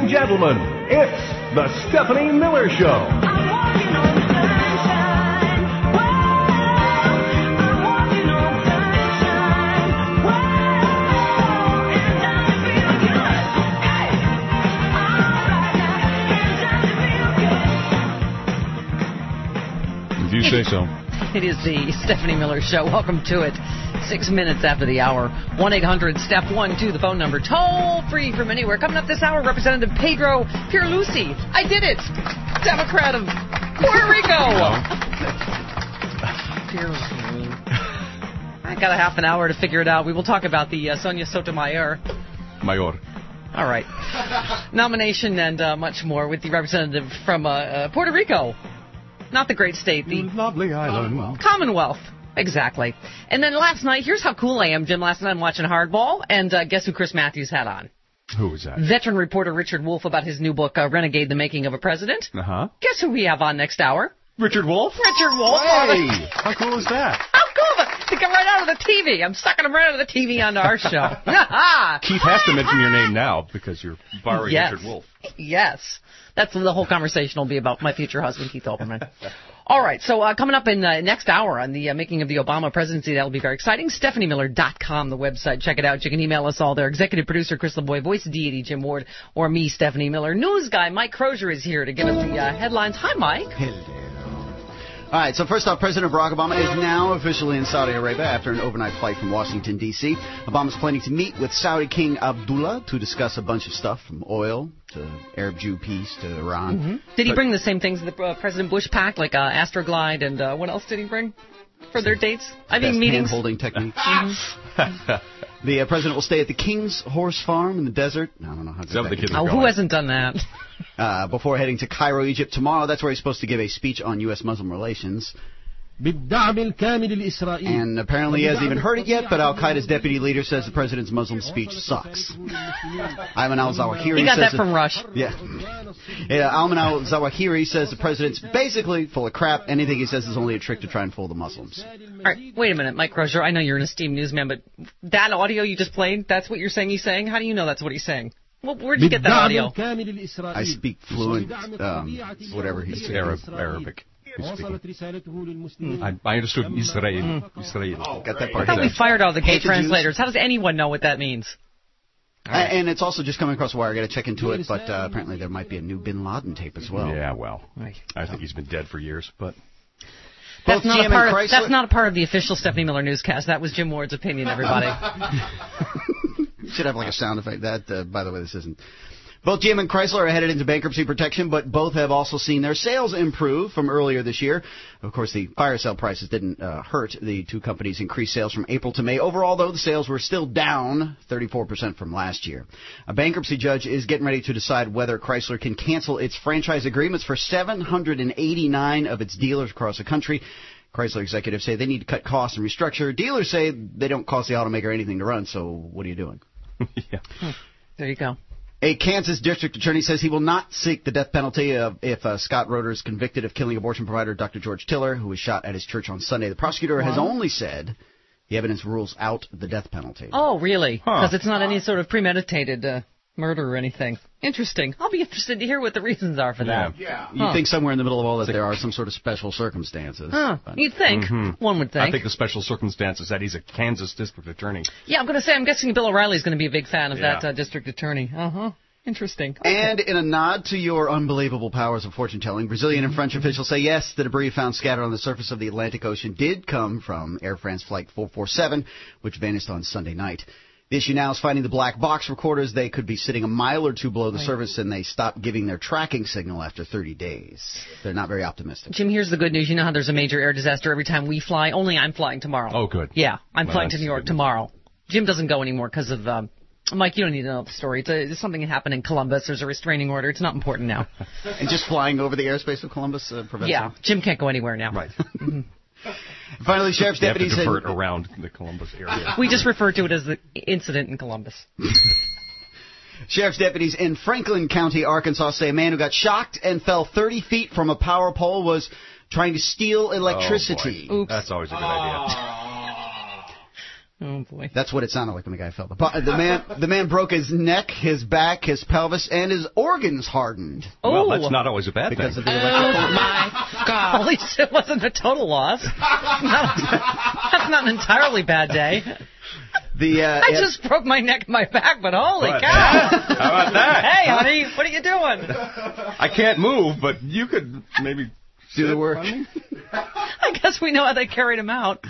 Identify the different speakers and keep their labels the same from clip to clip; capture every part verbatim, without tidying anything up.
Speaker 1: and gentlemen, it's the Stephanie Miller Show.
Speaker 2: If you say so.
Speaker 3: It is the Stephanie Miller Show. Welcome to it. Six minutes after the hour. one eight hundred step one two, the phone number. Toll free from anywhere. Coming up this hour, Representative Pedro Pierluisi. I did it. Democrat of Puerto Rico. I got a half an hour to figure it out. We will talk about the uh, Sonia Sotomayor.
Speaker 2: Mayor.
Speaker 3: All right. Nomination and uh, much more with the representative from uh, uh, Puerto Rico. Not the great state, the
Speaker 2: lovely island.
Speaker 3: Commonwealth. Exactly. And then last night, here's how cool I am, Jim. Last night I'm watching Hardball, and uh, guess who Chris Matthews had on?
Speaker 2: Who was that?
Speaker 3: Veteran reporter Richard Wolff about his new book, uh, Renegade, The Making of a President.
Speaker 2: Uh-huh.
Speaker 3: Guess who we have on next hour?
Speaker 2: Richard Wolff?
Speaker 3: Richard Wolff.
Speaker 2: Hey! How cool is that?
Speaker 3: How cool! To come right out of the T V. I'm sucking him right out of the T V onto our show.
Speaker 2: Keith has to mention your name now because you're borrowing
Speaker 3: yes.
Speaker 2: Richard Wolff.
Speaker 3: Yes. That's the whole conversation will be about my future husband, Keith Olbermann. All right, so uh, coming up in the uh, next hour on the uh, making of the Obama presidency, that'll be very exciting. Stephanie Miller dot com, the website. Check it out. You can email us all there. Executive producer Chris LeBoy, voice deity Jim Ward, or me, Stephanie Miller. News guy Mike Crozier is here to give us the uh, headlines. Hi, Mike.
Speaker 4: Hello. All right, so first off, President Barack Obama is now officially in Saudi Arabia after an overnight flight from Washington, D C Obama's planning to meet with Saudi King Abdullah to discuss a bunch of stuff, from oil to Arab-Jew peace to Iran.
Speaker 3: Mm-hmm. Did he
Speaker 4: but,
Speaker 3: bring the same things that uh, President Bush packed, like uh, Astroglide, and uh, what else did he bring for their dates? I mean, meetings.
Speaker 4: Hand-holding techniques. Mm-hmm. The uh, president will stay at the King's Horse Farm in the desert. I don't know how to
Speaker 2: the kids
Speaker 3: Oh, who hasn't done that?
Speaker 4: uh, before heading to Cairo, Egypt tomorrow. That's where he's supposed to give a speech on U S Muslim relations. And apparently he hasn't even heard it yet, but Al-Qaeda's deputy leader says the president's Muslim speech sucks. Ayman al-Zawahiri
Speaker 3: He got
Speaker 4: says
Speaker 3: that from Rush.
Speaker 4: Yeah. yeah Ayman al-Zawahiri says the president's basically full of crap. Anything he says is only a trick to try and fool the Muslims.
Speaker 3: All right, wait a minute, Mike Crozier. I know you're an esteemed newsman, but that audio you just played, that's what you're saying he's saying? How do you know that's what he's saying? Well, where'd you get that audio?
Speaker 4: I speak fluent, um, whatever he's saying.
Speaker 2: Arab, Arabic. I, I understood Israel. Israel.
Speaker 4: Got that
Speaker 3: I
Speaker 4: part.
Speaker 3: thought we fired all the gay
Speaker 4: Hate the
Speaker 3: translators. How does anyone know what that means?
Speaker 4: Right. And it's also just coming across the wire. I got to check into it, but uh, apparently there might be a new Bin Laden tape as well.
Speaker 2: Yeah, well, I think he's been dead for years, but
Speaker 3: that's not, a part of,
Speaker 4: Chrysler-
Speaker 3: that's not a part of the official Stephanie Miller newscast. That was Jim Ward's opinion, everybody.
Speaker 4: Should have like a sound effect. That, uh, by the way, this isn't. Both G M and Chrysler are headed into bankruptcy protection, but both have also seen their sales improve from earlier this year. Of course, the fire sale prices didn't uh, hurt. The two companies increased sales from April to May. Overall, though, the sales were still down thirty-four percent from last year. A bankruptcy judge is getting ready to decide whether Chrysler can cancel its franchise agreements for seven hundred eighty-nine of its dealers across the country. Chrysler executives say they need to cut costs and restructure. Dealers say they don't cost the automaker anything to run, so what are you doing?
Speaker 2: yeah.
Speaker 3: Hmm. There you go.
Speaker 4: A Kansas district attorney says he will not seek the death penalty of if uh, Scott Roeder is convicted of killing abortion provider Doctor George Tiller, who was shot at his church on Sunday. The prosecutor has only said the evidence rules out the death penalty.
Speaker 3: Oh, really? Because
Speaker 2: Huh.
Speaker 3: it's not any sort of premeditated uh, murder or anything. Interesting. I'll be interested to hear what the reasons are for that.
Speaker 4: Yeah. You'd huh. think somewhere in the middle of all that there are some sort of special circumstances.
Speaker 3: Huh.
Speaker 4: But.
Speaker 3: You'd think.
Speaker 2: Mm-hmm.
Speaker 3: One would think.
Speaker 2: I think the special circumstance is that he's a Kansas district attorney.
Speaker 3: Yeah, I'm going to say, I'm guessing Bill O'Reilly's going to be a big fan of
Speaker 2: yeah.
Speaker 3: that uh, district attorney. Uh-huh. Interesting. Okay.
Speaker 4: And in a nod to your unbelievable powers of fortune-telling, Brazilian and French officials say, yes, the debris found scattered on the surface of the Atlantic Ocean did come from Air France Flight four forty-seven, which vanished on Sunday night. The issue now is finding the black box recorders. They could be sitting a mile or two below the surface, and they stopped giving their tracking signal after thirty days. They're not very optimistic.
Speaker 3: Jim, here's the good news. You know how there's a major air disaster every time we fly? Only I'm flying tomorrow.
Speaker 2: Oh, good.
Speaker 3: Yeah, I'm
Speaker 2: well,
Speaker 3: flying to New York tomorrow. Jim doesn't go anymore because of... Um, Mike, you don't need to know the story. It's, a, it's something that happened in Columbus. There's a restraining order. It's not important now.
Speaker 4: And just flying over the airspace of Columbus uh, prevents
Speaker 3: Yeah,
Speaker 4: him?
Speaker 3: Jim can't go anywhere now.
Speaker 4: Right. Mm-hmm. Finally, sheriff's deputies...
Speaker 2: They have to divert around the Columbus area.
Speaker 3: We just refer to it as the incident in Columbus.
Speaker 4: Sheriff's deputies in Franklin County, Arkansas, say a man who got shocked and fell thirty feet from a power pole was trying to steal electricity.
Speaker 2: Oh, boy. That's always a good idea.
Speaker 3: Oh, boy.
Speaker 4: That's what it sounded like when the guy fell. The, the man the man broke his neck, his back, his pelvis, and his organs hardened.
Speaker 3: Oh.
Speaker 2: Well, that's not always a bad
Speaker 4: Because
Speaker 2: thing.
Speaker 4: of the
Speaker 3: Oh,
Speaker 4: electrical...
Speaker 3: my God. At least it wasn't a total loss. That's not an entirely bad day.
Speaker 4: The, uh,
Speaker 3: I
Speaker 4: it-
Speaker 3: just broke my neck and my back, but holy
Speaker 2: What?
Speaker 3: cow.
Speaker 2: How about that?
Speaker 3: Hey, honey, what are you doing?
Speaker 2: I can't move, but you could maybe
Speaker 4: do the
Speaker 2: sit
Speaker 4: work.
Speaker 2: on me?
Speaker 3: I guess we know how they carried him out.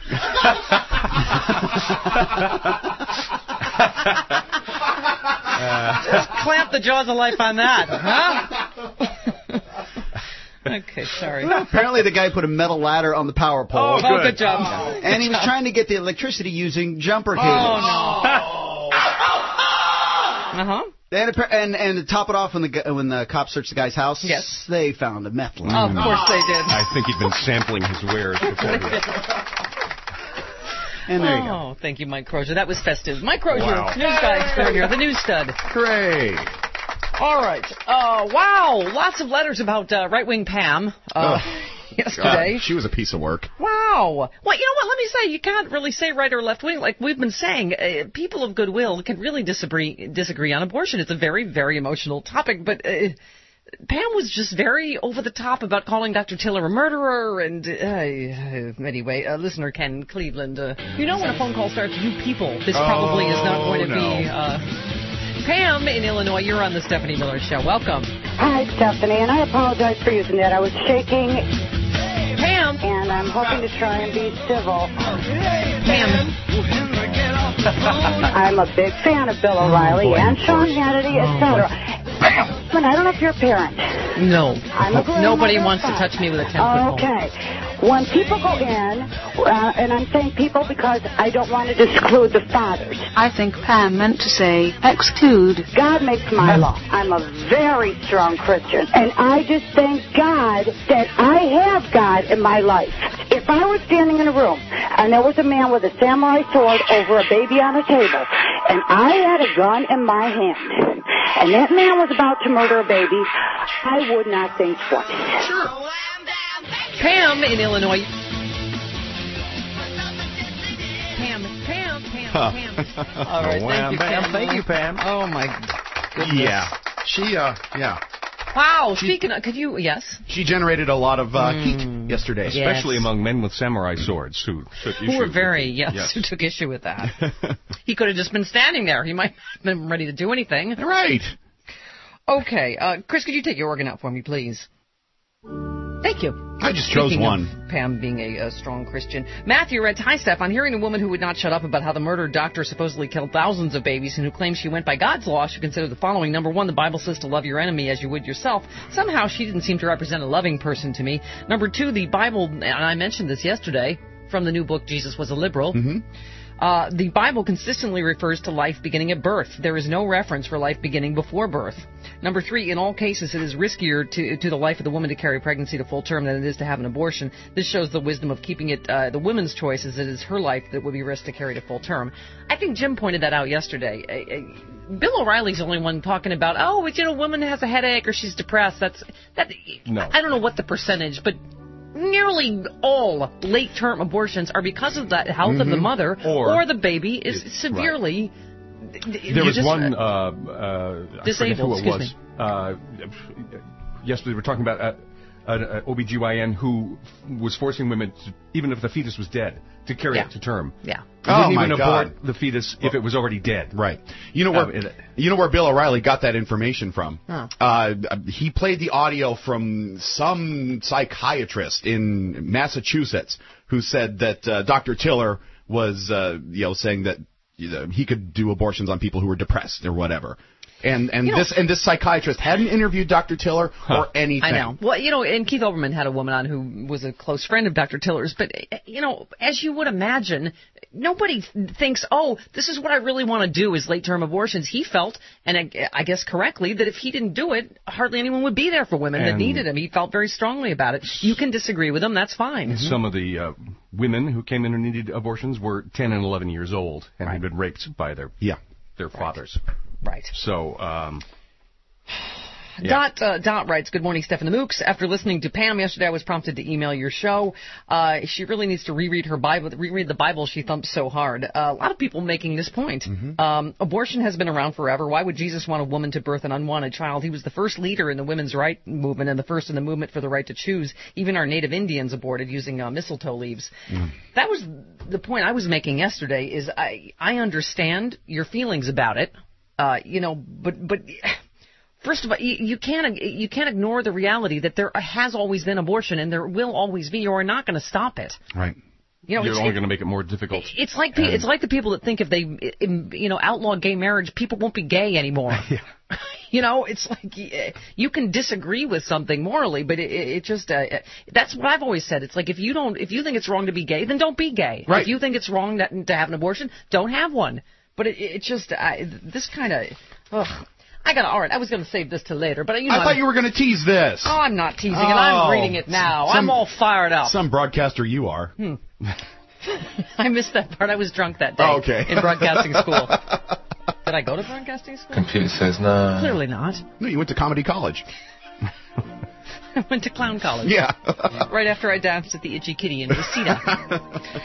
Speaker 3: Just clamp the jaws of life on that, huh? Okay, sorry.
Speaker 4: Apparently the guy put a metal ladder on the power pole.
Speaker 3: Oh,
Speaker 2: good.
Speaker 3: good job.
Speaker 4: And he was trying to get the electricity using jumper
Speaker 3: Oh,
Speaker 4: cables.
Speaker 3: no. Uh-huh.
Speaker 4: And, appa- and and to top it off, when the gu- when the cops searched the guy's house,
Speaker 3: Yes.
Speaker 4: they found a meth
Speaker 3: Oh,
Speaker 4: lab.
Speaker 3: of course they did.
Speaker 2: I think he'd been sampling his wares before.
Speaker 4: And there you go.
Speaker 3: Oh, thank you, Mike Crozier. That was festive. Mike Crozier,
Speaker 2: Wow.
Speaker 3: news guy extraordinaire, the news stud.
Speaker 2: Great.
Speaker 3: All right. Uh, wow, lots of letters about uh, right-wing Pam uh, yesterday.
Speaker 5: Uh, she was a piece of work.
Speaker 3: Wow. Well, you know what? Let me say, you can't really say right or left wing. Like we've been saying, uh, people of goodwill can really disagree disagree on abortion. It's a very, very emotional topic. But uh, Pam was just very over the top about calling Doctor Tiller a murderer. And uh, anyway, uh, listener Ken Cleveland, uh, you know when a phone call starts, you people, this probably is not going to
Speaker 2: no.
Speaker 3: be... Uh, Pam in Illinois, you're on the Stephanie Miller Show. Welcome.
Speaker 6: Hi, Stephanie, and I apologize for using that. I was shaking,
Speaker 3: Pam.
Speaker 6: and I'm hoping to try and be civil.
Speaker 3: Pam.
Speaker 6: I'm a big fan of Bill O'Reilly
Speaker 3: boy,
Speaker 6: and
Speaker 3: of
Speaker 6: Sean
Speaker 3: course.
Speaker 6: Hannity, et cetera. And I don't know if you're a parent.
Speaker 3: No.
Speaker 6: I'm a
Speaker 3: Nobody
Speaker 6: grandmother,
Speaker 3: wants to
Speaker 6: fine.
Speaker 3: touch me with a ten-foot pole.
Speaker 6: Okay. When people go in, uh, and I'm saying people because I don't want to exclude the fathers.
Speaker 7: I think Pam meant to say exclude.
Speaker 6: God makes my law. I'm a very strong Christian, and I just thank God that I have God in my life. If I was standing in a room and there was a man with a samurai sword over a baby on a table, and I had a gun in my hand, and that man was about to murder a baby, I would not think twice.
Speaker 3: Pam in Illinois. Pam, Pam, Pam, Pam. All right, thank you,
Speaker 5: Pam.
Speaker 3: Pam.
Speaker 5: Thank you, Pam.
Speaker 3: Oh, my goodness.
Speaker 5: Yeah. She, uh, yeah.
Speaker 3: Wow, speaking of, could you, yes?
Speaker 5: She generated a lot of uh, heat yesterday.
Speaker 3: Yeah.
Speaker 2: Especially
Speaker 3: Yes.
Speaker 2: among men with samurai swords who took issue
Speaker 3: Who were
Speaker 2: with
Speaker 3: very,
Speaker 2: it.
Speaker 3: yes, who took issue with that. He could have just been standing there. He might have been ready to do anything.
Speaker 5: Right.
Speaker 3: Okay, uh, Chris, could you take your organ out for me, please? Thank you.
Speaker 5: I just chose
Speaker 3: Speaking
Speaker 5: one.
Speaker 3: of Pam being a, a strong Christian. Matthew writes, Hi, Steph. On hearing a woman who would not shut up about how the murdered doctor supposedly killed thousands of babies and who claims she went by God's law, should consider the following. Number one, the Bible says to love your enemy as you would yourself. Somehow she didn't seem to represent a loving person to me. Number two, the Bible, and I mentioned this yesterday, from the new book, Jesus Was a Liberal.
Speaker 5: Mm-hmm.
Speaker 3: Uh, the Bible consistently refers to life beginning at birth. There is no reference for life beginning before birth. Number three, in all cases, it is riskier to, to the life of the woman to carry pregnancy to full term than it is to have an abortion. This shows the wisdom of keeping it uh, the woman's choice, as it is her life that would be risked to carry to full term. I think Jim pointed that out yesterday. Uh, uh, Bill O'Reilly's the only one talking about, oh, it's, you know, a woman has a headache or she's depressed. That's that.
Speaker 2: No.
Speaker 3: I don't know what the percentage, but nearly all late-term abortions are because of the health of the mother
Speaker 2: Or-
Speaker 3: or the baby is severely.
Speaker 2: There was one, uh, uh, I forget
Speaker 3: Disabled,
Speaker 2: who it
Speaker 3: excuse
Speaker 2: was.
Speaker 3: me.
Speaker 2: Uh, yesterday we were talking about uh, an uh, O B G Y N who was forcing women, to, even if the fetus was dead, to carry
Speaker 3: Yeah.
Speaker 2: it to term.
Speaker 3: Yeah.
Speaker 2: They
Speaker 5: Oh,
Speaker 2: wouldn't
Speaker 5: my
Speaker 2: even
Speaker 5: God.
Speaker 2: abort the fetus if it was already dead.
Speaker 5: Right. You know where
Speaker 2: Um, it-
Speaker 5: you know where Bill O'Reilly got that information from?
Speaker 3: Huh.
Speaker 5: Uh, he played the audio from some psychiatrist in Massachusetts who said that uh, Doctor Tiller was, uh, you know, saying that you know, he could do abortions on people who were depressed or whatever. And and
Speaker 3: You know-
Speaker 5: this and this psychiatrist hadn't interviewed Doctor Tiller or anything.
Speaker 3: I know. Well, you know, and Keith Olbermann had a woman on who was a close friend of Doctor Tiller's, but, uh, you know, as you would imagine, nobody th- thinks, oh, this is what I really want to do is late-term abortions. He felt, and I, I guess correctly, that if he didn't do it, hardly anyone would be there for women that
Speaker 2: And-
Speaker 3: needed him. He felt very strongly about it. You can disagree with him. That's fine.
Speaker 2: Some of the uh, women who came in and needed abortions were ten and eleven years old and had been raped by their
Speaker 5: Yeah.
Speaker 2: their fathers.
Speaker 3: Right.
Speaker 2: So, um, Yeah.
Speaker 3: Dot uh, Dot writes, good morning, Steph and the Mooks. After listening to Pam yesterday, I was prompted to email your show. Uh, she really needs to reread her Bible, reread the Bible she thumped so hard. Uh, a lot of people making this point.
Speaker 5: Mm-hmm.
Speaker 3: Um, abortion has been around forever. Why would Jesus want a woman to birth an unwanted child? He was the first leader in the women's right movement and the first in the movement for the right to choose. Even our native Indians aborted using uh, mistletoe leaves. Mm. That was the point I was making yesterday. Is I I understand your feelings about it. Uh, you know, but but. First of all, you, you can't you can't ignore the reality that there has always been abortion and there will always be. You are not going to stop it.
Speaker 5: Right.
Speaker 2: You know, You're only going to make it more difficult.
Speaker 3: It's like and it's like the people that think if they you know outlaw gay marriage, people won't be gay anymore.
Speaker 2: Yeah.
Speaker 3: You know, it's like you can disagree with something morally, but it, it just uh, that's what I've always said. It's like if you don't if you think it's wrong to be gay, then don't be gay.
Speaker 5: Right.
Speaker 3: If you think it's wrong that, to have an abortion, don't have one. But it, it just I, this kind of. I got all right. I was going to save this till later, but you know,
Speaker 5: I thought
Speaker 3: I'm,
Speaker 5: you were going to tease this.
Speaker 3: Oh, I'm not teasing
Speaker 5: oh,
Speaker 3: it. I'm reading it now.
Speaker 5: Some,
Speaker 3: I'm all fired up.
Speaker 5: Some broadcaster you are.
Speaker 3: Hmm. I missed that part. I was drunk that day.
Speaker 5: Oh, okay.
Speaker 3: In broadcasting school. Did I go to broadcasting school?
Speaker 8: Computer says no.
Speaker 3: Clearly not.
Speaker 5: No, you went to comedy college.
Speaker 3: I went to clown college.
Speaker 5: Yeah.
Speaker 3: Right after I danced at the Itchy Kitty in Reseda.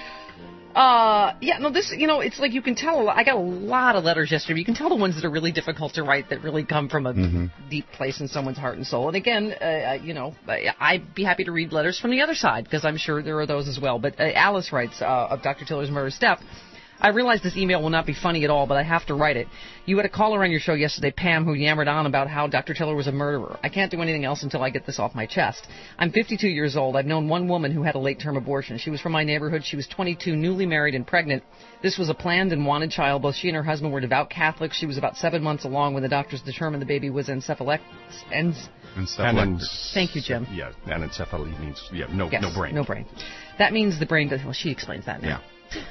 Speaker 3: Uh, yeah, no, this, you know, it's like you can tell, I got a lot of letters yesterday. You can tell the ones that are really difficult to write that really come from a mm-hmm. deep place in someone's heart and soul. And again, uh, you know, I'd be happy to read letters from the other side because I'm sure there are those as well. But uh, Alice writes, uh, of Doctor Tiller's Murder Step, I realize this email will not be funny at all, but I have to write it. You had a caller on your show yesterday, Pam, who yammered on about how Doctor Tiller was a murderer. I can't do anything else until I get this off my chest. I'm fifty-two years old. I've known one woman who had a late-term abortion. She was from my neighborhood. She was twenty-two, newly married and pregnant. This was a planned and wanted child. Both she and her husband were devout Catholics. She was about seven months along when the doctors determined the baby was encephalec... En-
Speaker 2: Encephalec-
Speaker 3: Thank you, Jim.
Speaker 2: Yeah, and encephaly means yeah, no,
Speaker 3: yes,
Speaker 2: no brain.
Speaker 3: no brain. That means the brain does... Well, she explains that now.
Speaker 5: Yeah.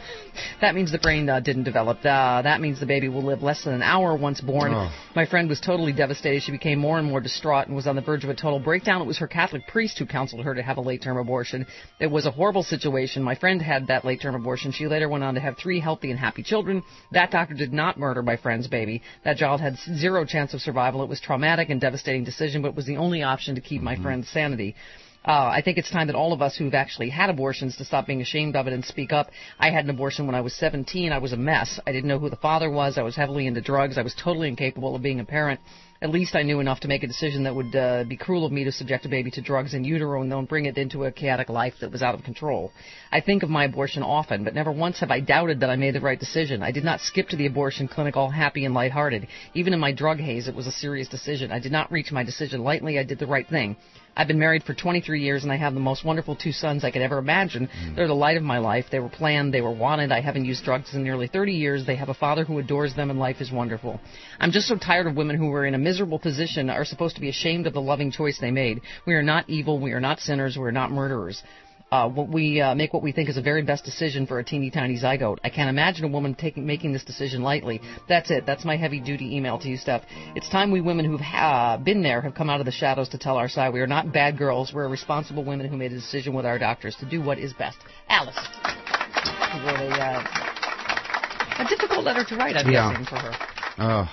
Speaker 3: That means the brain uh, didn't develop. Uh, that means the baby will live less than an hour once born. Oh. My friend was totally devastated. She became more and more distraught and was on the verge of a total breakdown. It was her Catholic priest who counseled her to have a late-term abortion. It was a horrible situation. My friend had that late-term abortion. She later went on to have three healthy and happy children. That doctor did not murder my friend's baby. That child had zero chance of survival. It was traumatic and devastating decision, but it was the only option to keep mm-hmm. my friend's sanity. Uh, I think it's time that all of us who've actually had abortions to stop being ashamed of it and speak up. I had an abortion when I was seventeen. I was a mess. I didn't know who the father was. I was heavily into drugs. I was totally incapable of being a parent. At least I knew enough to make a decision that would uh, be cruel of me to subject a baby to drugs in utero and then bring it into a chaotic life that was out of control. I think of my abortion often, but never once have I doubted that I made the right decision. I did not skip to the abortion clinic all happy and lighthearted. Even in my drug haze, it was a serious decision. I did not reach my decision lightly. I did the right thing. I've been married for twenty-three years, and I have the most wonderful two sons I could ever imagine. Mm. They're the light of my life. They were planned. They were wanted. I haven't used drugs in nearly thirty years. They have a father who adores them, and life is wonderful. I'm just so tired of women who are in a miserable position are supposed to be ashamed of the loving choice they made. We are not evil. We are not sinners. We are not murderers. Uh, what we uh, make what we think is the very best decision for a teeny tiny zygote. I can't imagine a woman taking making this decision lightly. That's it. That's my heavy duty email to you, Steph. It's time we women who've uh, been there have come out of the shadows to tell our side. We are not bad girls. We're responsible women who made a decision with our doctors to do what is best. Alice wrote a, uh, a difficult letter to write, I'm
Speaker 5: yeah.
Speaker 3: guessing, for her.
Speaker 5: Oh.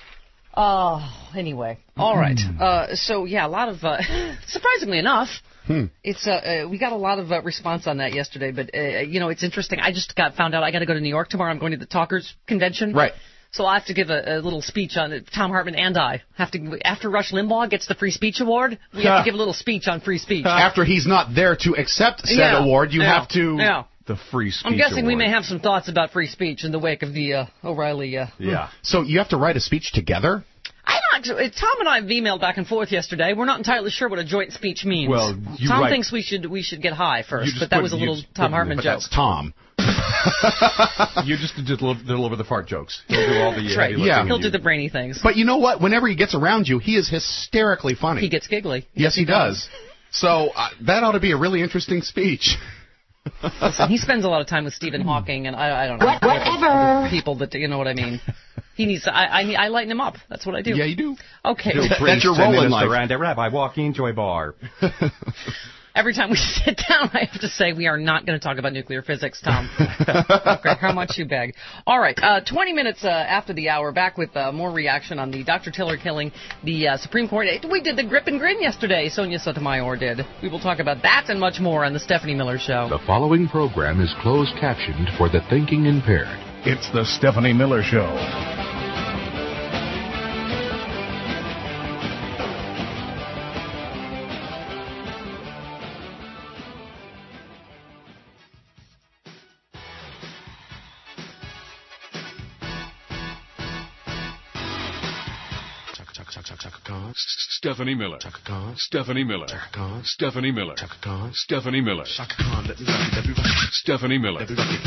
Speaker 3: Oh, anyway. All right. Uh, so, yeah, a lot of, uh, surprisingly enough, Hmm. It's uh, uh, we got a lot of uh, response on that yesterday, but uh, you know it's interesting. I just got found out I got to go to New York tomorrow. I'm going to the Talkers Convention,
Speaker 5: right?
Speaker 3: So I have to give a, a little speech on it. Tom Hartman and I have to after Rush Limbaugh gets the free speech award. We have to give a little speech on free speech.
Speaker 5: After he's not there to accept said
Speaker 3: yeah.
Speaker 5: award, you
Speaker 3: yeah.
Speaker 5: have to
Speaker 3: yeah.
Speaker 2: the free speech.
Speaker 3: I'm guessing
Speaker 2: award.
Speaker 3: we may have some thoughts about free speech in the wake of the uh, O'Reilly. Uh,
Speaker 2: yeah.
Speaker 5: So you have to write a speech together.
Speaker 3: I'm not. Tom and I have emailed back and forth yesterday. We're not entirely sure what a joint speech means.
Speaker 2: Well, you
Speaker 3: Tom
Speaker 2: write,
Speaker 3: thinks we should we should get high first, but that
Speaker 2: put,
Speaker 3: was a little Tom
Speaker 2: put,
Speaker 3: Hartman
Speaker 5: but
Speaker 3: joke.
Speaker 5: That's Tom.
Speaker 2: You just deliver, deliver the fart jokes. He'll do all the
Speaker 3: That's right.
Speaker 5: Yeah.
Speaker 3: He'll do the brainy things.
Speaker 5: But you know what? Whenever he gets around you, he is hysterically funny.
Speaker 3: He gets giggly.
Speaker 5: Yes, he does. So uh, that ought to be a really interesting speech.
Speaker 3: Listen, he spends a lot of time with Stephen Hawking, and I, I don't know.
Speaker 6: Whatever.
Speaker 3: People that, you know what I mean. He needs to, I, I, I lighten him up. That's what I do.
Speaker 5: Yeah, you do.
Speaker 3: Okay.
Speaker 5: That's your role in life.
Speaker 2: Around a Rabbi Walking Joy Bar.
Speaker 3: Every time we sit down, I have to say we are not going to talk about nuclear physics, Tom. Okay, how much you beg. All right, uh, twenty minutes uh, after the hour, back with uh, more reaction on the Doctor Tiller killing, the uh, Supreme Court. We did the grip and grin yesterday. Sonia Sotomayor did. We will talk about that and much more on the Stephanie Miller Show.
Speaker 8: The following program is closed captioned for the thinking impaired.
Speaker 1: It's the Stephanie Miller Show.
Speaker 2: Stephanie Miller. Stephanie Miller. Stephanie Miller. Stephanie Miller. Stephanie Miller.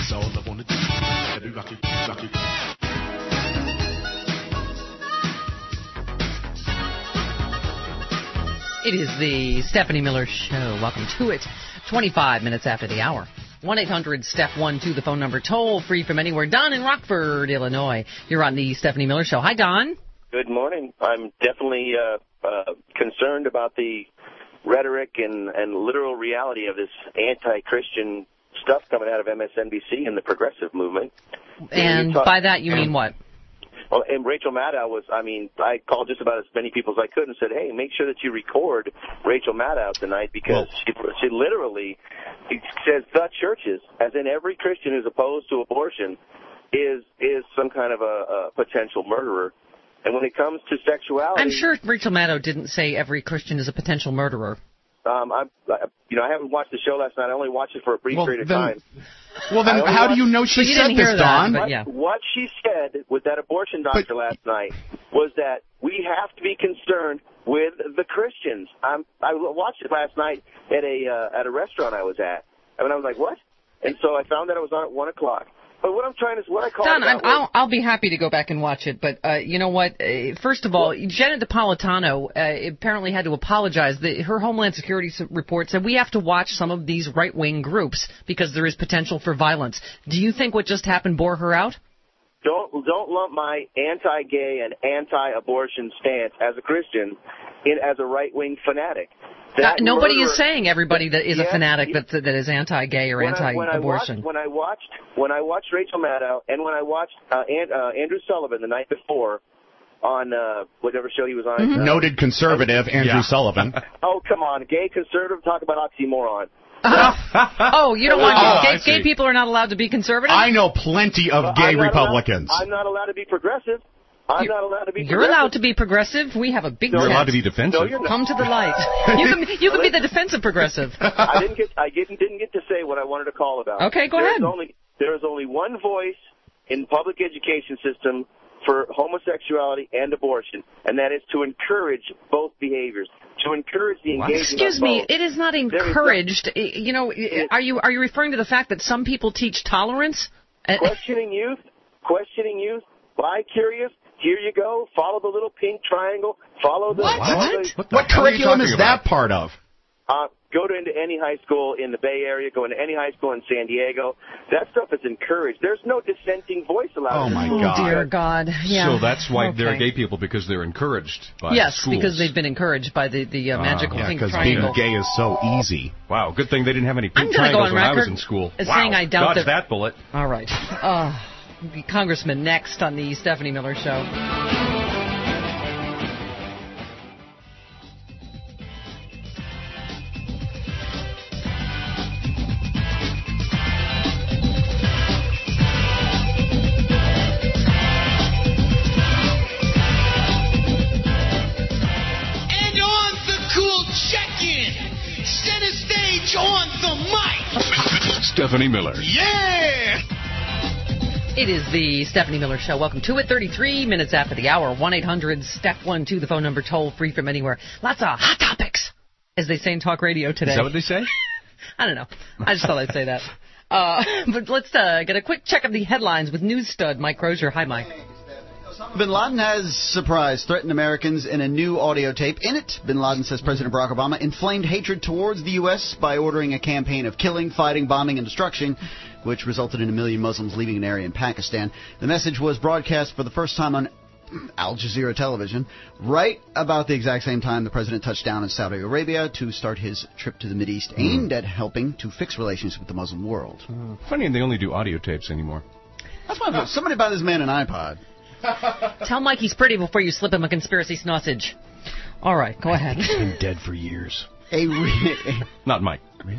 Speaker 3: It is the Stephanie Miller Show. Welcome to it. twenty-five minutes after the hour. one eight hundred Steph one two, the phone number, toll free from anywhere. Don in Rockford, Illinois. You're on the Stephanie Miller Show. Hi, Don.
Speaker 9: Good morning. I'm definitely uh, uh, concerned about the rhetoric and, and literal reality of this anti-Christian stuff coming out of M S N B C and the progressive movement.
Speaker 3: And talk- by that, you mean what?
Speaker 9: Well, and Rachel Maddow was, I mean, I called just about as many people as I could and said, hey, make sure that you record Rachel Maddow tonight because she, she literally says the churches, as in every Christian who's opposed to abortion, is is some kind of a, a potential murderer. And when it comes to sexuality,
Speaker 3: I'm sure Rachel Maddow didn't say every Christian is a potential murderer.
Speaker 9: Um, I, you know, I haven't watched the show last night. I only watched it for a brief
Speaker 5: well,
Speaker 9: period of
Speaker 5: then,
Speaker 9: time.
Speaker 5: Well, then, how do you know she
Speaker 3: so you
Speaker 5: said
Speaker 3: didn't
Speaker 5: this,
Speaker 3: hear
Speaker 5: Don?
Speaker 3: That, but yeah.
Speaker 9: what, what she said with that abortion doctor
Speaker 5: but,
Speaker 9: last night was that we have to be concerned with the Christians. I'm, I watched it last night at a uh, at a restaurant I was at, and I was like, what? And so I found that it was on at one o'clock. But what I'm trying to, what I call
Speaker 3: Don,
Speaker 9: it
Speaker 3: I'll, I'll be happy to go back and watch it. But uh, you know what? Uh, first of all, well, Janet Napolitano uh, apparently had to apologize. The, her Homeland Security report said we have to watch some of these right-wing groups because there is potential for violence. Do you think what just happened bore her out?
Speaker 9: Don't don't lump my anti-gay and anti-abortion stance as a Christian in as a right-wing fanatic.
Speaker 3: Uh, nobody
Speaker 9: murderer,
Speaker 3: is saying everybody that is
Speaker 9: yes,
Speaker 3: a fanatic
Speaker 9: yes.
Speaker 3: that that is anti-gay or
Speaker 9: when
Speaker 3: anti-abortion.
Speaker 9: I, when I watched when I watched when I watched Rachel Maddow and when I watched uh, and, uh, Andrew Sullivan the night before on uh, whatever show he was on.
Speaker 5: Mm-hmm.
Speaker 9: Uh,
Speaker 5: Noted conservative Andrew
Speaker 2: yeah.
Speaker 5: Sullivan.
Speaker 9: Oh come on, gay conservative, talk about oxymoron.
Speaker 3: oh, you don't want
Speaker 2: oh,
Speaker 3: gay, gay people are not allowed to be conservative?
Speaker 5: I know plenty of
Speaker 9: But
Speaker 5: gay
Speaker 9: I'm
Speaker 5: Republicans.
Speaker 9: Allowed, I'm not allowed to be progressive. I'm
Speaker 3: you,
Speaker 9: not allowed to be
Speaker 3: You're
Speaker 9: progressive.
Speaker 3: allowed to be progressive. We have a big
Speaker 2: You're
Speaker 3: tent.
Speaker 2: allowed to be defensive.
Speaker 9: No, you're not.
Speaker 3: Come to the light. You can you can be the defensive progressive.
Speaker 9: I didn't get I didn't didn't get to say what I wanted to call about.
Speaker 3: Okay, go
Speaker 9: There's
Speaker 3: ahead.
Speaker 9: Only, there is only one voice in the public education system for homosexuality and abortion, and that is to encourage both behaviors, to encourage the engagement.
Speaker 3: Excuse
Speaker 9: of
Speaker 3: me,
Speaker 9: both.
Speaker 3: it is not encouraged. You know, are you are you referring to the fact that some people teach tolerance?
Speaker 9: Questioning youth, questioning youth, bi-curious. Here you go. Follow the little pink triangle. Follow the.
Speaker 5: What?
Speaker 9: Follow
Speaker 5: What?
Speaker 9: the,
Speaker 5: What, what curriculum is
Speaker 2: about?
Speaker 5: that part of?
Speaker 9: Uh, go to into any high school in the Bay Area. Go into any high school in San Diego. That stuff is encouraged. There's no dissenting voice allowed.
Speaker 5: Oh my
Speaker 3: Oh,
Speaker 5: God!
Speaker 3: dear God! Yeah.
Speaker 2: So that's why
Speaker 3: okay.
Speaker 2: there are gay people, because they're encouraged by
Speaker 3: yes,
Speaker 2: schools.
Speaker 3: because they've been encouraged by the the uh, magical
Speaker 5: Yeah,
Speaker 3: pink
Speaker 5: because being
Speaker 3: triangle.
Speaker 5: gay is so easy.
Speaker 2: Wow, good thing they didn't have any
Speaker 3: I'm
Speaker 2: pink
Speaker 3: gonna go
Speaker 2: triangles
Speaker 3: on
Speaker 2: when I was
Speaker 3: record
Speaker 2: in school.
Speaker 3: as
Speaker 2: Wow,
Speaker 3: saying I doubt
Speaker 2: dodged
Speaker 3: that-
Speaker 2: that bullet.
Speaker 3: All right. Uh, Congressman next on the Stephanie Miller Show.
Speaker 10: And on the cool check-in, center stage on the mic.
Speaker 2: Stephanie Miller.
Speaker 10: Yeah!
Speaker 3: It is the Stephanie Miller Show. Welcome to it. thirty-three minutes after the hour. one eight hundred Steph one two, the phone number, toll free from anywhere. Lots of hot topics, as they say in talk radio today.
Speaker 2: Is that what they say?
Speaker 3: I don't know. I just thought I'd say that. Uh, but let's uh, get a quick check of the headlines with news stud Mike Crozier. Hi, Mike.
Speaker 4: Bin Laden has, surprise, threatened Americans in a new audio tape. In it, Bin Laden says President Barack Obama inflamed hatred towards the U S by ordering a campaign of killing, fighting, bombing, and destruction, which resulted in a million Muslims leaving an area in Pakistan. The message was broadcast for the first time on Al Jazeera Television, right about the exact same time the president touched down in Saudi Arabia to start his trip to the Mideast, mm. aimed at helping to fix relations with the Muslim world.
Speaker 2: Uh, funny, they only do audio tapes anymore.
Speaker 4: That's why somebody buy this man an iPod.
Speaker 3: Tell Mike he's pretty before you slip him a conspiracy sausage. All right, go ahead.
Speaker 2: He's been dead for years.
Speaker 4: A re-
Speaker 2: Not Mike.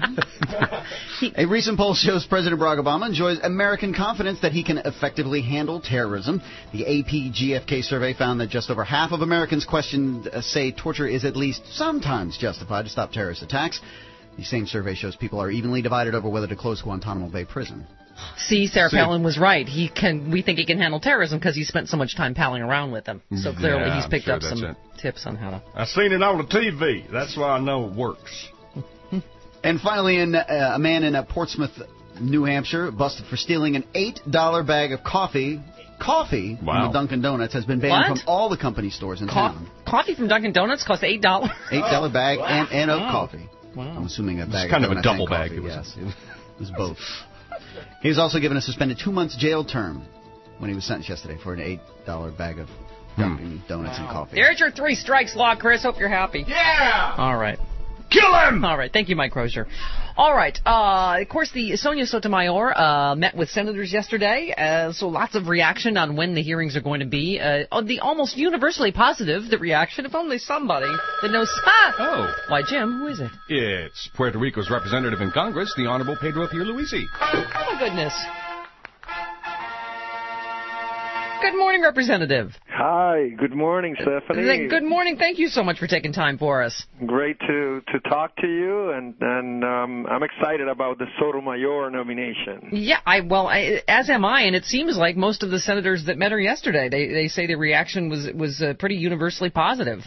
Speaker 4: A recent poll shows President Barack Obama enjoys American confidence that he can effectively handle terrorism. The A P G F K survey found that just over half of Americans questioned uh, say torture is at least sometimes justified to stop terrorist attacks. The same survey shows people are evenly divided over whether to close Guantanamo Bay prison.
Speaker 3: See, Sarah
Speaker 2: See.
Speaker 3: Palin was right. He can. We think he can handle terrorism because he spent so much time palling around with them. So clearly
Speaker 2: Yeah,
Speaker 3: he's picked
Speaker 2: sure
Speaker 3: up some
Speaker 2: it.
Speaker 3: tips on how to...
Speaker 1: I seen it on the T V. That's why I know it works.
Speaker 4: And finally, in, uh, a man in uh, Portsmouth, New Hampshire, busted for stealing an eight dollar bag of coffee. Coffee
Speaker 2: Wow.
Speaker 4: from Dunkin' Donuts has been banned
Speaker 3: What?
Speaker 4: from all the company stores in
Speaker 3: Co-
Speaker 4: town.
Speaker 3: coffee from Dunkin' Donuts costs eight dollars.
Speaker 4: eight dollar bag and, and of
Speaker 3: Wow.
Speaker 4: coffee.
Speaker 3: Wow.
Speaker 4: I'm assuming a bag
Speaker 2: kind of a
Speaker 4: donuts and
Speaker 2: double bag.
Speaker 4: coffee,
Speaker 2: It was-
Speaker 4: yes. It was both. He was also given a suspended two months jail term when he was sentenced yesterday for an eight dollar bag of Dunkin' Donuts and coffee.
Speaker 3: There's your three strikes law, Chris. Hope you're happy.
Speaker 1: Yeah!
Speaker 3: All right.
Speaker 1: Kill him!
Speaker 3: All right. Thank you, Mike Crozier. All right. Uh, of course, the Sonia Sotomayor uh, met with senators yesterday, uh, so lots of reaction on when the hearings are going to be. Uh, the almost universally positive, the reaction, if only somebody that knows. Ah!
Speaker 2: Oh.
Speaker 3: Why, Jim, who is it?
Speaker 2: It's Puerto Rico's representative in Congress, the Honorable Pedro Pierluisi.
Speaker 3: Oh, my goodness. Good morning, Representative.
Speaker 11: Hi, good morning, Stephanie.
Speaker 3: Good morning. Thank you so much for taking time for us.
Speaker 11: Great to, to talk to you, and, and um, I'm excited about the Sotomayor nomination.
Speaker 3: Yeah, I well, I, as am I, and it seems like most of the senators that met her yesterday, they they say the reaction was was uh, pretty universally positive.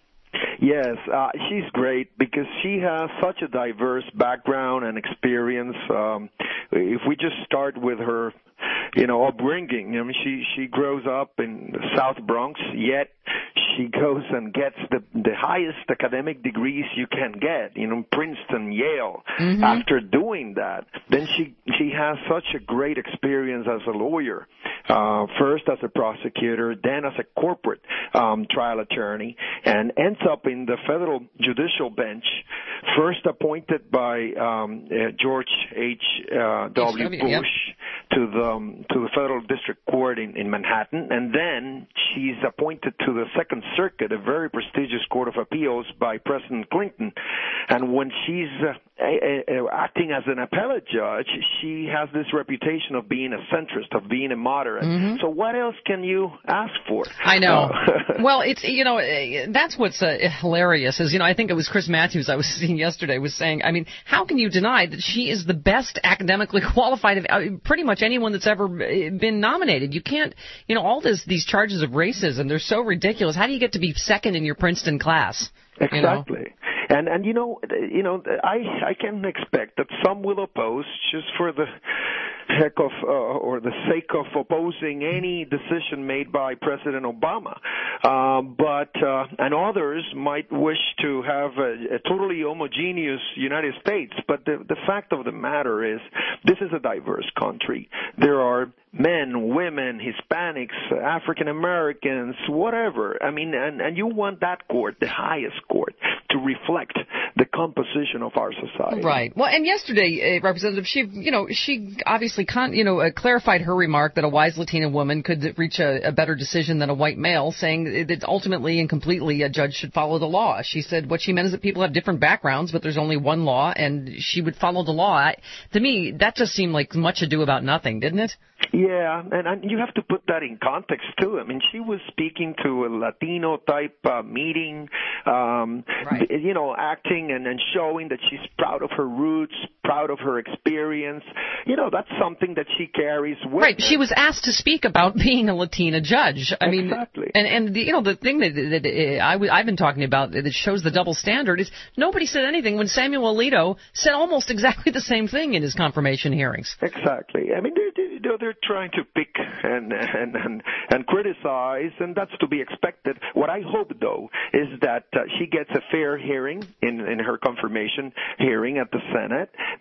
Speaker 11: Yes, uh, she's great because she has such a diverse background and experience. Um, if we just start with her, you know, upbringing. I mean, she she grows up in the South Bronx, yet she goes and gets the the highest academic degrees you can get, you know, Princeton, Yale.
Speaker 3: Mm-hmm.
Speaker 11: After doing that, then she she has such a great experience as a lawyer. Uh, first as a prosecutor, then as a corporate um, trial attorney, and ends up in the federal judicial bench. First appointed by um, uh, George H. Uh, W. Bush
Speaker 3: yeah.
Speaker 11: to the um, to the federal district court in, in Manhattan, and then she's appointed to the Second Circuit, a very prestigious court of appeals, by President Clinton. And when she's uh, a, a, acting as an appellate judge, she has this reputation of being a centrist, of being a moderate.
Speaker 3: Mm-hmm.
Speaker 11: So what else can you ask for?
Speaker 3: I know.
Speaker 11: Uh,
Speaker 3: Well, it's, you know, uh, that's what's uh, hilarious is, you know, I think it was Chris Matthews I was seeing yesterday was saying, I mean, how can you deny that she is the best academically qualified of uh, pretty much anyone that's ever been nominated? You can't, you know, all this, these charges of racism, they're so ridiculous. How do you get to be second in your Princeton class?
Speaker 11: Exactly.
Speaker 3: You know?
Speaker 11: And and you know you know I I can expect that some will oppose just for the heck of uh, or the sake of opposing any decision made by President Obama. Um, but uh, and others might wish to have a, a totally homogeneous United States. But the the fact of the matter is, this is a diverse country. There are men, women, Hispanics, African Americans, whatever. I mean, and, and you want that court, the highest court, to reflect the composition of our society.
Speaker 3: Right. Well, and yesterday, uh, Representative, she, you know, she obviously, con- you know, uh, clarified her remark that a wise Latina woman could reach a, a better decision than a white male, saying that ultimately and completely a judge should follow the law. She said what she meant is that people have different backgrounds, but there's only one law, and she would follow the law. I, to me, that just seemed like much ado about nothing, didn't it?
Speaker 11: Yeah, and, and you have to put that in context too. I mean, she was speaking to a Latino type uh, meeting, um,
Speaker 3: right.
Speaker 11: you know, acting and, and showing that she's proud of her roots, proud of her experience. You know, that's something that she carries with
Speaker 3: Right.
Speaker 11: her.
Speaker 3: She was asked to speak about being a Latina judge. I mean,
Speaker 11: exactly.
Speaker 3: And and the, you know the thing that, that uh, I w- I've been talking about that shows the double standard is nobody said anything when Samuel Alito said almost exactly the same thing in his confirmation hearings.
Speaker 11: Exactly. I mean, they're, they're, they're trying to pick and, and and and criticize, and that's to be expected. What I hope, though, is that uh, she gets a fair hearing in, in her confirmation hearing at the Senate,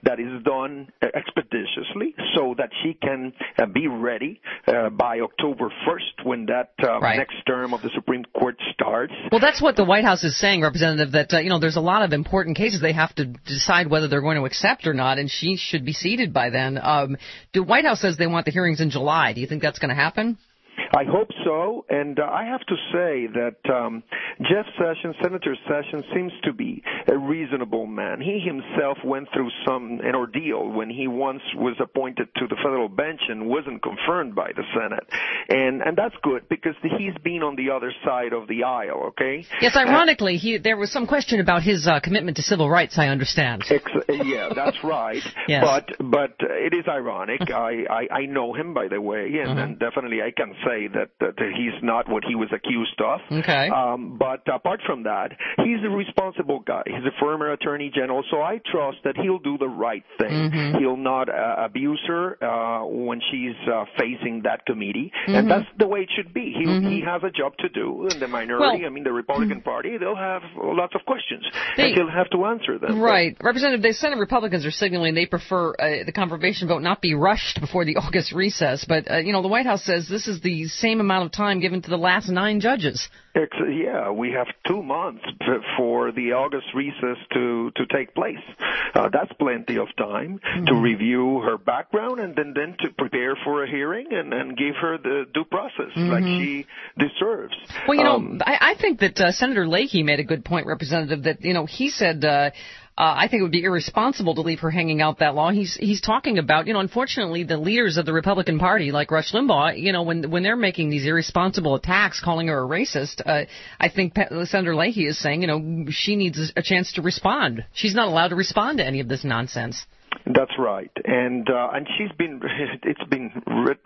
Speaker 11: that is done expeditiously so that she can uh, be ready uh, by October first when that uh,
Speaker 3: right.
Speaker 11: next term of the Supreme Court starts.
Speaker 3: Well, that's what the White House is saying, Representative, that, uh, you know, there's a lot of important cases they have to decide whether they're going to accept or not, and she should be seated by then. Um, the White House says they want the hearings in July. Do you think that's going to happen?
Speaker 11: I hope so, and uh, I have to say that um, Jeff Sessions, Senator Sessions, seems to be a reasonable man. He himself went through some an ordeal when he once was appointed to the federal bench and wasn't confirmed by the Senate, and and that's good because he's been on the other side of the aisle. Okay.
Speaker 3: Yes, ironically, he there was some question about his uh, commitment to civil rights. I understand.
Speaker 11: Ex- yeah, that's right.
Speaker 3: Yes.
Speaker 11: But but uh, it is ironic. I, I I know him, by the way, and,
Speaker 3: Mm-hmm.
Speaker 11: and definitely I can say that, that he's not what he was accused of.
Speaker 3: Okay.
Speaker 11: Um, but apart from that, he's a responsible guy. He's a former attorney general, so I trust that he'll do the right thing.
Speaker 3: Mm-hmm.
Speaker 11: He'll not uh, abuse her uh, when she's uh, facing that committee,
Speaker 3: Mm-hmm.
Speaker 11: and that's the way it should be. He
Speaker 3: Mm-hmm.
Speaker 11: he has a job to do, and the minority,
Speaker 3: well,
Speaker 11: I mean the Republican Party, they'll have lots of questions,
Speaker 3: they,
Speaker 11: and he'll have to answer them.
Speaker 3: Right. But, Representative, the Senate Republicans are signaling they prefer uh, the confirmation vote not be rushed before the August recess, but, uh, you know, the White House says this is the same amount of time given to the last nine judges.
Speaker 11: Yeah, we have two months for the August recess to, to take place. Uh, that's plenty of time mm-hmm. to review her background and then, then to prepare for a hearing and, and give her the due process mm-hmm. like she deserves.
Speaker 3: Well, you
Speaker 11: um,
Speaker 3: know, I, I think that uh, Senator Leahy made a good point, Representative, that, you know, he said uh, Uh, I think it would be irresponsible to leave her hanging out that long. He's he's talking about, you know, unfortunately, the leaders of the Republican Party, like Rush Limbaugh, you know, when when they're making these irresponsible attacks, calling her a racist, uh, I think Pe- Senator Leahy is saying, you know, she needs a chance to respond. She's not allowed to respond to any of this nonsense.
Speaker 11: That's right, and uh, and she's been it's been writ-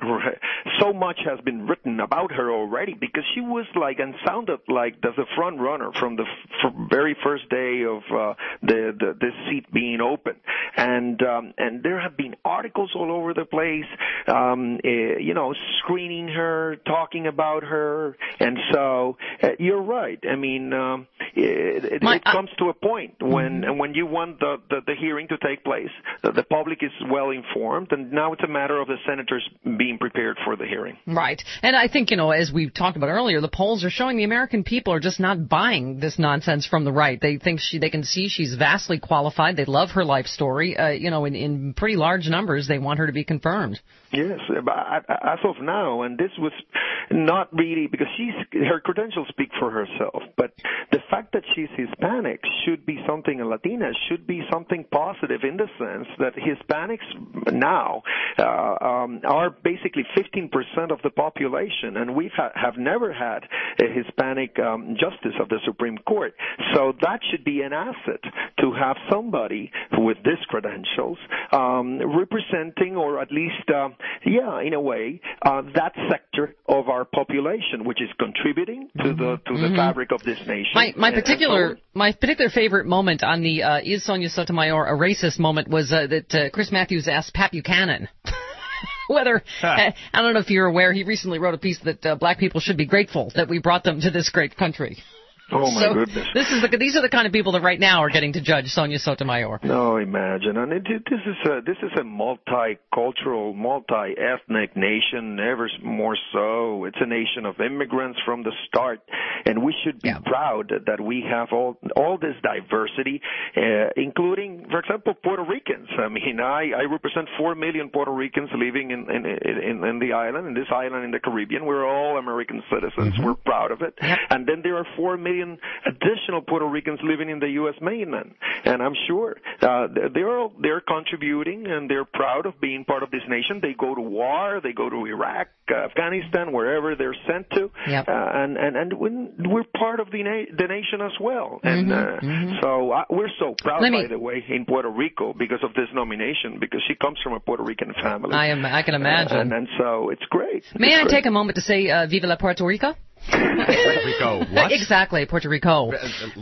Speaker 11: so much has been written about her already because she was like and sounded like the front runner from the f- very first day of uh, the, the the seat being open, and um, and there have been articles all over the place, um, uh, you know, screening her, talking about her, and so uh, you're right. I mean, um, it, it, My, it comes uh, to a point when mm-hmm. when you want the, the the hearing to take place. The public is well informed, and now it's a matter of the senators being prepared for the hearing.
Speaker 3: Right. And I think, you know, as we talked about earlier, the polls are showing the American people are just not buying this nonsense from the right. They think she, they can see she's vastly qualified. They love her life story. Uh, you know, in, in pretty large numbers, they want her to be confirmed.
Speaker 11: Yes, but as of now, and this was not really because she's her credentials speak for herself, but the fact that she's Hispanic should be something, and Latina should be something positive in the sense that Hispanics now uh, um, are basically fifteen percent of the population, and we ha- have never had a Hispanic um, justice of the Supreme Court. So that should be an asset to have somebody with these credentials um, representing, or at least, uh, yeah, in a way, uh, that sector of our population, which is contributing to the to the mm-hmm. fabric of this nation.
Speaker 3: My, my particular so, my particular favorite moment on the uh, "Is Sonia Sotomayor a racist?" moment was uh, that uh, Chris Matthews asked Pat Buchanan whether, uh, I don't know if you're aware, he recently wrote a piece that uh, black people should be grateful that we brought them to this great country.
Speaker 11: Oh, my
Speaker 3: so
Speaker 11: goodness.
Speaker 3: This is the, these are the kind of people that right now are getting to judge Sonia Sotomayor.
Speaker 11: No, imagine. And it, it, this is a, this is a multicultural, multi-ethnic nation, ever more so. It's a nation of immigrants from the start, and we should be yeah. proud that we have all all this diversity, uh, including, for example, Puerto Ricans. I mean, I, I represent four million Puerto Ricans living in, in, in, in the island, in this island in the Caribbean. We're all American citizens. Mm-hmm. We're proud of it. Yep. And then there are four million additional Puerto Ricans living in the U S mainland, and I'm sure uh, they're they're contributing and they're proud of being part of this nation. They go to war, they go to Iraq, uh, Afghanistan, wherever they're sent to,
Speaker 3: yep.
Speaker 11: uh, and and and we're part of the na- the nation as well. And
Speaker 3: mm-hmm,
Speaker 11: uh,
Speaker 3: mm-hmm.
Speaker 11: so uh, we're so proud,
Speaker 3: Let me,
Speaker 11: by the way, in Puerto Rico because of this nomination, because she comes from a Puerto Rican family.
Speaker 3: I am, I can imagine,
Speaker 11: uh, and, and so it's great.
Speaker 3: May
Speaker 11: it's
Speaker 3: I
Speaker 11: great.
Speaker 3: take a moment to say, uh, "Viva la Puerto Rico"?
Speaker 2: Puerto Rico. What?
Speaker 3: Exactly, Puerto Rico.
Speaker 2: Oh,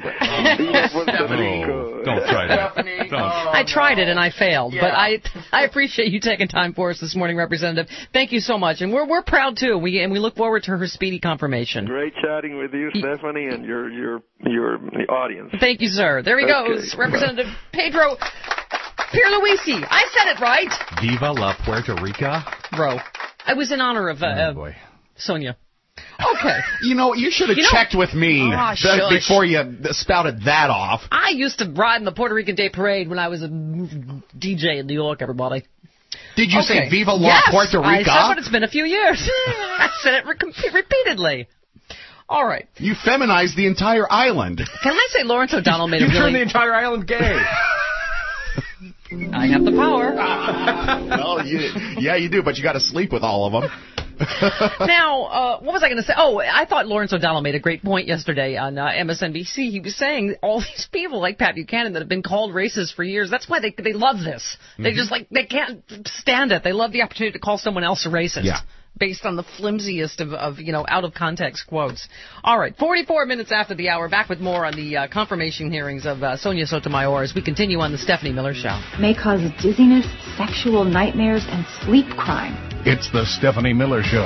Speaker 2: don't try that. Don't.
Speaker 3: I tried it and I failed, yeah. but I I appreciate you taking time for us this morning, Representative. Thank you so much, and we're we're proud too. We and we look forward to her speedy confirmation.
Speaker 11: Great chatting with you, Stephanie, and your your your audience.
Speaker 3: Thank you, sir. There he
Speaker 11: okay.
Speaker 3: goes, Representative Pedro Pierluisi. I said it right.
Speaker 2: Viva la Puerto Rica.
Speaker 3: Bro, I was in honor of uh,
Speaker 2: Oh, boy.
Speaker 3: Sonia. Okay.
Speaker 5: You know, you should have
Speaker 3: You know-
Speaker 5: checked with me
Speaker 3: Ah,
Speaker 5: th-
Speaker 3: shush.
Speaker 5: before you spouted that off.
Speaker 3: I used to ride in the Puerto Rican Day Parade when I was a D J in New York, everybody.
Speaker 5: Did you
Speaker 3: Okay.
Speaker 5: say Viva la
Speaker 3: yes,
Speaker 5: Puerto
Speaker 3: I
Speaker 5: Rica?
Speaker 3: said, but it's been a few years. I said it re- repeatedly. All right.
Speaker 5: You feminized the entire island.
Speaker 3: Can I say Lawrence O'Donnell made
Speaker 2: You
Speaker 3: a
Speaker 2: turned the
Speaker 3: really...
Speaker 2: entire island gay.
Speaker 3: I have the power.
Speaker 5: Well, you, yeah, you do, but you got to sleep with all of them.
Speaker 3: Now, uh, what was I going to say? Oh, I thought Lawrence O'Donnell made a great point yesterday on uh, M S N B C. He was saying all these people like Pat Buchanan that have been called racist for years, that's why they they love this. They
Speaker 5: Mm-hmm.
Speaker 3: just like, they can't stand it. They love the opportunity to call someone else a racist.
Speaker 5: Yeah.
Speaker 3: Based on the flimsiest of, of, you know, out-of-context quotes. All right, forty-four minutes after the hour, back with more on the uh, confirmation hearings of uh, Sonia Sotomayor as we continue on the Stephanie Miller Show.
Speaker 12: May cause dizziness, sexual nightmares, and sleep crime.
Speaker 1: It's the Stephanie Miller Show.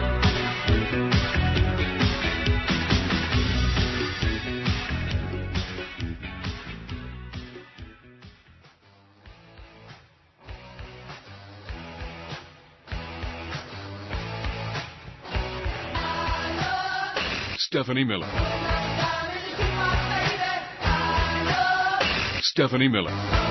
Speaker 2: Stephanie Miller. Stephanie Miller.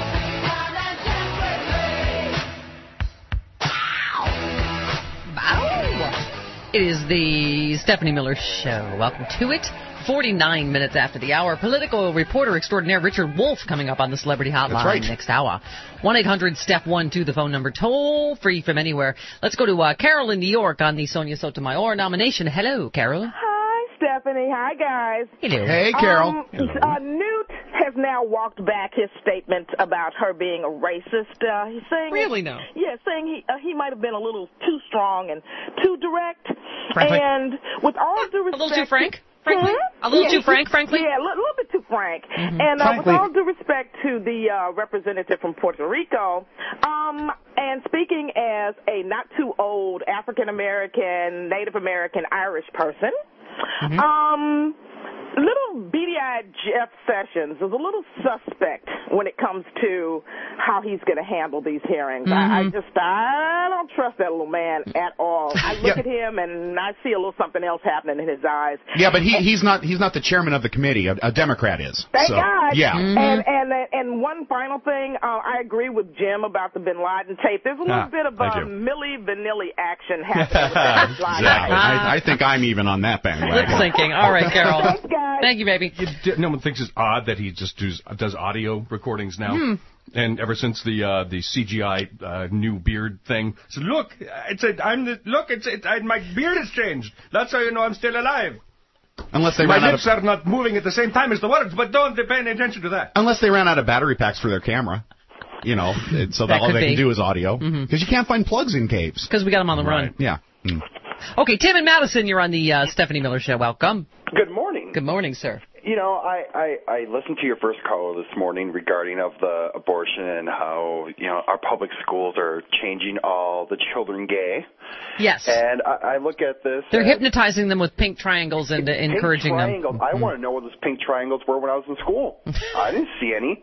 Speaker 3: Wow. It is the Stephanie Miller Show. Welcome to it. forty-nine minutes after the hour. Political reporter extraordinaire Richard Wolff coming up on the Celebrity Hotline
Speaker 5: That's right.
Speaker 3: next hour. one eight hundred step one two, the phone number, toll free from anywhere. Let's go to uh, Carol in New York on the Sonia Sotomayor nomination. Hello, Carol.
Speaker 13: Hi, Stephanie. Hi, guys.
Speaker 3: Hello.
Speaker 5: Hey, Carol.
Speaker 13: Um, uh, Newt has now walked back his statement about her being a racist. Uh, he's saying
Speaker 3: Really now?
Speaker 13: Yeah, saying he uh, he might have been a little too strong and too direct.
Speaker 3: Frankly.
Speaker 13: And with all due
Speaker 3: A
Speaker 13: respect,
Speaker 3: little too frank? Frankly?
Speaker 13: Hmm?
Speaker 3: A little
Speaker 13: Yeah,
Speaker 3: too frank, frankly?
Speaker 13: Yeah, a little, little bit too frank.
Speaker 3: Mhm.
Speaker 13: And uh,
Speaker 5: Frankly.
Speaker 13: with all due respect to the uh, representative from Puerto Rico, um, and speaking as a not too old African American, Native American, Irish person,
Speaker 3: Mhm.
Speaker 13: um, little beady-eyed Jeff Sessions is a little suspect when it comes to how he's going to handle these hearings. I, I
Speaker 3: Mhm.
Speaker 13: just, I don't trust that little man at all. I look
Speaker 5: Yeah.
Speaker 13: at him and I see a little something else happening in his eyes.
Speaker 5: Yeah, but he, he's not he's not the chairman of the committee. A, a Democrat is.
Speaker 13: Thank
Speaker 5: so,
Speaker 13: God.
Speaker 5: Yeah.
Speaker 3: Mhm.
Speaker 13: And and and one final thing, uh, I agree with Jim about the Bin Laden tape. There's a little
Speaker 2: Ah,
Speaker 13: bit of
Speaker 2: thank
Speaker 13: uh,
Speaker 2: you.
Speaker 13: Milli Vanilli action happening with that Bin Laden
Speaker 5: Exactly.
Speaker 13: tape.
Speaker 5: I, I think I'm even on that
Speaker 3: Lip
Speaker 5: bandwagon.
Speaker 3: syncing. All right, Carol.
Speaker 13: Thanks, guys.
Speaker 3: Thank you, baby.
Speaker 2: You d- no one thinks it's odd that he just does, does audio recordings now.
Speaker 3: Hmm.
Speaker 2: And ever since the uh, the C G I uh, new beard thing, so look, it's a, I'm the look, it's it, I, my beard has changed. That's how you know I'm still alive.
Speaker 5: Unless they
Speaker 2: My
Speaker 5: ran out
Speaker 2: lips
Speaker 5: of
Speaker 2: are not moving at the same time as the words, but don't pay any attention to that.
Speaker 5: unless they ran out of battery packs for their camera. You know, it- so that,
Speaker 3: That
Speaker 5: all
Speaker 3: could
Speaker 5: they
Speaker 3: be.
Speaker 5: can do is audio because
Speaker 3: Mhm.
Speaker 5: you can't find plugs in caves.
Speaker 3: Because we got him on the run.
Speaker 5: Yeah. Mm.
Speaker 3: Okay, Tim and Madison, you're on the uh, Stephanie Miller Show. Welcome.
Speaker 14: Good morning.
Speaker 3: Good morning, sir.
Speaker 14: You know, I, I, I listened to your first call this morning regarding of the abortion and how, you know, our public schools are changing all the children gay.
Speaker 3: Yes.
Speaker 14: And I, I look at this.
Speaker 3: They're
Speaker 14: as
Speaker 3: hypnoptizing them with pink triangles and uh,
Speaker 14: pink
Speaker 3: encouraging
Speaker 14: triangles.
Speaker 3: them.
Speaker 14: I want to know what those pink triangles were when I was in school. I didn't see any.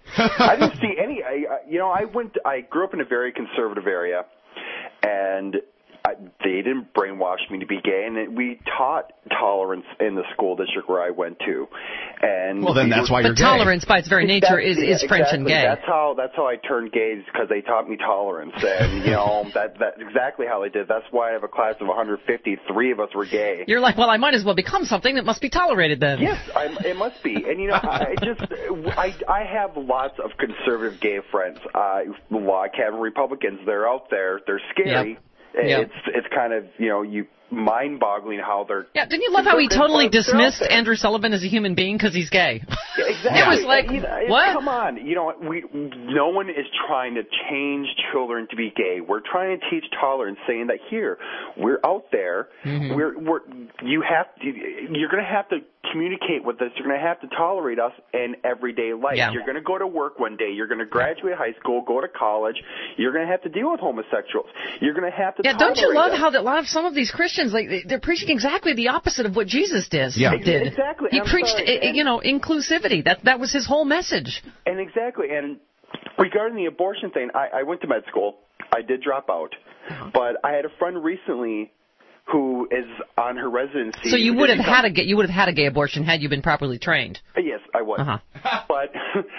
Speaker 14: I didn't see any. I, I, you know, I went. I grew up in a very conservative area, and I, they didn't brainwash me to be gay, and it, we taught tolerance in the school district where I went to. And
Speaker 5: Well, then
Speaker 14: we
Speaker 5: that's
Speaker 14: were-
Speaker 5: why you're
Speaker 3: But tolerance, by its very nature,
Speaker 14: That's-
Speaker 3: is, is
Speaker 14: yeah,
Speaker 3: French and
Speaker 14: exactly.
Speaker 3: gay.
Speaker 14: That's how that's how I turned gay, because they taught me tolerance, and you know that that's exactly how they did. That's why I have a class of one hundred fifty. Three of us were gay.
Speaker 3: You're like, well, I might as well become something that must be tolerated then.
Speaker 14: Yes, I'm, it must be. And, you know, I just, I, I have lots of conservative gay friends. Uh, log cabin Republicans, they're out there. They're scary.
Speaker 3: Yep. Yep.
Speaker 14: It's, it's kind of, you know, you mind-boggling how they're...
Speaker 3: Yeah, didn't you love how he
Speaker 14: conservative,
Speaker 3: totally
Speaker 14: but they're out
Speaker 3: dismissed
Speaker 14: there.
Speaker 3: Andrew Sullivan as a human being because he's gay?
Speaker 14: Yeah, exactly.
Speaker 3: It was like,
Speaker 14: You know, it's-
Speaker 3: what?
Speaker 14: Come on. You know, we no one is trying to change children to be gay. We're trying to teach tolerance, saying that here, we're out there.
Speaker 3: Mhm.
Speaker 14: We're we're you have to, you're going to have to communicate with us. You're going to have to tolerate us in everyday life.
Speaker 3: Yeah.
Speaker 14: You're going to go to work one day. You're going to graduate high school, go to college. You're going to have to deal with homosexuals. You're going to have to
Speaker 3: Yeah, don't you
Speaker 14: tolerate
Speaker 3: love
Speaker 14: them.
Speaker 3: how that a lot of some of these Christians, like, they- they're preaching exactly the opposite of what Jesus did.
Speaker 14: Yeah.
Speaker 3: did.
Speaker 14: Exactly.
Speaker 3: He
Speaker 14: I'm
Speaker 3: preached,
Speaker 14: sorry.
Speaker 3: uh, you know, inclusivity. That that was his whole message.
Speaker 14: And exactly, and regarding the abortion thing, I, I went to med school. I did drop out, but I had a friend recently who is on her residency.
Speaker 3: So you would have
Speaker 14: become,
Speaker 3: had a gay, you would have had a gay abortion had you been properly trained.
Speaker 14: Yes, I would.
Speaker 3: Uh-huh.
Speaker 14: But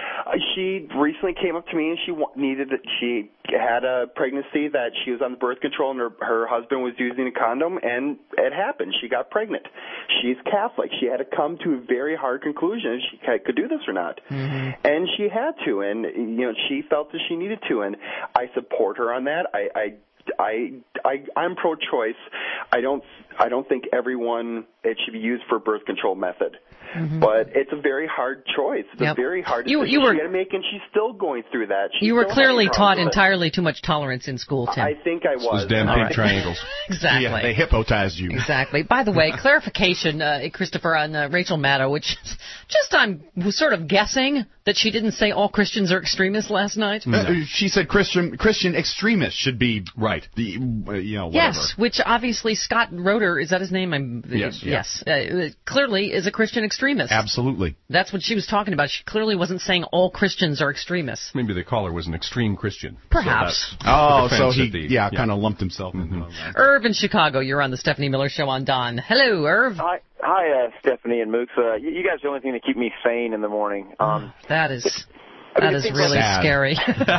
Speaker 14: she recently came up to me and she needed she had a pregnancy that she was on the birth control and her, her husband was using a condom, and it happened. She got pregnant. She's Catholic. She had to come to a very hard conclusion if she could do this or not.
Speaker 3: Mm-hmm.
Speaker 14: And she had to, and you know she felt that she needed to, and I support her on that. I, I I, I, I'm pro-choice. I don't, I don't think everyone it should be used for birth control method. Mm-hmm. But it's a very hard choice. It's yep. a very hard decision
Speaker 3: you, you were,
Speaker 14: she had to make, and she's still going through that. She's
Speaker 3: you were clearly taught
Speaker 14: it.
Speaker 3: entirely too much tolerance in school, Tim.
Speaker 14: I think I was.
Speaker 2: Those damn pink
Speaker 14: right.
Speaker 2: triangles.
Speaker 3: Exactly.
Speaker 5: Yeah, they hypnotized you.
Speaker 3: Exactly. By the way, clarification, uh, Christopher, on uh, Rachel Maddow, which just I'm sort of guessing that she didn't say all Christians are extremists last night.
Speaker 5: No. Uh, she said Christian Christian extremists should be right. The uh, you know whatever.
Speaker 3: Yes, which obviously Scott Roeder, is that his name? I'm,
Speaker 5: yes.
Speaker 3: Yes. Yeah. Uh, clearly is a Christian extremist.
Speaker 5: Absolutely.
Speaker 3: That's what she was talking about. She clearly wasn't saying all Christians are extremists.
Speaker 2: Maybe the caller was an extreme Christian.
Speaker 3: Perhaps.
Speaker 2: So
Speaker 5: oh, so he
Speaker 2: the,
Speaker 5: yeah,
Speaker 2: yeah.
Speaker 5: kind of lumped himself
Speaker 2: mm-hmm.
Speaker 5: in. That.
Speaker 3: Irv in Chicago, you're on the Stephanie Miller Show on Don. Hello, Irv.
Speaker 15: Hi, hi, uh, Stephanie and Mooks. Uh, you, you guys are the only thing that keep me sane in the morning. Um,
Speaker 3: that is.
Speaker 15: I mean,
Speaker 3: that is really
Speaker 5: sad.
Speaker 3: scary.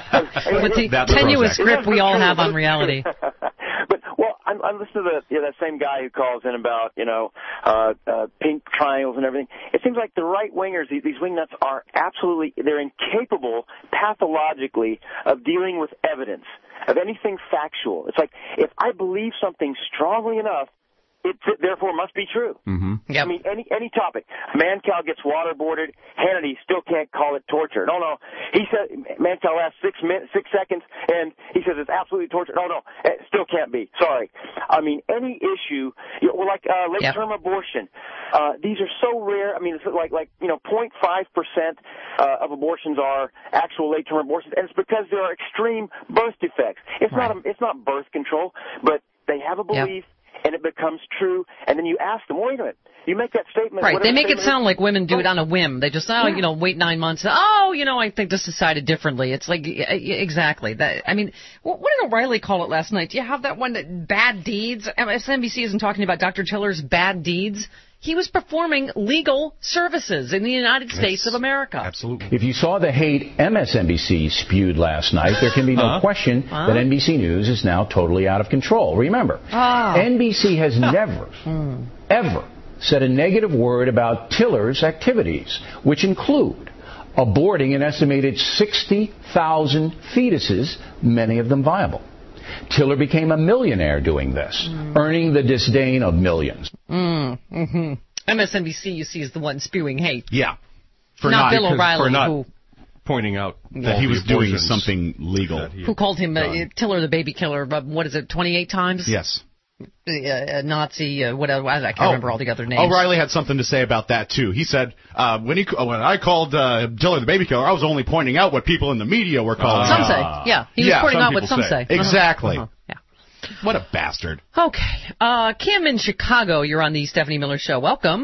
Speaker 3: With the That's tenuous grip we all have on reality.
Speaker 15: But well, I'm, I'm listening to the, you know, that same guy who calls in about you know uh, uh, pink triangles and everything. It seems like the right wingers, these, these wingnuts, are absolutely they're incapable pathologically of dealing with evidence of anything factual. It's like if I believe something strongly enough, it therefore must be true.
Speaker 2: Mm-hmm.
Speaker 3: Yep.
Speaker 15: I mean, any any topic. Mancow gets waterboarded. Hannity still can't call it torture. No, no. He said Mancow lasts six minutes, six seconds, and he says it's absolutely torture. No, no. It still can't be. Sorry. I mean, any issue, you know, like uh, late-term yep. abortion. Uh, these are so rare. I mean, it's like like you know, zero point five percent uh, of abortions are actual late-term abortions, and it's because there are extreme birth defects. It's right. not a, it's not birth control, but they have a belief. Yep. And it becomes true, and then you ask them, wait a minute, you make that statement.
Speaker 3: Right, they make it sound
Speaker 15: is,
Speaker 3: like women do it on a whim. They just, oh,
Speaker 15: yeah.
Speaker 3: you know, wait nine months. Oh, you know, I think this decided differently. It's like, exactly. That. I mean, what did O'Reilly call it last night? Do you have that one, that bad deeds? M S N B C isn't talking about Doctor Tiller's bad deeds. He was performing legal services in the United States of America.
Speaker 2: Absolutely.
Speaker 16: If you saw the hate M S N B C spewed last night, there can be no uh, question uh, that N B C News is now totally out of control. Remember, uh, N B C has never, hmm. ever said a negative word about Tiller's activities, which include aborting an estimated sixty thousand fetuses, many of them viable. Tiller became a millionaire doing this, mm. earning the disdain of millions.
Speaker 3: Mm, mm-hmm. M S N B C, you see, is the one spewing hate.
Speaker 5: Yeah.
Speaker 3: For not, not Bill O'Reilly,
Speaker 2: for not
Speaker 3: who
Speaker 2: pointing out
Speaker 5: that he was doing something legal.
Speaker 3: Who called him uh, Tiller the baby killer, uh, what is it, twenty-eight times?
Speaker 5: Yes.
Speaker 3: Uh, uh, Nazi, uh, whatever, I can't oh, remember all the other names.
Speaker 5: O'Reilly had something to say about that, too. He said, uh, when he when I called uh, Tiller the baby killer, I was only pointing out what people in the media were calling
Speaker 3: uh,
Speaker 5: him.
Speaker 3: Some say, yeah. He was
Speaker 5: yeah,
Speaker 3: pointing out what some say. say.
Speaker 5: Exactly.
Speaker 3: Uh-huh. Uh-huh. Yeah.
Speaker 5: What a bastard.
Speaker 3: Okay. Uh, Kim in Chicago, you're on the Stephanie Miller Show. Welcome.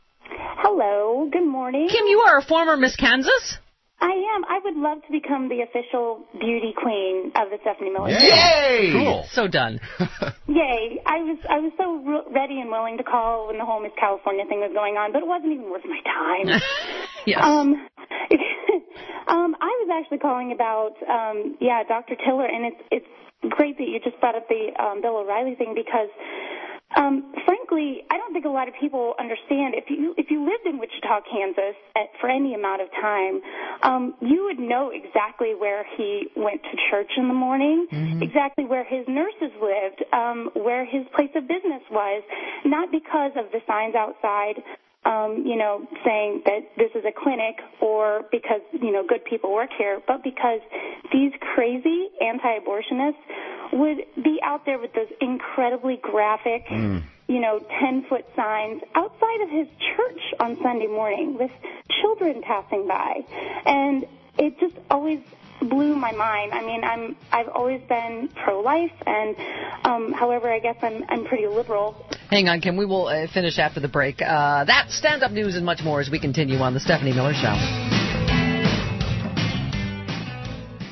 Speaker 17: Hello. Good morning.
Speaker 3: Kim, you are a former Miss Kansas?
Speaker 17: I am. I would love to become the official beauty queen of the Stephanie Miller Show.
Speaker 5: Yay!
Speaker 3: Cool. So done.
Speaker 17: Yay. I was I was so re- ready and willing to call when the whole Miss California thing was going on, but it wasn't even worth my time.
Speaker 3: Yes.
Speaker 17: Um, um, I was actually calling about, um, yeah, Doctor Tiller, and it's it's great that you just brought up the um, Bill O'Reilly thing because Um, frankly, I don't think a lot of people understand. If you if you lived in Wichita, Kansas, at, for any amount of time, um, you would know exactly where he went to church in the morning, mm-hmm. exactly where his nurses lived, um, where his place of business was, not because of the signs outside, um, you know, saying that this is a clinic or because, you know, good people work here, but because these crazy anti-abortionists would be out there with those incredibly graphic, mm. you know, ten-foot signs outside of his church on Sunday morning with children passing by. And it just always blew my mind. I mean, I'm, I've always been pro-life, and um, however, I guess I'm, I'm pretty liberal.
Speaker 3: Hang on, Kim. We will uh, finish after the break. Uh, that stand-up news and much more as we continue on the Stephanie Miller Show.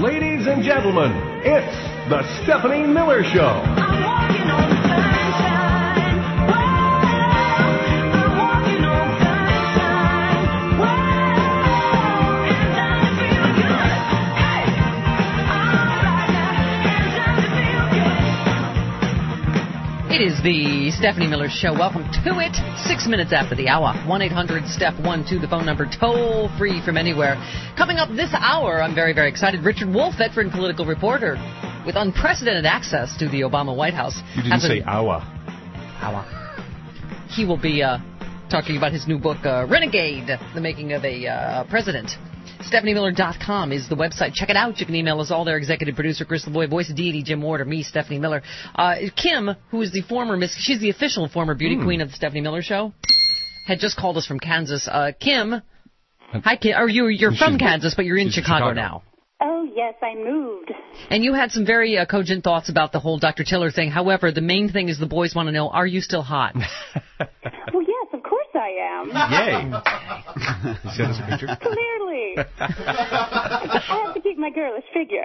Speaker 1: Ladies and gentlemen, it's the Stephanie Miller Show.
Speaker 3: It is the Stephanie Miller Show. Welcome to it. Six minutes after the hour. one eight hundred step one two, the phone number, toll free from anywhere. Coming up this hour, I'm very, very excited. Richard Wolff, veteran political reporter with unprecedented access to the Obama White House.
Speaker 2: You didn't say hour.
Speaker 3: Hour. He will be uh, talking about his new book, uh, Renegade, the making of a uh, president. Stephanie Miller dot com is the website. Check it out. You can email us all there. Executive producer Chris LeBoy, voice of deity Jim Ward, or me, Stephanie Miller. Uh, Kim, who is the former Miss, she's the official former beauty mm. queen of the Stephanie Miller Show, had just called us from Kansas. Uh, Kim, hi Kim. Or you, you're from Kansas, but you're in Chicago, Chicago now.
Speaker 17: Oh yes, I moved.
Speaker 3: And you had some very uh, cogent thoughts about the whole Doctor Tiller thing. However, the main thing is the boys want to know: are you still hot?
Speaker 17: Well, yes, of course I am.
Speaker 2: Yay! Send us a picture.
Speaker 17: Clearly. I have to keep my girlish figure.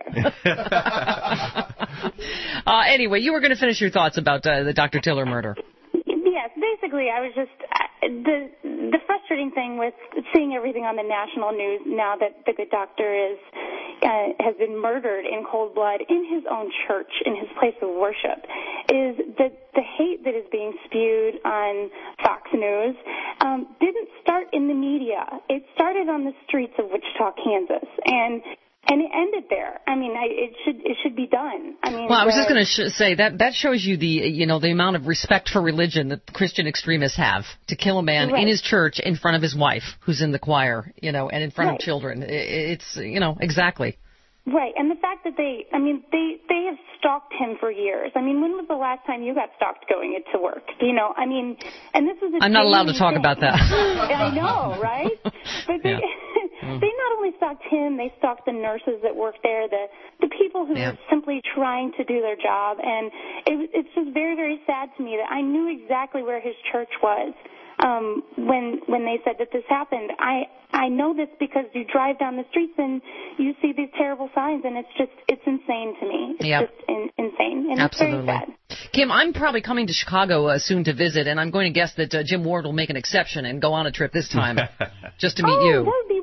Speaker 3: uh, anyway, you were going to finish your thoughts about uh, the Doctor Tiller murder.
Speaker 17: Yes, basically, I was just uh, the the frustrating thing with seeing everything on the national news now that the good doctor is uh, has been murdered in cold blood in his own church, in his place of worship, is the the hate that is being spewed on Fox News um, didn't start in the media. It started on the streets of Wichita, Kansas, and. And it ended there. I mean, I, it should it should be done. I mean,
Speaker 3: well, I was just going to sh- say that that shows you the you know the amount of respect for religion that Christian extremists have to kill a man right. in his church in front of his wife, who's in the choir, you know, and in front right. of children. It, it's you know exactly.
Speaker 17: Right, and the fact that they, I mean, they they have stalked him for years. I mean, when was the last time you got stalked going into work? You know, I mean, and this is a
Speaker 3: I'm not allowed to talk
Speaker 17: thing.
Speaker 3: about that.
Speaker 17: I know, right? But they, yeah. they not only stalked him, they stalked the nurses that work there, the the people who yeah. were simply trying to do their job, and it, it's just very, very sad to me that I knew exactly where his church was. Um, when when they said that this happened, I I know this because you drive down the streets and you see these terrible signs, and it's just it's insane to me. It's
Speaker 3: yep.
Speaker 17: just in, insane, and
Speaker 3: Absolutely.
Speaker 17: it's very sad.
Speaker 3: Kim, I'm probably coming to Chicago uh, soon to visit, and I'm going to guess that uh, Jim Ward will make an exception and go on a trip this time just to meet
Speaker 17: oh,
Speaker 3: you.
Speaker 17: Oh, that would be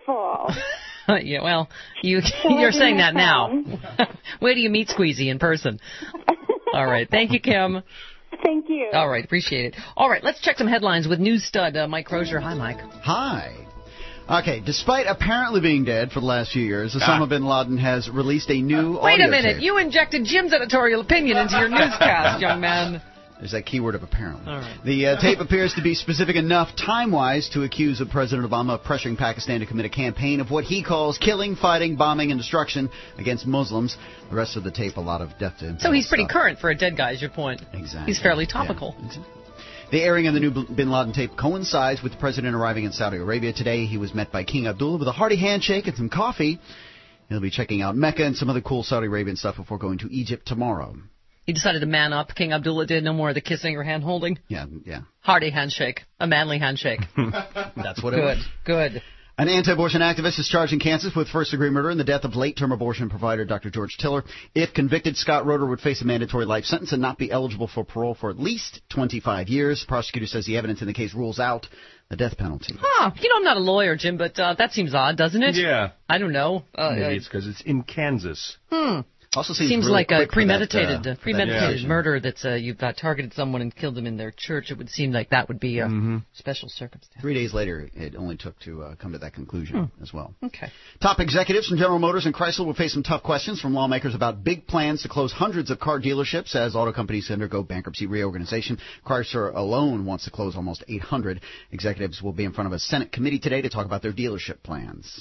Speaker 17: wonderful.
Speaker 3: yeah, well, you you're saying that now. Where do you meet Squeezy in person? All right, thank you, Kim.
Speaker 17: Thank you.
Speaker 3: All right, appreciate it. All right, let's check some headlines with news stud uh, Mike Crozier. Hi, Mike.
Speaker 4: Hi. Okay, despite apparently being dead for the last few years, Osama ah. bin Laden has released a new
Speaker 3: Wait
Speaker 4: audio
Speaker 3: a minute,
Speaker 4: tape.
Speaker 3: You injected Jim's editorial opinion into your newscast, young man.
Speaker 4: There's that keyword of apparently.
Speaker 3: All right.
Speaker 4: The uh, tape appears to be specific enough time-wise to accuse of President Obama of pressuring Pakistan to commit a campaign of what he calls killing, fighting, bombing, and destruction against Muslims. The rest of the tape, a lot of death to him.
Speaker 3: So he's pretty stuff. current for a dead guy, is your point.
Speaker 4: Exactly.
Speaker 3: He's fairly topical.
Speaker 4: Yeah. The airing of the new bin Laden tape coincides with the president arriving in Saudi Arabia today. He was met by King Abdullah with a hearty handshake and some coffee. He'll be checking out Mecca and some other cool Saudi Arabian stuff before going to Egypt tomorrow.
Speaker 3: He decided to man up. King Abdullah did. No more of the kissing or hand-holding.
Speaker 4: Yeah, yeah.
Speaker 3: Hearty handshake. A manly handshake.
Speaker 4: That's what it
Speaker 3: good,
Speaker 4: was.
Speaker 3: Good, good.
Speaker 4: An anti-abortion activist is charged in Kansas with first-degree murder in the death of late-term abortion provider Doctor George Tiller. If convicted, Scott Roeder would face a mandatory life sentence and not be eligible for parole for at least twenty-five years. The prosecutor says the evidence in the case rules out the death penalty.
Speaker 3: Huh. You know, I'm not a lawyer, Jim, but uh, that seems odd, doesn't it?
Speaker 2: Yeah.
Speaker 3: I don't know. Uh,
Speaker 2: Maybe it's because it's in Kansas.
Speaker 3: Hmm.
Speaker 4: Also seems,
Speaker 3: seems
Speaker 4: really
Speaker 3: like a premeditated,
Speaker 4: that, uh,
Speaker 3: uh, premeditated
Speaker 4: that
Speaker 3: murder that's uh, you've uh, targeted someone and killed them in their church. It would seem like that would be a
Speaker 2: mm-hmm.
Speaker 3: special circumstance.
Speaker 4: Three days later, it only took to uh, come to that conclusion
Speaker 3: hmm.
Speaker 4: as well.
Speaker 3: Okay.
Speaker 4: Top executives from General Motors and Chrysler will face some tough questions from lawmakers about big plans to close hundreds of car dealerships as auto companies undergo bankruptcy reorganization. Chrysler alone wants to close almost eight hundred. Executives will be in front of a Senate committee today to talk about their dealership plans.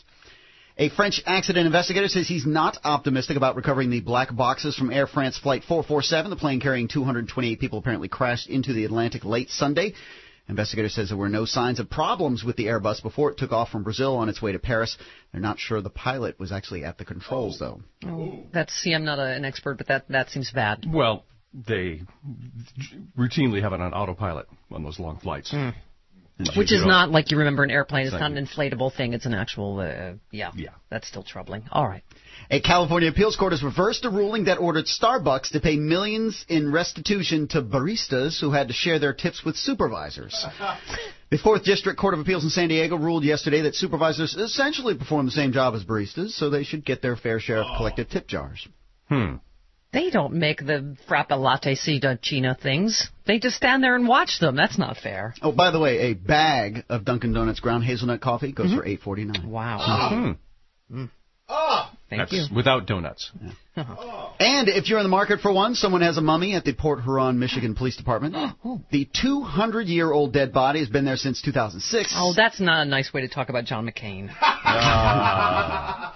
Speaker 4: A French accident investigator says he's not optimistic about recovering the black boxes from Air France Flight four forty-seven. The plane carrying two hundred twenty-eight people apparently crashed into the Atlantic late Sunday. Investigator says there were no signs of problems with the Airbus before it took off from Brazil on its way to Paris. They're not sure the pilot was actually at the controls, though.
Speaker 3: Oh, that's, see, I'm not a, an expert, but that, that seems bad.
Speaker 2: Well, they routinely have it on autopilot on those long flights.
Speaker 3: Mm. Which is not like you remember an airplane. It's not an inflatable thing. It's an actual, uh, yeah. Yeah. That's still troubling. All right.
Speaker 4: A California appeals court has reversed a ruling that ordered Starbucks to pay millions in restitution to baristas who had to share their tips with supervisors. The Fourth District Court of Appeals in San Diego ruled yesterday that supervisors essentially perform the same job as baristas, so they should get their fair share of collective tip jars.
Speaker 2: Hmm.
Speaker 3: They don't make the frappe latte China things. They just stand there and watch them. That's not fair.
Speaker 4: Oh, by the way, a bag of Dunkin' Donuts ground hazelnut coffee goes mm-hmm. for eight forty-nine.
Speaker 3: Wow.
Speaker 2: Mm-hmm.
Speaker 3: Mm. Oh, Thank
Speaker 2: That's
Speaker 3: you.
Speaker 2: Without donuts.
Speaker 4: Yeah. Uh-huh. And if you're in the market for one, someone has a mummy at the Port Huron, Michigan Police Department.
Speaker 3: Oh.
Speaker 4: The two hundred year old dead body has been there since two thousand six.
Speaker 3: Oh, that's not a nice way to talk about John McCain. uh.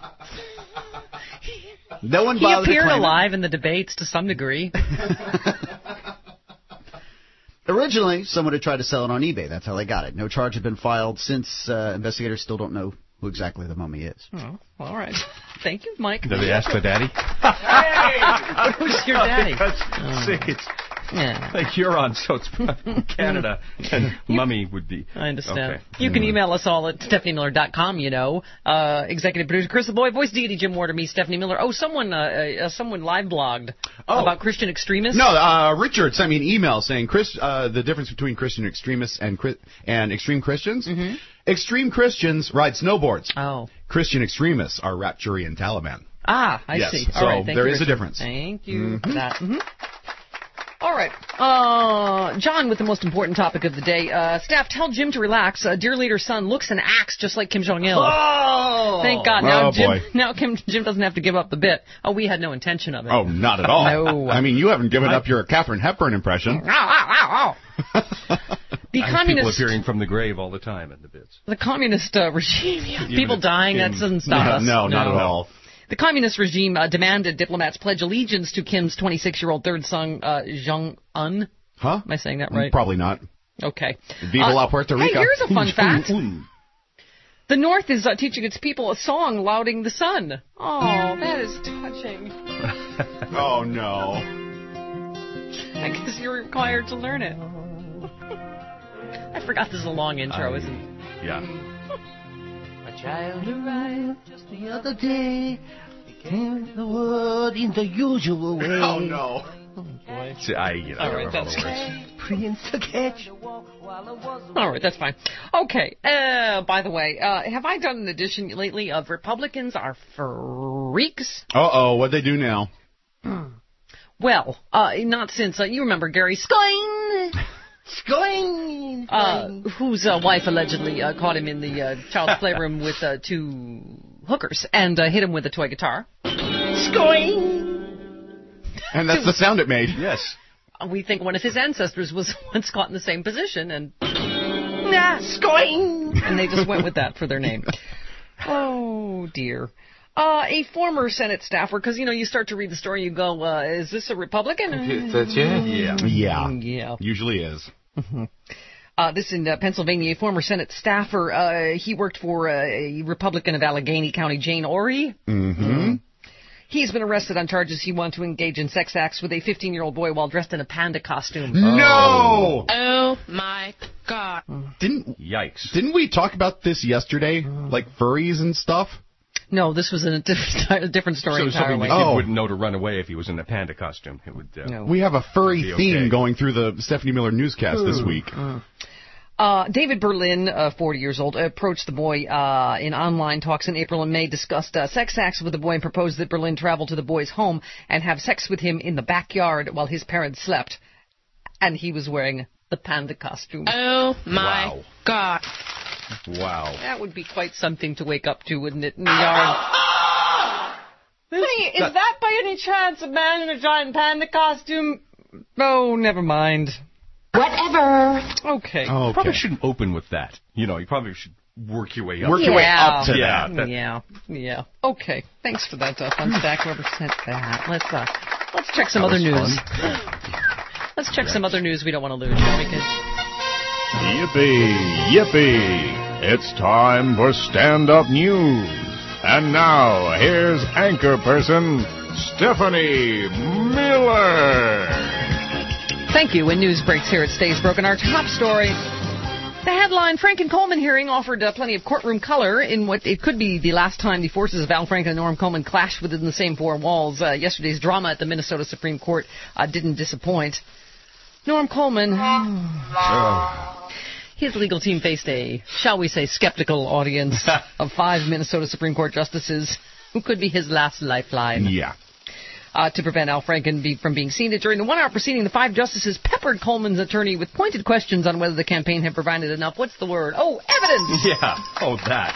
Speaker 4: No one
Speaker 3: he
Speaker 4: bothered
Speaker 3: appeared
Speaker 4: to claim
Speaker 3: alive
Speaker 4: it.
Speaker 3: in the debates to some degree.
Speaker 4: Originally, someone had tried to sell it on eBay. That's how they got it. No charge had been filed since. Uh, investigators still don't know who exactly the mummy is.
Speaker 3: Oh, all right. Thank you, Mike.
Speaker 2: Did they ask the daddy?
Speaker 3: Hey! Who's your daddy?
Speaker 2: Oh. See, it's
Speaker 3: yeah.
Speaker 2: like Huron, so it's Canada, and mummy would be.
Speaker 3: I understand.
Speaker 2: Okay.
Speaker 3: You can email us all at Stephanie Miller dot com, you know. Uh, executive producer Chris the Boy, voice deity Jim Ward, me, Stephanie Miller. Oh, someone uh, uh, someone live blogged
Speaker 5: oh.
Speaker 3: about Christian extremists.
Speaker 5: No, uh, Richard sent me an email saying Chris, uh, the difference between Christian extremists and and extreme Christians.
Speaker 3: Mm-hmm.
Speaker 5: Extreme Christians ride snowboards.
Speaker 3: Oh.
Speaker 5: Christian extremists are Rapturian Taliban.
Speaker 3: Ah, I
Speaker 5: yes.
Speaker 3: see.
Speaker 5: So
Speaker 3: all right, thank
Speaker 5: there
Speaker 3: you,
Speaker 5: is
Speaker 3: Richard.
Speaker 5: a difference.
Speaker 3: Thank you
Speaker 5: mm-hmm.
Speaker 3: for that. Mm-hmm. All right. Uh, John with the most important topic of the day. Uh, staff, tell Jim to relax. Uh, dear leader's son looks and acts just like Kim Jong-il.
Speaker 2: Oh!
Speaker 3: Thank God. Now,
Speaker 5: oh,
Speaker 3: Jim,
Speaker 5: boy.
Speaker 3: now Kim, Jim doesn't have to give up the bit. Oh, we had no intention of it.
Speaker 5: Oh, not at all.
Speaker 3: No.
Speaker 5: I mean, you haven't given I... up your Katharine Hepburn impression.
Speaker 3: Ow, ow, ow, ow. The
Speaker 2: I
Speaker 3: communist
Speaker 2: people appearing from the grave all the time in the bits.
Speaker 3: The communist uh, regime, yeah, people dying,
Speaker 2: in,
Speaker 3: that doesn't stop
Speaker 5: no,
Speaker 3: us.
Speaker 5: No,
Speaker 3: no,
Speaker 5: not at all.
Speaker 3: The communist regime uh, demanded diplomats pledge allegiance to Kim's twenty-six-year-old third son, uh, Jong-un.
Speaker 5: Huh?
Speaker 3: Am I saying that right?
Speaker 5: Probably not.
Speaker 3: Okay.
Speaker 5: Viva
Speaker 3: uh,
Speaker 5: la Puerto Rico.
Speaker 3: Hey, here's a fun fact. The North is uh, teaching its people a song lauding the sun. Oh, that is touching.
Speaker 5: Oh, no.
Speaker 3: I guess you're required to learn it. I forgot this is a long intro,
Speaker 2: I,
Speaker 3: isn't it?
Speaker 2: Yeah.
Speaker 10: A child arrived just the other day. He came to the world in the usual way.
Speaker 5: Oh, no.
Speaker 3: Oh, boy.
Speaker 2: See, I, you know,
Speaker 3: All right, that's
Speaker 10: good. Prince to catch.
Speaker 3: All right, that's fine. Okay. Uh, by the way, uh, have I done an edition lately of Republicans are freaks?
Speaker 5: Uh-oh, what'd they do now?
Speaker 3: Well, uh, not since, uh, you remember Gary Skine?
Speaker 10: Skine!
Speaker 3: Uh, whose uh, wife allegedly uh, caught him in the uh, child's playroom with uh, two hookers and uh, hit him with a toy guitar.
Speaker 10: Skine!
Speaker 5: And that's the sound it made.
Speaker 2: Yes.
Speaker 3: We think one of his ancestors was once caught in the same position, and
Speaker 10: nah, Skine!
Speaker 3: And they just went with that for their name. Oh, dear. Uh, a former Senate staffer, because, you know, you start to read the story, you go, uh, is this a Republican?
Speaker 5: Yeah. Yeah.
Speaker 3: Yeah.
Speaker 5: Usually is.
Speaker 3: Uh, this in uh, Pennsylvania, a former Senate staffer, uh, he worked for uh, a Republican of Allegheny County, Jane Orey.
Speaker 5: Mm-hmm.
Speaker 3: Mm-hmm. He's been arrested on charges he wanted to engage in sex acts with a fifteen-year-old boy while dressed in a panda costume.
Speaker 5: No!
Speaker 10: Oh, my God.
Speaker 5: Didn't
Speaker 2: Yikes.
Speaker 5: Didn't we talk about this yesterday? Like furries and stuff?
Speaker 3: No, this was a different, a different story
Speaker 2: So
Speaker 3: entirely.
Speaker 2: something the kid
Speaker 5: Oh.
Speaker 2: wouldn't know to run away if he was in a panda costume. It would. Uh,
Speaker 3: No.
Speaker 5: We have a furry
Speaker 2: Be
Speaker 5: theme
Speaker 2: okay.
Speaker 5: going through the Stephanie Miller newscast this week.
Speaker 3: Mm. Uh, David Berlin, uh, forty years old, approached the boy uh, in online talks in April and May, discussed uh, sex acts with the boy and proposed that Berlin travel to the boy's home and have sex with him in the backyard while his parents slept. And he was wearing the panda costume.
Speaker 10: Oh, my
Speaker 2: Wow.
Speaker 10: God.
Speaker 2: Wow.
Speaker 3: That would be quite something to wake up to, wouldn't it, in the yard? Honey, is that by any chance a man in a giant panda costume? Oh, never mind.
Speaker 10: Whatever.
Speaker 3: Okay.
Speaker 2: You
Speaker 5: Okay.
Speaker 2: probably shouldn't open with that. You know, you probably should work your way up.
Speaker 5: Work your way
Speaker 3: Yeah.
Speaker 5: up to
Speaker 2: Yeah.
Speaker 5: that.
Speaker 2: that-
Speaker 3: Yeah, yeah. Okay, thanks for that, uh, fun stack. Whoever sent that. Let's uh, let's check some
Speaker 2: That
Speaker 3: other
Speaker 2: was
Speaker 3: news. Let's check some other news we don't want to lose, shall we, kids?
Speaker 1: Yippee, yippee. It's time for stand-up news. And now, here's anchor person Stephanie Miller.
Speaker 3: Thank you. When news breaks here, it stays broken. Our top story. The headline, Franken Coleman hearing offered uh, plenty of courtroom color in what it could be the last time the forces of Al Franken and Norm Coleman clashed within the same four walls. Uh, yesterday's drama at the Minnesota Supreme Court uh, didn't disappoint. Norm Coleman, his legal team faced a, shall we say, skeptical audience of five Minnesota Supreme Court justices who could be his last lifeline.
Speaker 5: Yeah.
Speaker 3: Uh, to prevent Al Franken be, from being seen. During the one-hour proceeding, the five justices peppered Coleman's attorney with pointed questions on whether the campaign had provided enough, what's the word? Oh, evidence!
Speaker 2: Yeah, oh, that.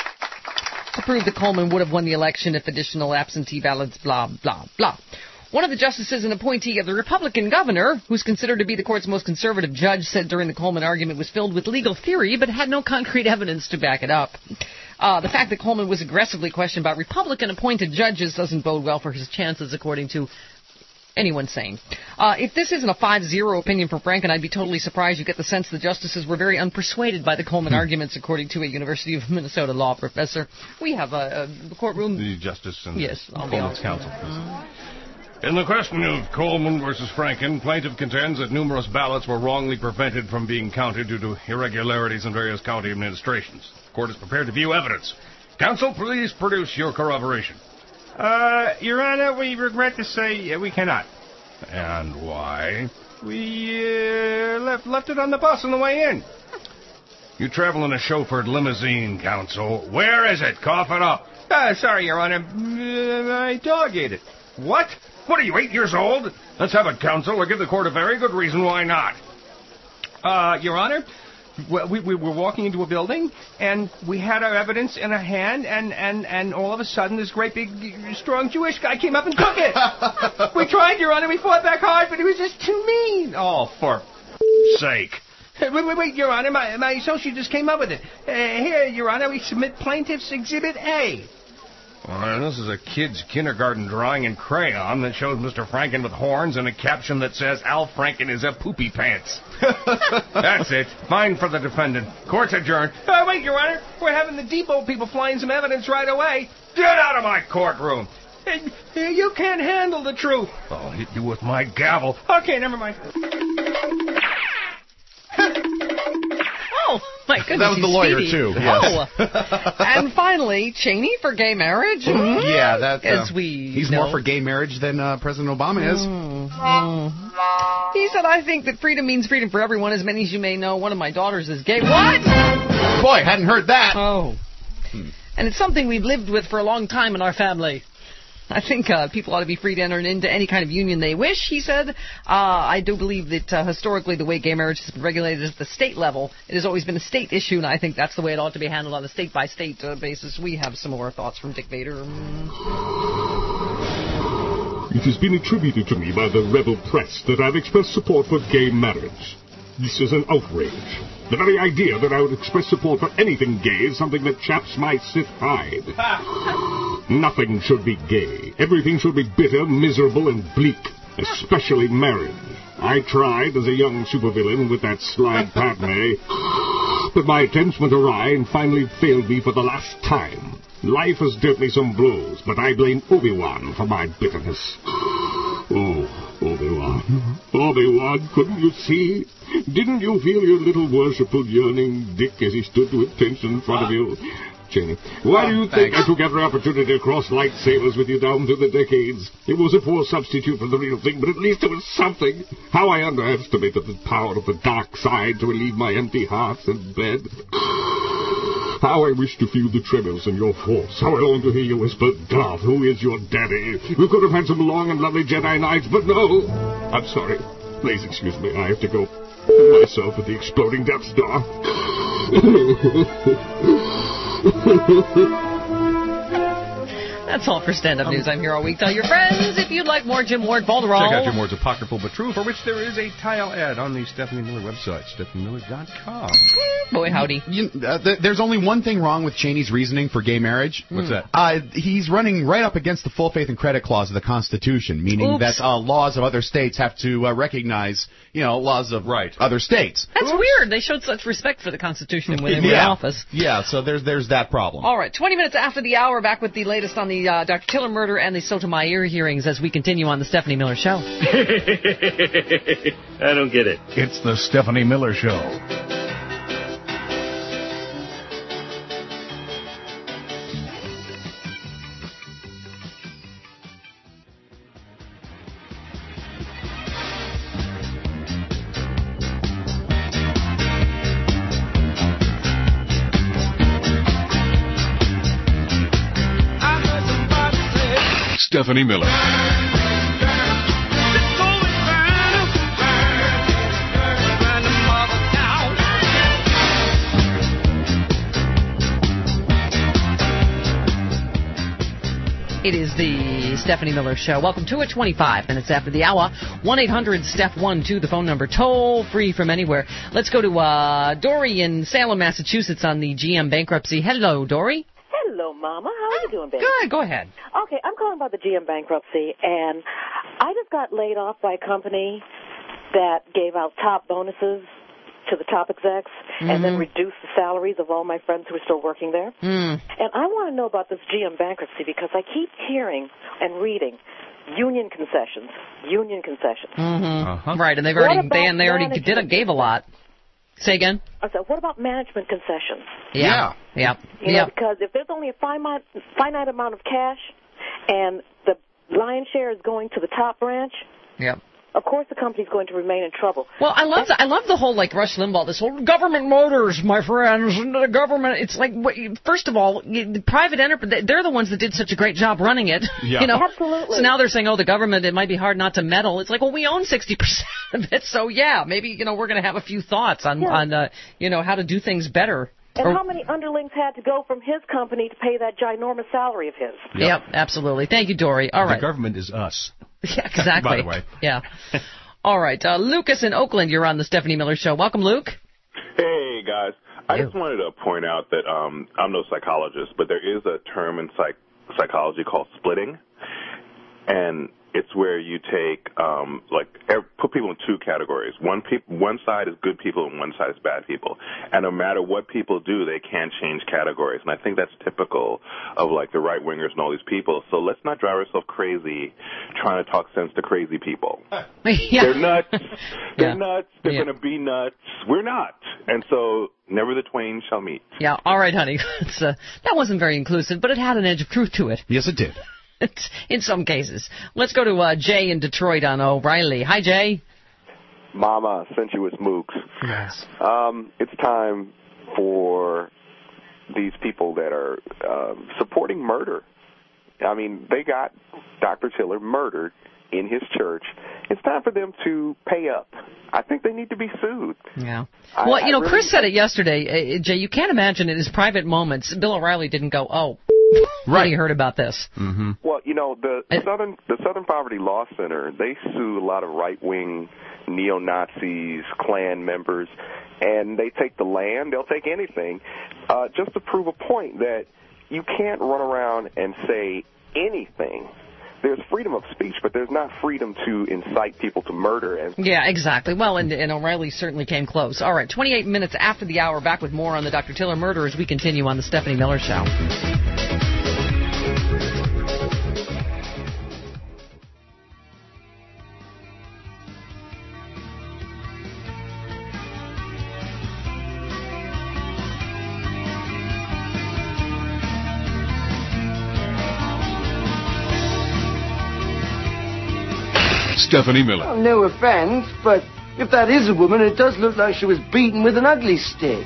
Speaker 3: To prove that Coleman would have won the election if additional absentee ballots, blah, blah, blah. One of the justices, an appointee of the Republican governor, who's considered to be the court's most conservative judge, said during the Coleman argument was filled with legal theory but had no concrete evidence to back it up. Uh, the fact that Coleman was aggressively questioned about Republican-appointed judges doesn't bode well for his chances, according to anyone sane. Uh, if this isn't a five zero opinion from Franken, I'd be totally surprised. You get the sense the justices were very unpersuaded by the Coleman arguments, according to a University of Minnesota law professor. We have a, a courtroom...
Speaker 2: The justice and
Speaker 3: yes,
Speaker 2: the Coleman's counsel.
Speaker 3: Mm-hmm.
Speaker 1: In the question of Coleman versus Franken, plaintiff contends that numerous ballots were wrongly prevented from being counted due to irregularities in various county administrations. The court is prepared to view evidence. Counsel, please produce your corroboration.
Speaker 18: Uh, Your Honor, we regret to say uh, we cannot.
Speaker 1: And why?
Speaker 18: We uh, left left it on the bus on the way in.
Speaker 1: You travel in a chauffeured limousine, counsel. Where is it? Cough it up.
Speaker 18: Uh, sorry, Your Honor. Uh, my dog ate it.
Speaker 1: What? What are you, eight years old? Let's have it, counsel, or give the court a very good reason why not.
Speaker 18: Uh, Your Honor, we, we were walking into a building, and we had our evidence in our hand, and, and, and all of a sudden this great big, strong Jewish guy came up and took it. We tried, Your Honor. We fought back hard, but he was just too mean.
Speaker 1: Oh, for sake.
Speaker 18: Wait, wait, wait, Your Honor. My, my associate just came up with it. Uh, here, Your Honor, we submit Plaintiff's Exhibit A.
Speaker 1: Well, this is a kid's kindergarten drawing in crayon that shows Mister Franken with horns and a caption that says, Al Franken is a poopy pants. That's it. Fine for the defendant. Court's adjourned.
Speaker 18: Uh, wait, Your Honor. We're having the depot people flying some evidence right away.
Speaker 1: Get out of my courtroom.
Speaker 18: Uh, you can't handle the truth.
Speaker 1: I'll hit you with my gavel.
Speaker 18: Okay, never mind.
Speaker 3: Oh, my goodness.
Speaker 5: That was the lawyer,
Speaker 3: speedy.
Speaker 5: too. Yes.
Speaker 3: Oh. And finally, Cheney for gay marriage. Mm-hmm.
Speaker 5: Yeah, that. Uh,
Speaker 3: As we
Speaker 5: he's
Speaker 3: know.
Speaker 5: more for gay marriage than uh, President Obama is.
Speaker 3: Mm-hmm. He said, I think that freedom means freedom for everyone. As many as you may know, one of my daughters is gay. What?
Speaker 5: Boy, hadn't heard that.
Speaker 3: Oh. Hmm. And it's something we've lived with for a long time in our family. I think uh, people ought to be free to enter into any kind of union they wish, he said. Uh, I do believe that uh, historically the way gay marriage has been regulated at the state level, it has always been a state issue, and I think that's the way it ought to be handled on a state-by-state uh, basis. We have some more thoughts from Dick Vader.
Speaker 19: It has been attributed to me by the rebel press that I've expressed support for gay marriage. This is an outrage. The very idea that I would express support for anything gay is something that chaps my stiff hide. Nothing should be gay. Everything should be bitter, miserable, and bleak, especially marriage. I tried as a young supervillain with that slide Padme, but my attempts went awry and finally failed me for the last time. Life has dealt me some blows, but I blame Obi-Wan for my bitterness. Oh, Obi-Wan. Obi-Wan, couldn't you see? Didn't you feel your little worshipful yearning Dick as he stood to attention in front of you? Cheney, why do you think I took every opportunity to cross lightsabers with you down through the decades? It was a poor substitute for the real thing, but at least it was something. How I underestimated the power of the dark side to relieve my empty hearth and bed. How I wish to feel the tremors in your force. How I long to hear you whisper, Darth, who is your daddy? We could have had some long and lovely Jedi nights, but no. I'm sorry. Please excuse me. I have to go myself with the exploding Death Star.
Speaker 3: That's all for Stand Up um, News. I'm here all week. Tell your friends if you'd like more Jim Ward Balderall.
Speaker 2: Check out Jim Ward's Apocryphal but True, for which there is a tile ad on the Stephanie Miller website, stephanie miller dot com.
Speaker 3: Boy, howdy.
Speaker 5: You, uh, th- there's only one thing wrong with Cheney's reasoning for gay marriage.
Speaker 2: What's that?
Speaker 5: Uh, he's running right up against the full faith and credit clause of the Constitution, meaning
Speaker 3: Oops.
Speaker 5: that uh, laws of other states have to uh, recognize, you know, laws of
Speaker 2: right.
Speaker 5: other states.
Speaker 3: That's
Speaker 5: Oops.
Speaker 3: weird. They showed such respect for the Constitution when they were
Speaker 5: yeah.
Speaker 3: in office.
Speaker 5: Yeah, so there's there's that problem.
Speaker 3: All right, twenty minutes after the hour, back with the latest on the uh, Doctor Tiller murder and the Sotomayor hearings as we continue on the Stephanie Miller Show.
Speaker 20: I don't get it.
Speaker 1: It's the Stephanie Miller Show.
Speaker 2: Stephanie Miller.
Speaker 3: It is the Stephanie Miller Show. Welcome to it, twenty-five minutes after the hour. one eight hundred steph one two, the phone number, toll free from anywhere. Let's go to uh, Dory in Salem, Massachusetts on the G M bankruptcy. Hello, Dory.
Speaker 20: Hello, Mama. How are you doing, baby?
Speaker 3: Good, go ahead.
Speaker 20: Okay, I'm calling about the G M bankruptcy, and I just got laid off by a company that gave out top bonuses to the top execs mm-hmm. and then reduced the salaries of all my friends who are still working there.
Speaker 3: Mm.
Speaker 20: And I want to know about this G M bankruptcy because I keep hearing and reading union concessions, union concessions.
Speaker 3: Mm-hmm. Uh-huh. Right, and they've already banned, they already did a, gave a lot. Say again?
Speaker 20: I said, what about management concessions?
Speaker 3: Yeah. Yeah.
Speaker 20: You
Speaker 3: yeah.
Speaker 20: know, because if there's only a finite, finite amount of cash and the lion's share is going to the top branch,
Speaker 3: yep.
Speaker 20: of course the company's going to remain in trouble.
Speaker 3: Well, I love the, I love the whole, like, Rush Limbaugh, this whole government motors, my friends, and the government. It's like, first of all, the private enterprise, they're the ones that did such a great job running it.
Speaker 20: Yeah.
Speaker 3: You know?
Speaker 20: Absolutely.
Speaker 3: So now they're saying, oh, the government, it might be hard not to meddle. It's like, well, we own sixty percent of it, so yeah, maybe, you know, we're going to have a few thoughts on,
Speaker 20: yeah.
Speaker 3: on uh, you know, how to do things better.
Speaker 20: And
Speaker 3: or,
Speaker 20: how many underlings had to go from his company to pay that ginormous salary of his?
Speaker 3: Yep, yep absolutely. Thank you, Dory. All right.
Speaker 2: The government is us.
Speaker 3: Yeah, exactly.
Speaker 2: By the way.
Speaker 3: Yeah. All right. Uh, Lucas in Oakland, you're on the Stephanie Miller Show. Welcome, Luke.
Speaker 21: Hey, guys. I just wanted to point out that um, I'm no psychologist, but there is a term in psych- psychology called splitting, and it's where you take, um, like, put people in two categories. One peop- one side is good people and one side is bad people. And no matter what people do, they can change categories. And I think that's typical of, like, the right-wingers and all these people. So let's not drive ourselves crazy trying to talk sense to crazy people.
Speaker 3: Yeah.
Speaker 21: They're nuts. They're
Speaker 3: yeah.
Speaker 21: nuts. They're
Speaker 3: yeah.
Speaker 21: going to be nuts. We're not. And so never the twain shall meet.
Speaker 3: Yeah, all right, honey. It's, uh, that wasn't very inclusive, but it had an edge of truth to it.
Speaker 5: Yes, it did.
Speaker 3: In some cases. Let's go to uh, Jay in Detroit on O'Reilly. Hi, Jay.
Speaker 22: Mama, sensuous mooks.
Speaker 3: Yes.
Speaker 22: Um, it's time for these people that are uh, supporting murder. I mean, they got Doctor Tiller murdered in his church. It's time for them to pay up. I think they need to be sued.
Speaker 3: Yeah.
Speaker 22: I,
Speaker 3: well, you know,
Speaker 22: I really
Speaker 3: Chris said it yesterday. Uh, Jay, you can't imagine in his private moments, Bill O'Reilly didn't go, oh, right. When he heard about this.
Speaker 22: Mm-hmm. Well, you know, the Southern the Southern Poverty Law Center, they sue a lot of right-wing neo-Nazis, Klan members, and they take the land, they'll take anything, uh, just to prove a point that you can't run around and say anything. There's freedom of speech, but there's not freedom to incite people to murder. And
Speaker 3: yeah, exactly. Well, and, and O'Reilly certainly came close. All right, twenty-eight minutes after the hour, back with more on the Doctor Tiller murder as we continue on the Stephanie Miller Show.
Speaker 2: Stephanie Miller.
Speaker 10: Oh, no offense, but if that is a woman, it does look like she was beaten with an ugly stick.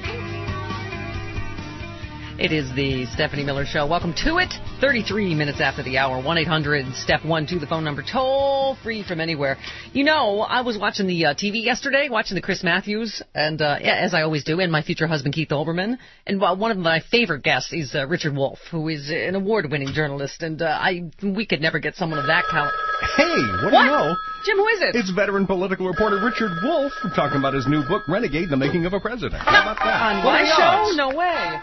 Speaker 3: It is the Stephanie Miller Show. Welcome to it. thirty-three minutes after the hour. one eight hundred steph one two, the phone number, toll free from anywhere. You know, I was watching the uh, T V yesterday, watching the Chris Matthews, and uh, yeah, as I always do, and my future husband Keith Olbermann. And uh, one of my favorite guests is uh, Richard Wolff, who is an award-winning journalist, and uh, I we could never get someone of that caliber.
Speaker 2: Hey, what,
Speaker 3: what
Speaker 2: do you know?
Speaker 3: Jim, who is it?
Speaker 2: It's veteran political reporter Richard Wolff talking about his new book, Renegade, The Making of a President. How about that?
Speaker 3: On my show? No way.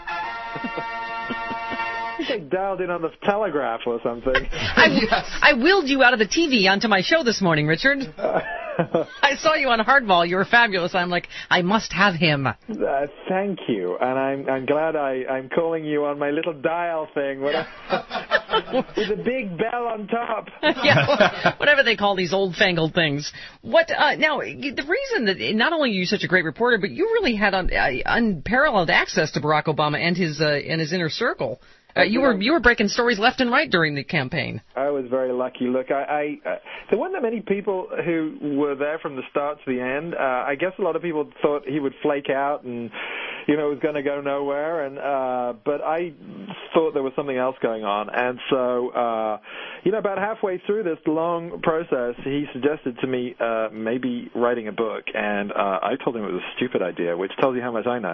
Speaker 23: I think they dialed in on the telegraph or something.
Speaker 3: I, yes. I willed you out of the T V onto my show this morning, Richard. I saw you on Hardball. You were fabulous. I'm like, I must have him.
Speaker 23: Uh, thank you, and I'm I'm glad I I'm calling you on my little dial thing with a, with a big bell on top.
Speaker 3: Yeah, whatever they call these old-fangled things. What uh, now? The reason that not only are you such a great reporter, but you really had un, uh, unparalleled access to Barack Obama and his uh, and his inner circle. Uh, you were you were breaking stories left and right during the campaign.
Speaker 23: I was very lucky. Look, I, I uh, there weren't that many people who were there from the start to the end. Uh, I guess a lot of people thought he would flake out and, you know, it was going to go nowhere. And uh, but I thought there was something else going on. And so, uh, you know, about halfway through this long process, he suggested to me uh, maybe writing a book, and uh, I told him it was a stupid idea, which tells you how much I know.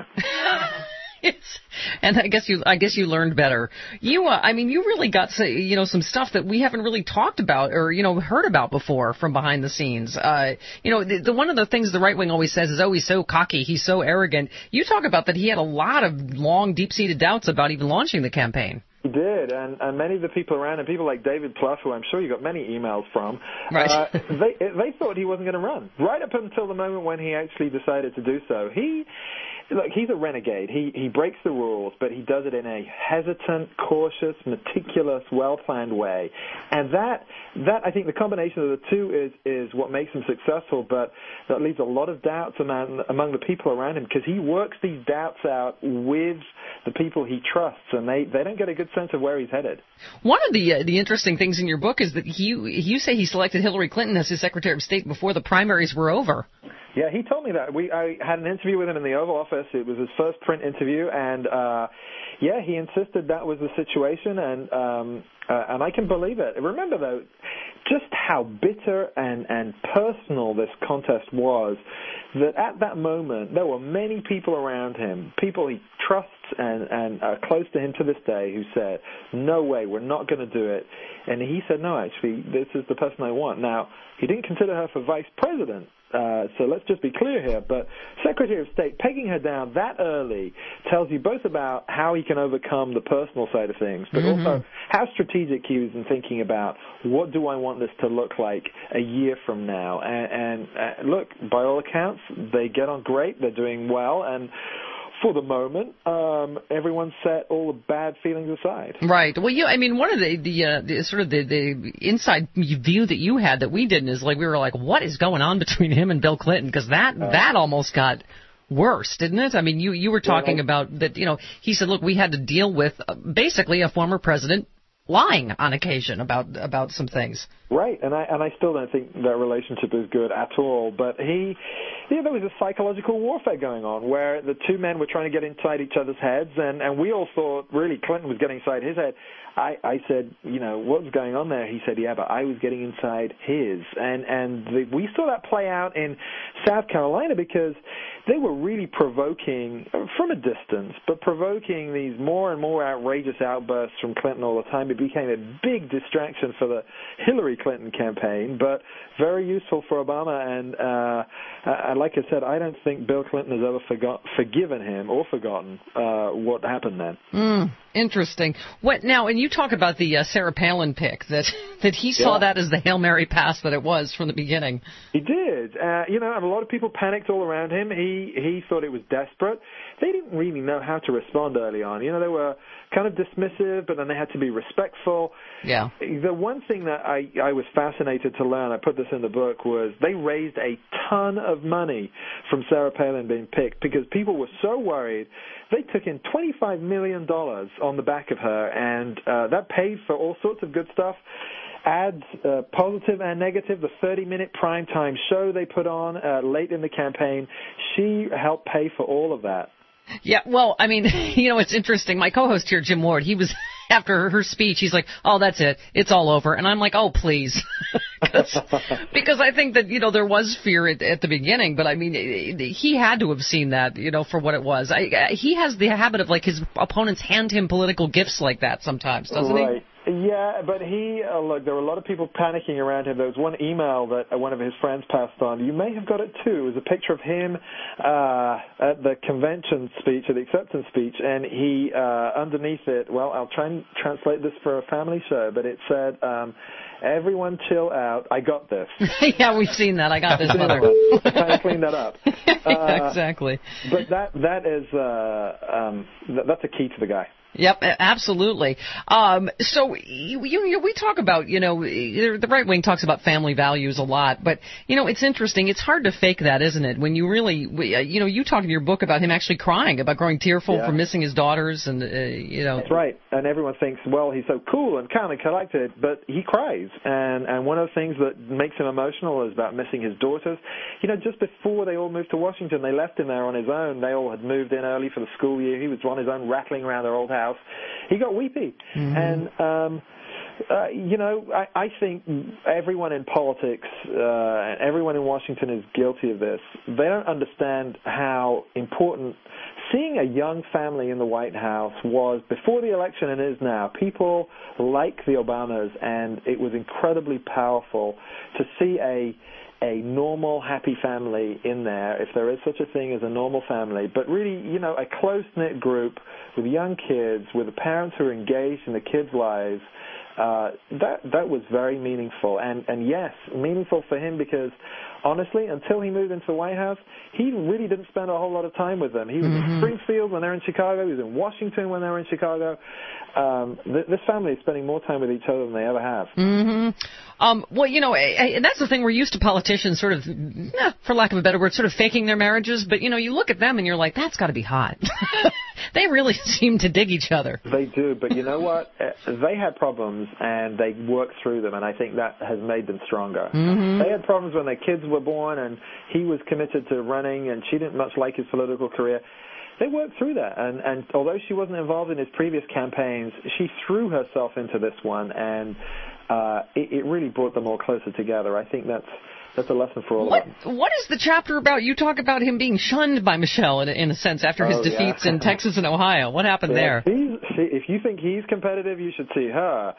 Speaker 3: It's, and I guess you, I guess you learned better. You, uh, I mean, you really got, you know, some stuff that we haven't really talked about or, you know, heard about before from behind the scenes. Uh, you know, the, the one of the things the right wing always says is, oh, he's so cocky, he's so arrogant. You talk about that he had a lot of long, deep-seated doubts about even launching the campaign.
Speaker 23: He did, and, and many of the people around him, people like David Plouffe, who I'm sure you got many emails from,
Speaker 3: right.
Speaker 23: uh, they they thought he wasn't going to run. Right up until the moment when he actually decided to do so. He, look, he's a renegade. He he breaks the rules, but he does it in a hesitant, cautious, meticulous, well-planned way. And that, that I think the combination of the two is, is what makes him successful, but that leaves a lot of doubts among, among the people around him, because he works these doubts out with the people he trusts, and they, they don't get a good sense of where he's headed.
Speaker 3: One of the uh, the interesting things in your book is that you you say he selected Hillary Clinton as his Secretary of State before the primaries were over.
Speaker 23: Yeah, he told me that. We I had an interview with him in the Oval Office. It was his first print interview, and uh, yeah, he insisted that was the situation, and um, uh, and I can believe it. Remember, though, just how bitter and, and personal this contest was, that at that moment there were many people around him, people he trusts and, and are close to him to this day, who said, no way, we're not going to do it. And he said, no, actually, this is the person I want. Now, he didn't consider her for vice president, uh, so let's just be clear here, but Secretary of State, pegging her down that early tells you both about how he can overcome the personal side of things, but mm-hmm. also how strategic he was in thinking about what do I want this to look like a year from now. And, and uh, look, by all accounts, they get on great, they're doing well, and for the moment, um, everyone set all the bad feelings aside.
Speaker 3: Right. Well, you, I mean, one of the, the, uh, the sort of the, the inside view that you had that we didn't is like we were like, what is going on between him and Bill Clinton? Because that uh, that almost got worse, didn't it? I mean, you you were talking yeah, I, about that. You know, he said, look, we had to deal with uh, basically a former president lying on occasion about about some things.
Speaker 23: Right, and I and I still don't think that relationship is good at all. But he, yeah, there was a psychological warfare going on where the two men were trying to get inside each other's heads, and, and we all thought really Clinton was getting inside his head. I, I said, you know, what was going on there? He said, yeah, but I was getting inside his, and and the, we saw that play out in South Carolina because they were really provoking from a distance, but provoking these more and more outrageous outbursts from Clinton all the time. It became a big distraction for the Hillary Clinton campaign, but very useful for Obama. And uh, uh, like I said, I don't think Bill Clinton has ever forgot, forgiven him or forgotten uh, what happened then.
Speaker 3: Mm, interesting. What now? And you talk about the uh, Sarah Palin pick that that he saw yeah. that as the Hail Mary pass that it was from the beginning.
Speaker 23: He did. Uh, you know, and a lot of people panicked all around him. He he thought it was desperate. They didn't really know how to respond early on. You know, they were kind of dismissive, but then they had to be respectful.
Speaker 3: Yeah.
Speaker 23: The one thing that I, I was fascinated to learn, I put this in the book, was they raised a ton of money from Sarah Palin being picked because people were so worried. They took in twenty-five million dollars on the back of her, and uh, that paid for all sorts of good stuff. Ads, uh, positive and negative, the thirty-minute primetime show they put on uh, late in the campaign, she helped pay for all of that.
Speaker 3: Yeah, well, I mean, you know, it's interesting. My co-host here, Jim Ward, he was, after her speech, he's like, oh, that's it. It's all over. And I'm like, oh, please. Because I think that, you know, there was fear at, at the beginning, but I mean, he had to have seen that, you know, for what it was. I, he has the habit of, like, his opponents hand him political gifts like that sometimes, doesn't
Speaker 23: right.
Speaker 3: he?
Speaker 23: Yeah, but he, uh, look, there were a lot of people panicking around him. There was one email that uh, one of his friends passed on. You may have got it too. It was a picture of him uh, at the convention speech, at the acceptance speech, and he, uh, underneath it, well, I'll try and translate this for a family show, but it said, um, everyone chill out, I got this.
Speaker 3: Yeah, we've seen that. I got this, mother.
Speaker 23: Kind of clean that up.
Speaker 3: Uh, exactly.
Speaker 23: But that that is, uh, um, th- that's a key to the guy.
Speaker 3: Yep, absolutely. Um, so you, you, we talk about, you know, the right wing talks about family values a lot, but, you know, it's interesting. It's hard to fake that, isn't it? When you really, you know, you talk in your book about him actually crying, about growing tearful
Speaker 23: Yeah.
Speaker 3: for missing his daughters, and, uh, you know.
Speaker 23: That's right. And everyone thinks, well, he's so cool and calm and collected, but he cries. And, and one of the things that makes him emotional is about missing his daughters. You know, just before they all moved to Washington, they left him there on his own. They all had moved in early for the school year. He was on his own rattling around their old house. He got weepy. Mm-hmm. And, um, uh, you know, I, I think everyone in politics uh, and everyone in Washington is guilty of this. They don't understand how important seeing a young family in the White House was before the election and is now. People like the Obamas, and it was incredibly powerful to see a a normal, happy family in there, if there is such a thing as a normal family, but really, you know, a close-knit group with young kids, with the parents who are engaged in the kids' lives. Uh, that that was very meaningful, and and yes, meaningful for him because honestly, until he moved into the White House, he really didn't spend a whole lot of time with them. He was mm-hmm. in Springfield when they were in Chicago. He was in Washington when they were in Chicago. Um, th- this family is spending more time with each other than they ever have.
Speaker 3: Mm-hmm. Um, well, you know, and that's the thing. We're used to politicians sort of, eh, for lack of a better word, sort of faking their marriages. But, you know, you look at them and you're like, that's got to be hot. They really seem to dig each other.
Speaker 23: They do, but you know what? They had problems, and they worked through them, and I think that has made them stronger.
Speaker 3: Mm-hmm.
Speaker 23: They had problems when their kids were born, and he was committed to running, and she didn't much like his political career. They worked through that, and, and although she wasn't involved in his previous campaigns, she threw herself into this one, and uh, it, it really brought them all closer together. I think that's that's a lesson for all
Speaker 3: what,
Speaker 23: of them.
Speaker 3: What is the chapter about? You talk about him being shunned by Michelle, in, in a sense, after his
Speaker 23: oh,
Speaker 3: defeats
Speaker 23: yeah.
Speaker 3: in Texas and Ohio. What happened
Speaker 23: yeah,
Speaker 3: there?
Speaker 23: He's, she, if you think he's competitive, you should see her.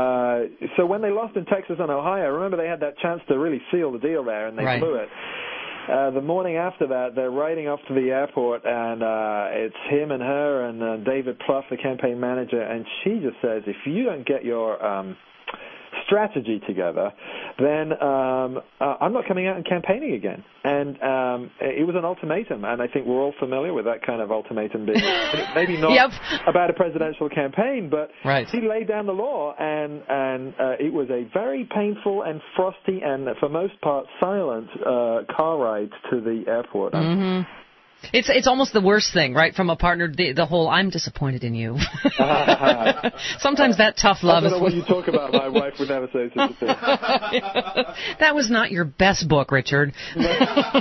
Speaker 23: Uh, so when they lost in Texas and Ohio, remember they had that chance to really seal the deal there, and they
Speaker 3: right.
Speaker 23: blew it. Uh, the morning after that, they're riding off to the airport, and uh, it's him and her and uh, David Plouffe, the campaign manager, and she just says, if you don't get your um, strategy together, then um, uh, I'm not coming out and campaigning again. And um, it was an ultimatum, and I think we're all familiar with that kind of ultimatum being maybe not
Speaker 3: yep.
Speaker 23: about a presidential campaign, but
Speaker 3: right.
Speaker 23: he laid down the law, and, and uh, it was a very painful and frosty and, for most part, silent uh, car ride to the airport.
Speaker 3: Mm-hmm. It's it's almost the worst thing, right, from a partner, the, the whole, I'm disappointed in you. Sometimes that tough love
Speaker 23: is... I don't know
Speaker 3: is...
Speaker 23: what you talk about. My wife would never say such a thing.
Speaker 3: That was not your best book, Richard. Now,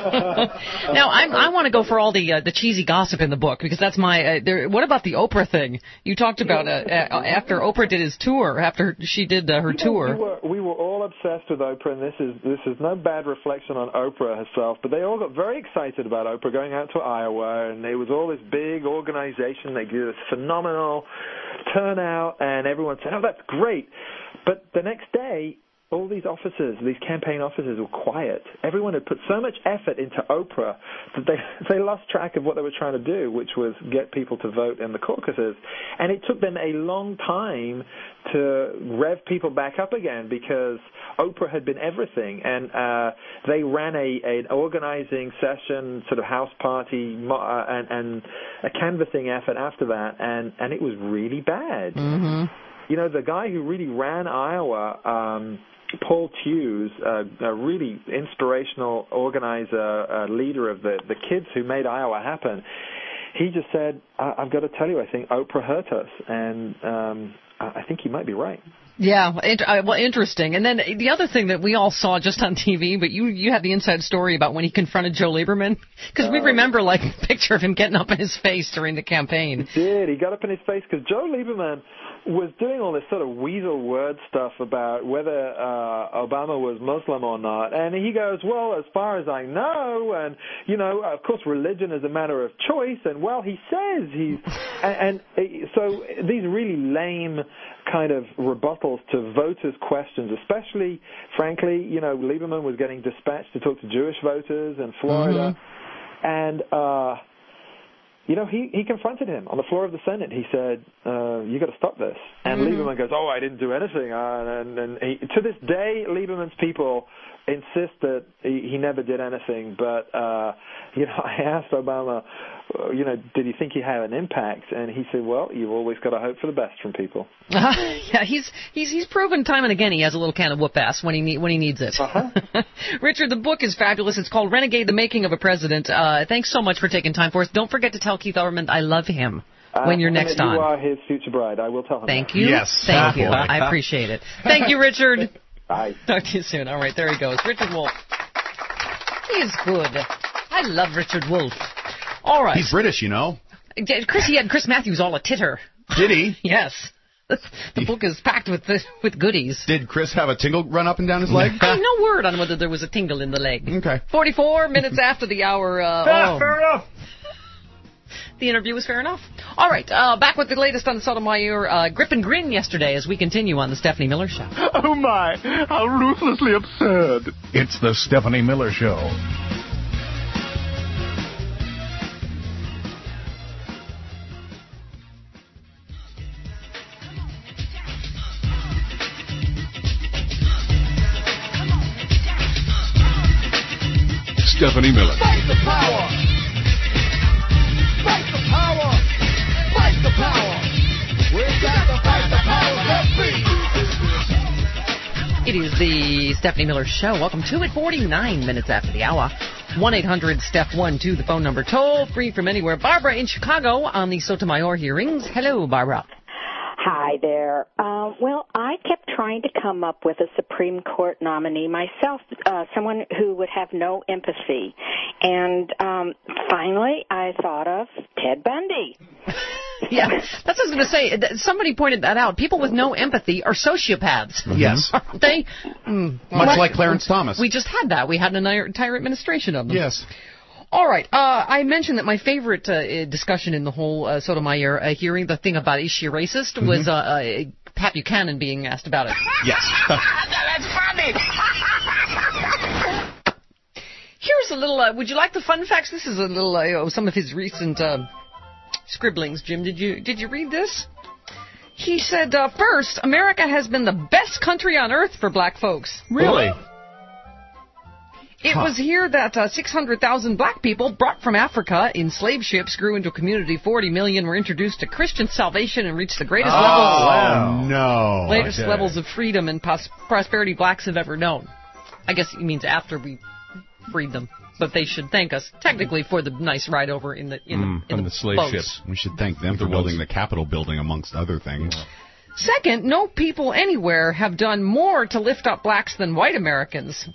Speaker 3: I'm, I want to go for all the uh, the cheesy gossip in the book, because that's my... Uh, there, what about the Oprah thing? You talked about uh, after Oprah did his tour, after she did uh, her
Speaker 23: you
Speaker 3: tour.
Speaker 23: Know, we, were, we were all obsessed with Oprah, and this is, this is no bad reflection on Oprah herself, but they all got very excited about Oprah going out to Iowa, and there was all this big organization. They did this phenomenal turnout, and everyone said, oh, that's great. But the next day, all these officers, these campaign officers, were quiet. Everyone had put so much effort into Oprah that they they lost track of what they were trying to do, which was get people to vote in the caucuses. And it took them a long time to rev people back up again, because Oprah had been everything. And uh, they ran a an organizing session, sort of house party, uh, and, and a canvassing effort after that, and, and it was really bad.
Speaker 3: Mm-hmm.
Speaker 23: You know, the guy who really ran Iowa, um, Paul Hughes, uh, a really inspirational organizer, uh, leader of the, the kids who made Iowa happen, he just said, I- I've got to tell you, I think Oprah hurt us, and um, I think he might be right.
Speaker 3: Yeah, it, uh, well, interesting. And then the other thing that we all saw just on T V, but you you had the inside story about when he confronted Joe Lieberman, because uh, we remember, like, a picture of him getting up in his face during the campaign.
Speaker 23: He did. He got up in his face because Joe Lieberman was doing all this sort of weasel word stuff about whether uh, Obama was Muslim or not. And he goes, well, as far as I know, and, you know, of course, religion is a matter of choice. And, well, he says he's... and, and so these really lame kind of rebuttals to voters' questions, especially, frankly, you know, Lieberman was getting dispatched to talk to Jewish voters in Florida. Mm-hmm. And... uh you know, he, he confronted him on the floor of the Senate. He said, uh, you got to stop this. And mm-hmm. Lieberman goes, oh, I didn't do anything. Uh, and and he, to this day, Lieberman's people insist that he, he never did anything. But, uh, you know, I asked Obama, uh, you know, did he think he had an impact? And he said, well, you've always got to hope for the best from people.
Speaker 3: Uh, yeah, he's he's he's proven time and again he has a little can of whoop ass when he need, when he needs it.
Speaker 23: Uh-huh.
Speaker 3: Richard, the book is fabulous. It's called Renegade: The Making of a President. Uh, thanks so much for taking time for us. Don't forget to tell Keith Olbermann I love him when
Speaker 23: uh,
Speaker 3: you're next
Speaker 23: you
Speaker 3: on.
Speaker 23: You are his future bride. I will tell him.
Speaker 3: Thank
Speaker 23: that.
Speaker 3: you.
Speaker 5: Yes.
Speaker 3: Thank
Speaker 5: oh,
Speaker 3: you.
Speaker 5: boy.
Speaker 3: I appreciate it. Thank you, Richard.
Speaker 23: Bye.
Speaker 3: Talk to you soon. All right, there he goes. Richard Wolff. He's good. I love Richard Wolff. All right.
Speaker 5: He's British, you know.
Speaker 3: Chris, he had Chris Matthews all a titter.
Speaker 5: Did he?
Speaker 3: Yes. The book is packed with the, with goodies.
Speaker 5: Did Chris have a tingle run up and down his leg?
Speaker 3: Hey, no word on whether there was a tingle in the leg.
Speaker 5: Okay.
Speaker 3: forty-four minutes after the hour. Uh,
Speaker 2: ah,
Speaker 3: oh.
Speaker 2: fair enough.
Speaker 3: The interview was fair enough. All right, uh, back with the latest on the Sotomayor uh, grip and grin yesterday as we continue on the Stephanie Miller Show.
Speaker 19: Oh, my. How ruthlessly absurd.
Speaker 6: It's the Stephanie Miller Show. Stephanie Miller.
Speaker 10: Fight the power. Fight the power. Fight the power. We've got to fight the power. Let's be.
Speaker 3: It is the Stephanie Miller Show. Welcome to it. forty-nine minutes after the hour. one eight hundred Steph one two, the phone number. Toll free from anywhere. Barbara in Chicago on the Sotomayor hearings. Hello, Barbara.
Speaker 7: Hi there. Uh, well, I kept trying to come up with a Supreme Court nominee myself, uh, someone who would have no empathy. And um, finally, I thought of Ted Bundy.
Speaker 3: Yeah, that's what I was going to say. Somebody pointed that out. People with no empathy are sociopaths.
Speaker 5: Yes.
Speaker 3: Aren't they? Mm.
Speaker 5: Much
Speaker 3: What?
Speaker 5: like Clarence Thomas.
Speaker 3: We just had that. We had an entire administration of them.
Speaker 5: Yes.
Speaker 3: All right. Uh, I mentioned that my favorite uh, discussion in the whole uh, Sotomayor uh, hearing, the thing about is she racist, mm-hmm. was uh, uh, Pat Buchanan being asked about it.
Speaker 5: Yes.
Speaker 10: That's funny.
Speaker 3: Here's a little. Uh, would you like the fun facts? This is a little. Uh, oh, some of his recent uh, scribblings. Jim, did you did you read this? He said, uh, first, America has been the best country on earth for black folks.
Speaker 2: Really?
Speaker 3: It huh. was here that uh, six hundred thousand black people brought from Africa in slave ships grew into a community. forty million were introduced to Christian salvation and reached the greatest
Speaker 5: oh,
Speaker 3: levels,
Speaker 5: wow. no.
Speaker 3: latest
Speaker 5: okay.
Speaker 3: levels of freedom and pos- prosperity blacks have ever known. I guess he means after we freed them. But they should thank us, technically, for the nice ride over in the in,
Speaker 2: mm,
Speaker 3: the, in
Speaker 2: the, the slave
Speaker 3: boats.
Speaker 2: ships.
Speaker 5: We should thank them for building the Capitol building, amongst other things. Yeah.
Speaker 3: Second, no people anywhere have done more to lift up blacks than white Americans.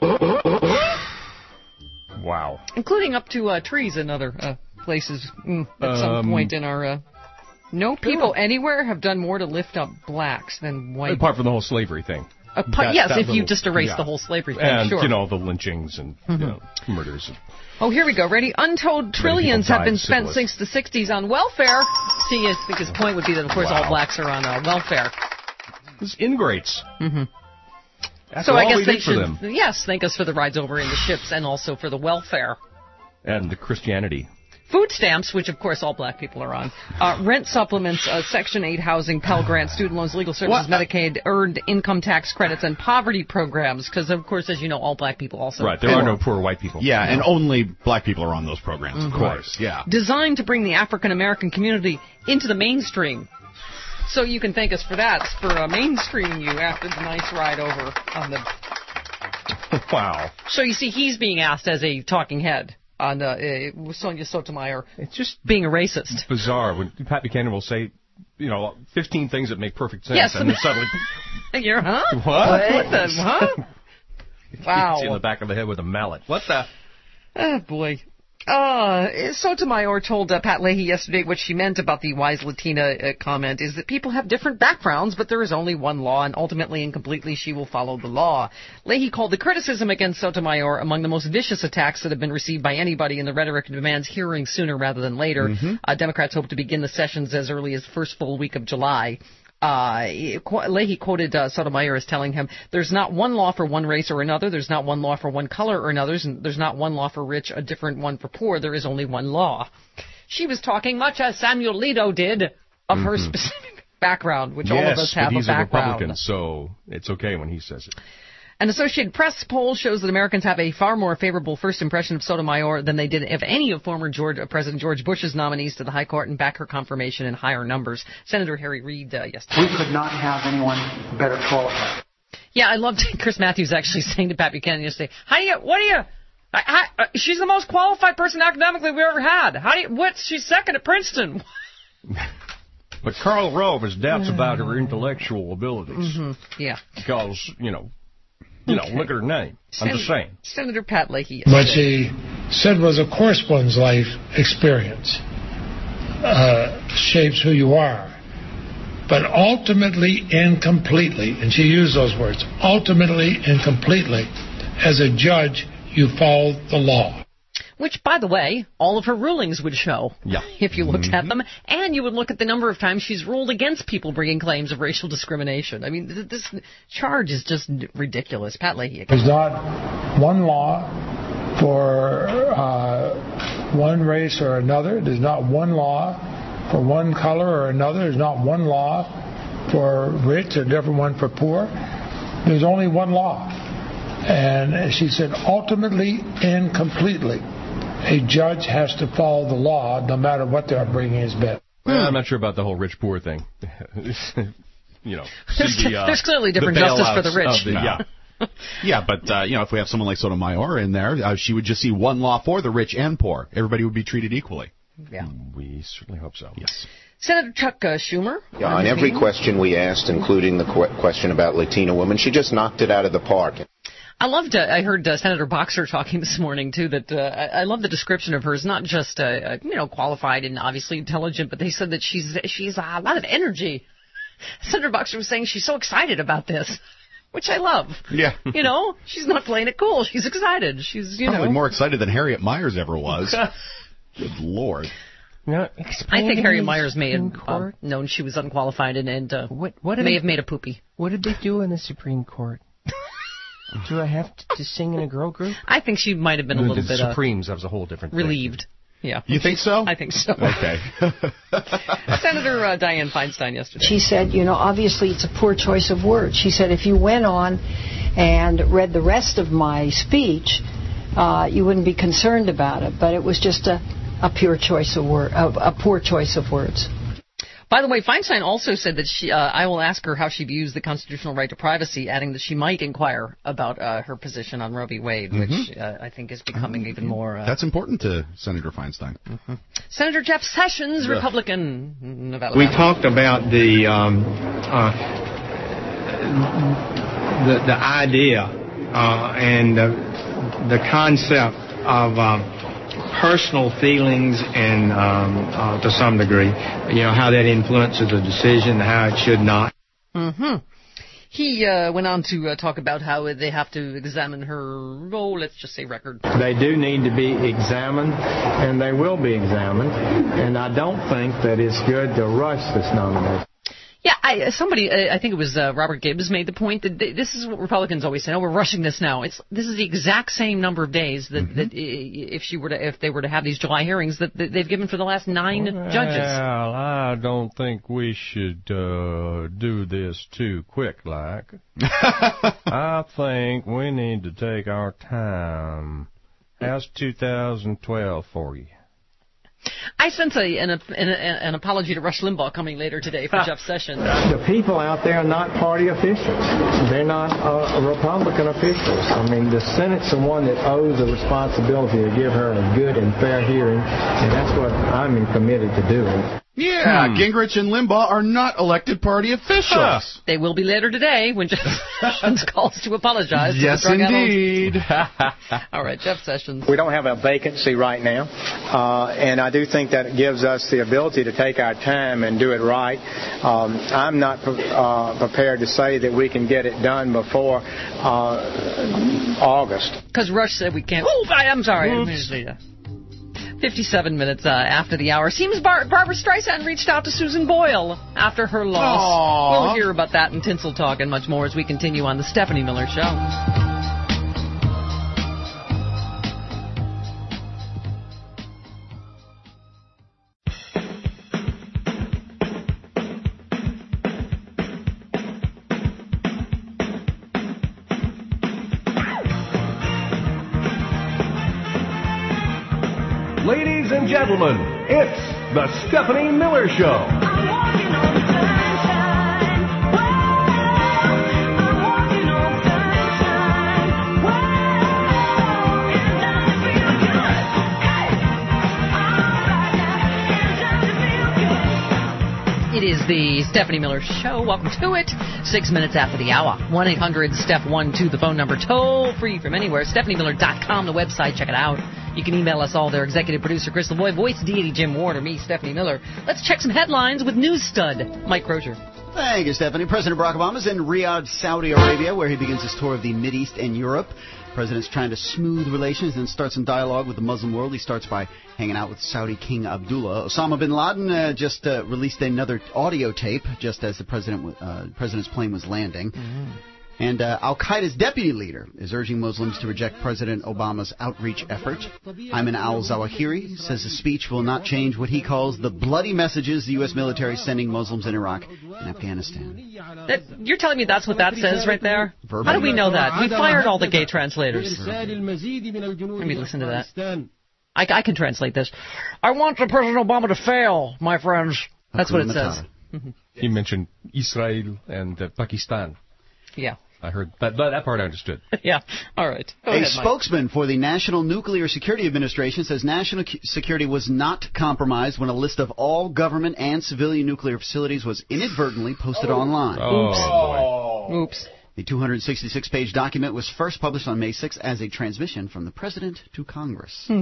Speaker 2: Wow.
Speaker 3: Including up to uh, trees and other uh, places mm, at
Speaker 2: um,
Speaker 3: some point in our... Uh, no people yeah. anywhere have done more to lift up blacks than white...
Speaker 2: Apart from the whole slavery thing.
Speaker 3: Apart,
Speaker 2: that,
Speaker 3: yes,
Speaker 2: that
Speaker 3: if
Speaker 2: little,
Speaker 3: you just erase
Speaker 2: yeah.
Speaker 3: the whole slavery thing,
Speaker 2: and,
Speaker 3: sure.
Speaker 2: you know, the lynchings and
Speaker 3: mm-hmm.
Speaker 2: you know, murders.
Speaker 3: Oh, here we go. Ready? Untold trillions have been spent since the sixties on welfare. See, I think his point would be that, of course, wow. all blacks are on uh, welfare.
Speaker 2: It's ingrates.
Speaker 3: Mm-hmm.
Speaker 2: That's
Speaker 3: so
Speaker 2: all
Speaker 3: I guess
Speaker 2: we
Speaker 3: they
Speaker 2: did
Speaker 3: should,
Speaker 2: for them.
Speaker 3: yes, thank us for the rides over in the ships and also for the welfare.
Speaker 2: And the Christianity.
Speaker 3: Food stamps, which of course all black people are on, uh, rent supplements, uh, Section eight housing, Pell Grants, student loans, legal services, what? Medicaid, earned income tax credits, and poverty programs, because of course, as you know, all black people also.
Speaker 2: Right, there are no poor white people.
Speaker 5: Yeah,
Speaker 2: no.
Speaker 5: and only black people are on those programs,
Speaker 3: mm-hmm.
Speaker 5: of course. Yeah.
Speaker 3: Designed to bring the African American community into the mainstream. So you can thank us for that, for uh, mainstreaming you after the nice ride over on the...
Speaker 2: Wow.
Speaker 3: So you see, he's being asked as a talking head on uh, uh, Sonia Sotomayor.
Speaker 2: It's just
Speaker 3: being a racist.
Speaker 2: Bizarre when Pat Buchanan will say, you know, fifteen things that make perfect sense,
Speaker 3: yes,
Speaker 2: and then suddenly...
Speaker 3: You're, huh?
Speaker 2: What?
Speaker 3: What the, huh? Wow.
Speaker 2: Hits you in the back of the head with a mallet. What the...
Speaker 3: Oh, boy. Uh, Sotomayor told uh, Pat Leahy yesterday what she meant about the wise Latina uh, comment is that people have different backgrounds, but there is only one law, and ultimately and completely she will follow the law. Leahy called the criticism against Sotomayor among the most vicious attacks that have been received by anybody, and the rhetoric demands hearings sooner rather than later. Mm-hmm. Uh, Democrats hope to begin the sessions as early as first full week of July. Uh, Leahy quoted uh, Sotomayor as telling him, there's not one law for one race or another, there's not one law for one color or another, and there's not one law for rich, a different one for poor, there is only one law. She was talking much as Samuel Alito did of mm-hmm. her specific background, which
Speaker 2: yes,
Speaker 3: all of us have
Speaker 2: but he's
Speaker 3: a background.
Speaker 2: a Republican, so it's okay when he says it.
Speaker 3: An Associated Press poll shows that Americans have a far more favorable first impression of Sotomayor than they did of any of former George, uh, President George Bush's nominees to the High Court, and back her confirmation in higher numbers. Senator Harry Reid uh, yesterday.
Speaker 8: We could not have anyone better qualified.
Speaker 3: Yeah, I loved Chris Matthews actually saying to Pat Buchanan yesterday, "How do you? What do you? I, I, uh, she's the most qualified person academically we've ever had. How do you? What's she's second at Princeton?"
Speaker 2: But Karl Rove has doubts about her intellectual abilities.
Speaker 3: Mm-hmm. Yeah,
Speaker 2: because you know. You know, okay. Look at her name. I'm
Speaker 3: Sen-
Speaker 2: just saying.
Speaker 3: Senator Pat Leahy.
Speaker 9: What she said was, of course, one's life experience uh, shapes who you are. But ultimately and completely, and she used those words, ultimately and completely, as a judge, you follow the law.
Speaker 3: Which, by the way, all of her rulings would show,
Speaker 2: yeah.
Speaker 3: if you looked
Speaker 2: mm-hmm.
Speaker 3: at them. And you would look at the number of times she's ruled against people bringing claims of racial discrimination. I mean, th- this charge is just ridiculous. Pat Leahy.
Speaker 9: There's not one law for uh, one race or another. There's not one law for one color or another. There's not one law for rich, a different one for poor. There's only one law. And she said, ultimately and completely, a judge has to follow the law no matter what they're bringing his bed.
Speaker 2: Well, I'm not sure about the whole rich-poor thing. you know,
Speaker 3: there's,
Speaker 2: the, uh,
Speaker 3: there's clearly different justice for the rich.
Speaker 5: The, yeah. yeah, but, uh, you know, if we have someone like Sotomayor in there, uh, she would just see one law for the rich and poor. Everybody would be treated equally.
Speaker 3: Yeah.
Speaker 2: We certainly hope so.
Speaker 5: Yes.
Speaker 3: Senator Chuck uh, Schumer.
Speaker 11: Yeah, on every question we asked, including the qu- question about Latina women, she just knocked it out of the park.
Speaker 3: I loved. Uh, I heard uh, Senator Boxer talking this morning too. That uh, I, I love the description of her as not just uh, uh, you know qualified and obviously intelligent, but they said that she's she's uh, a lot of energy. Senator Boxer was saying she's so excited about this, which I love.
Speaker 5: Yeah.
Speaker 3: You know, she's not playing it cool. She's excited. She's you
Speaker 5: Probably
Speaker 3: know
Speaker 5: more excited than Harriet Myers ever was. Good Lord.
Speaker 3: No, I think Harriet Myers may have uh, known she was unqualified and, and uh,
Speaker 10: what, what
Speaker 3: may
Speaker 10: they,
Speaker 3: have made a poopy.
Speaker 10: What did they do in the Supreme Court? Do I have to, to sing in a girl group?
Speaker 3: I think she might have been a little
Speaker 2: the
Speaker 3: bit
Speaker 2: Supremes,
Speaker 3: uh,
Speaker 2: that was a whole different
Speaker 3: relieved.
Speaker 2: Thing.
Speaker 3: Yeah.
Speaker 5: You think so?
Speaker 3: I think so.
Speaker 5: Okay.
Speaker 3: Senator uh, Dianne Feinstein yesterday.
Speaker 24: She said, you know, obviously it's a poor choice of words. She said if you went on and read the rest of my speech, uh, you wouldn't be concerned about it. But it was just a, a pure choice of word, a, a poor choice of words.
Speaker 3: By the way, Feinstein also said that she, uh, I will ask her how she views the constitutional right to privacy, adding that she might inquire about uh, her position on Roe v. Wade, mm-hmm. which uh, I think is becoming even more... Uh,
Speaker 5: That's important to Senator Feinstein.
Speaker 3: Mm-hmm. Senator Jeff Sessions, yeah. Republican, Nevada.
Speaker 25: We talked about the, um, uh, the, the idea uh, and the, the concept of... Uh, personal feelings and um, uh, to some degree, you know, how that influences a decision, how it should not.
Speaker 3: Mm-hmm. He uh, went on to uh, talk about how they have to examine her, oh, let's just say record.
Speaker 25: They do need to be examined, and they will be examined, and I don't think that it's good to rush this nomination.
Speaker 3: Yeah, I, somebody, I think it was uh, Robert Gibbs, made the point that they, this is what Republicans always say. Oh, we're rushing this now. It's this is the exact same number of days that, mm-hmm. that if she were to, if they were to have these July hearings that, that they've given for the last nine
Speaker 2: well,
Speaker 3: judges.
Speaker 2: Well, I don't think we should uh, do this too quick, like. I think we need to take our time. How's two thousand twelve for you?
Speaker 3: I sense a, an, an, an apology to Rush Limbaugh coming later today for Jeff Sessions.
Speaker 25: The people out there are not party officials. They're not uh, Republican officials. I mean, the Senate's the one that owes the responsibility to give her a good and fair hearing, and that's what I'm committed to doing.
Speaker 5: Yeah, hmm. Gingrich and Limbaugh are not elected party officials. Huh.
Speaker 3: They will be later today when Jeff Sessions calls to apologize.
Speaker 5: Yes,
Speaker 3: to the drug
Speaker 5: indeed.
Speaker 3: All right, Jeff Sessions.
Speaker 25: We don't have a vacancy right now, uh, and I do think that it gives us the ability to take our time and do it right. Um, I'm not uh, prepared to say that we can get it done before uh, August.
Speaker 3: Because Rush said we can't. Oh, I'm sorry.
Speaker 25: Oops.
Speaker 3: fifty-seven minutes uh, after the hour. Seems Bar- Barbara Streisand reached out to Susan Boyle after her loss.
Speaker 5: Aww.
Speaker 3: We'll hear about that in Tinsel Talk and much more as we continue on The Stephanie Miller Show.
Speaker 12: Ladies and gentlemen, it's the Stephanie Miller Show.
Speaker 3: It is the Stephanie Miller Show. Welcome to it. Six minutes after the hour. one eight hundred Steph one two, the phone number. Toll free from anywhere. Stephanie Miller dot com, the website. Check it out. You can email us all there. Executive producer Chris LeBoy, voice deity Jim Ward, or me, Stephanie Miller. Let's check some headlines with News Stud Mike Crozier.
Speaker 4: Thank you, Stephanie. President Barack Obama is in Riyadh, Saudi Arabia, where he begins his tour of the Mideast and Europe. The president's trying to smooth relations and start some dialogue with the Muslim world. He starts by hanging out with Saudi King Abdullah. Osama bin Laden uh, just uh, released another audio tape just as the president uh, president's plane was landing. Mm-hmm. And uh, Al-Qaeda's deputy leader is urging Muslims to reject President Obama's outreach effort. Ayman al-Zawahiri says the speech will not change what he calls the bloody messages the U S military is sending Muslims in Iraq and Afghanistan.
Speaker 3: That, you're telling me that's what that says right there?
Speaker 4: Verbally.
Speaker 3: How do we know that? We fired all the gay translators. Let me listen to that. I, I can translate this. I want President Obama to fail, my friends. That's what it says.
Speaker 2: He mentioned Israel and uh, Pakistan.
Speaker 3: Yeah.
Speaker 2: I heard that, that part I understood.
Speaker 3: Yeah. All right. Go
Speaker 4: a
Speaker 3: ahead,
Speaker 4: spokesman
Speaker 3: Mike.
Speaker 4: for the National Nuclear Security Administration says national security was not compromised when a list of all government and civilian nuclear facilities was inadvertently posted
Speaker 3: oh.
Speaker 4: online.
Speaker 3: Oh. Oops. Oops.
Speaker 4: The two hundred sixty-six page document was first published on May sixth as a transmission from the president to Congress.
Speaker 3: Hmm.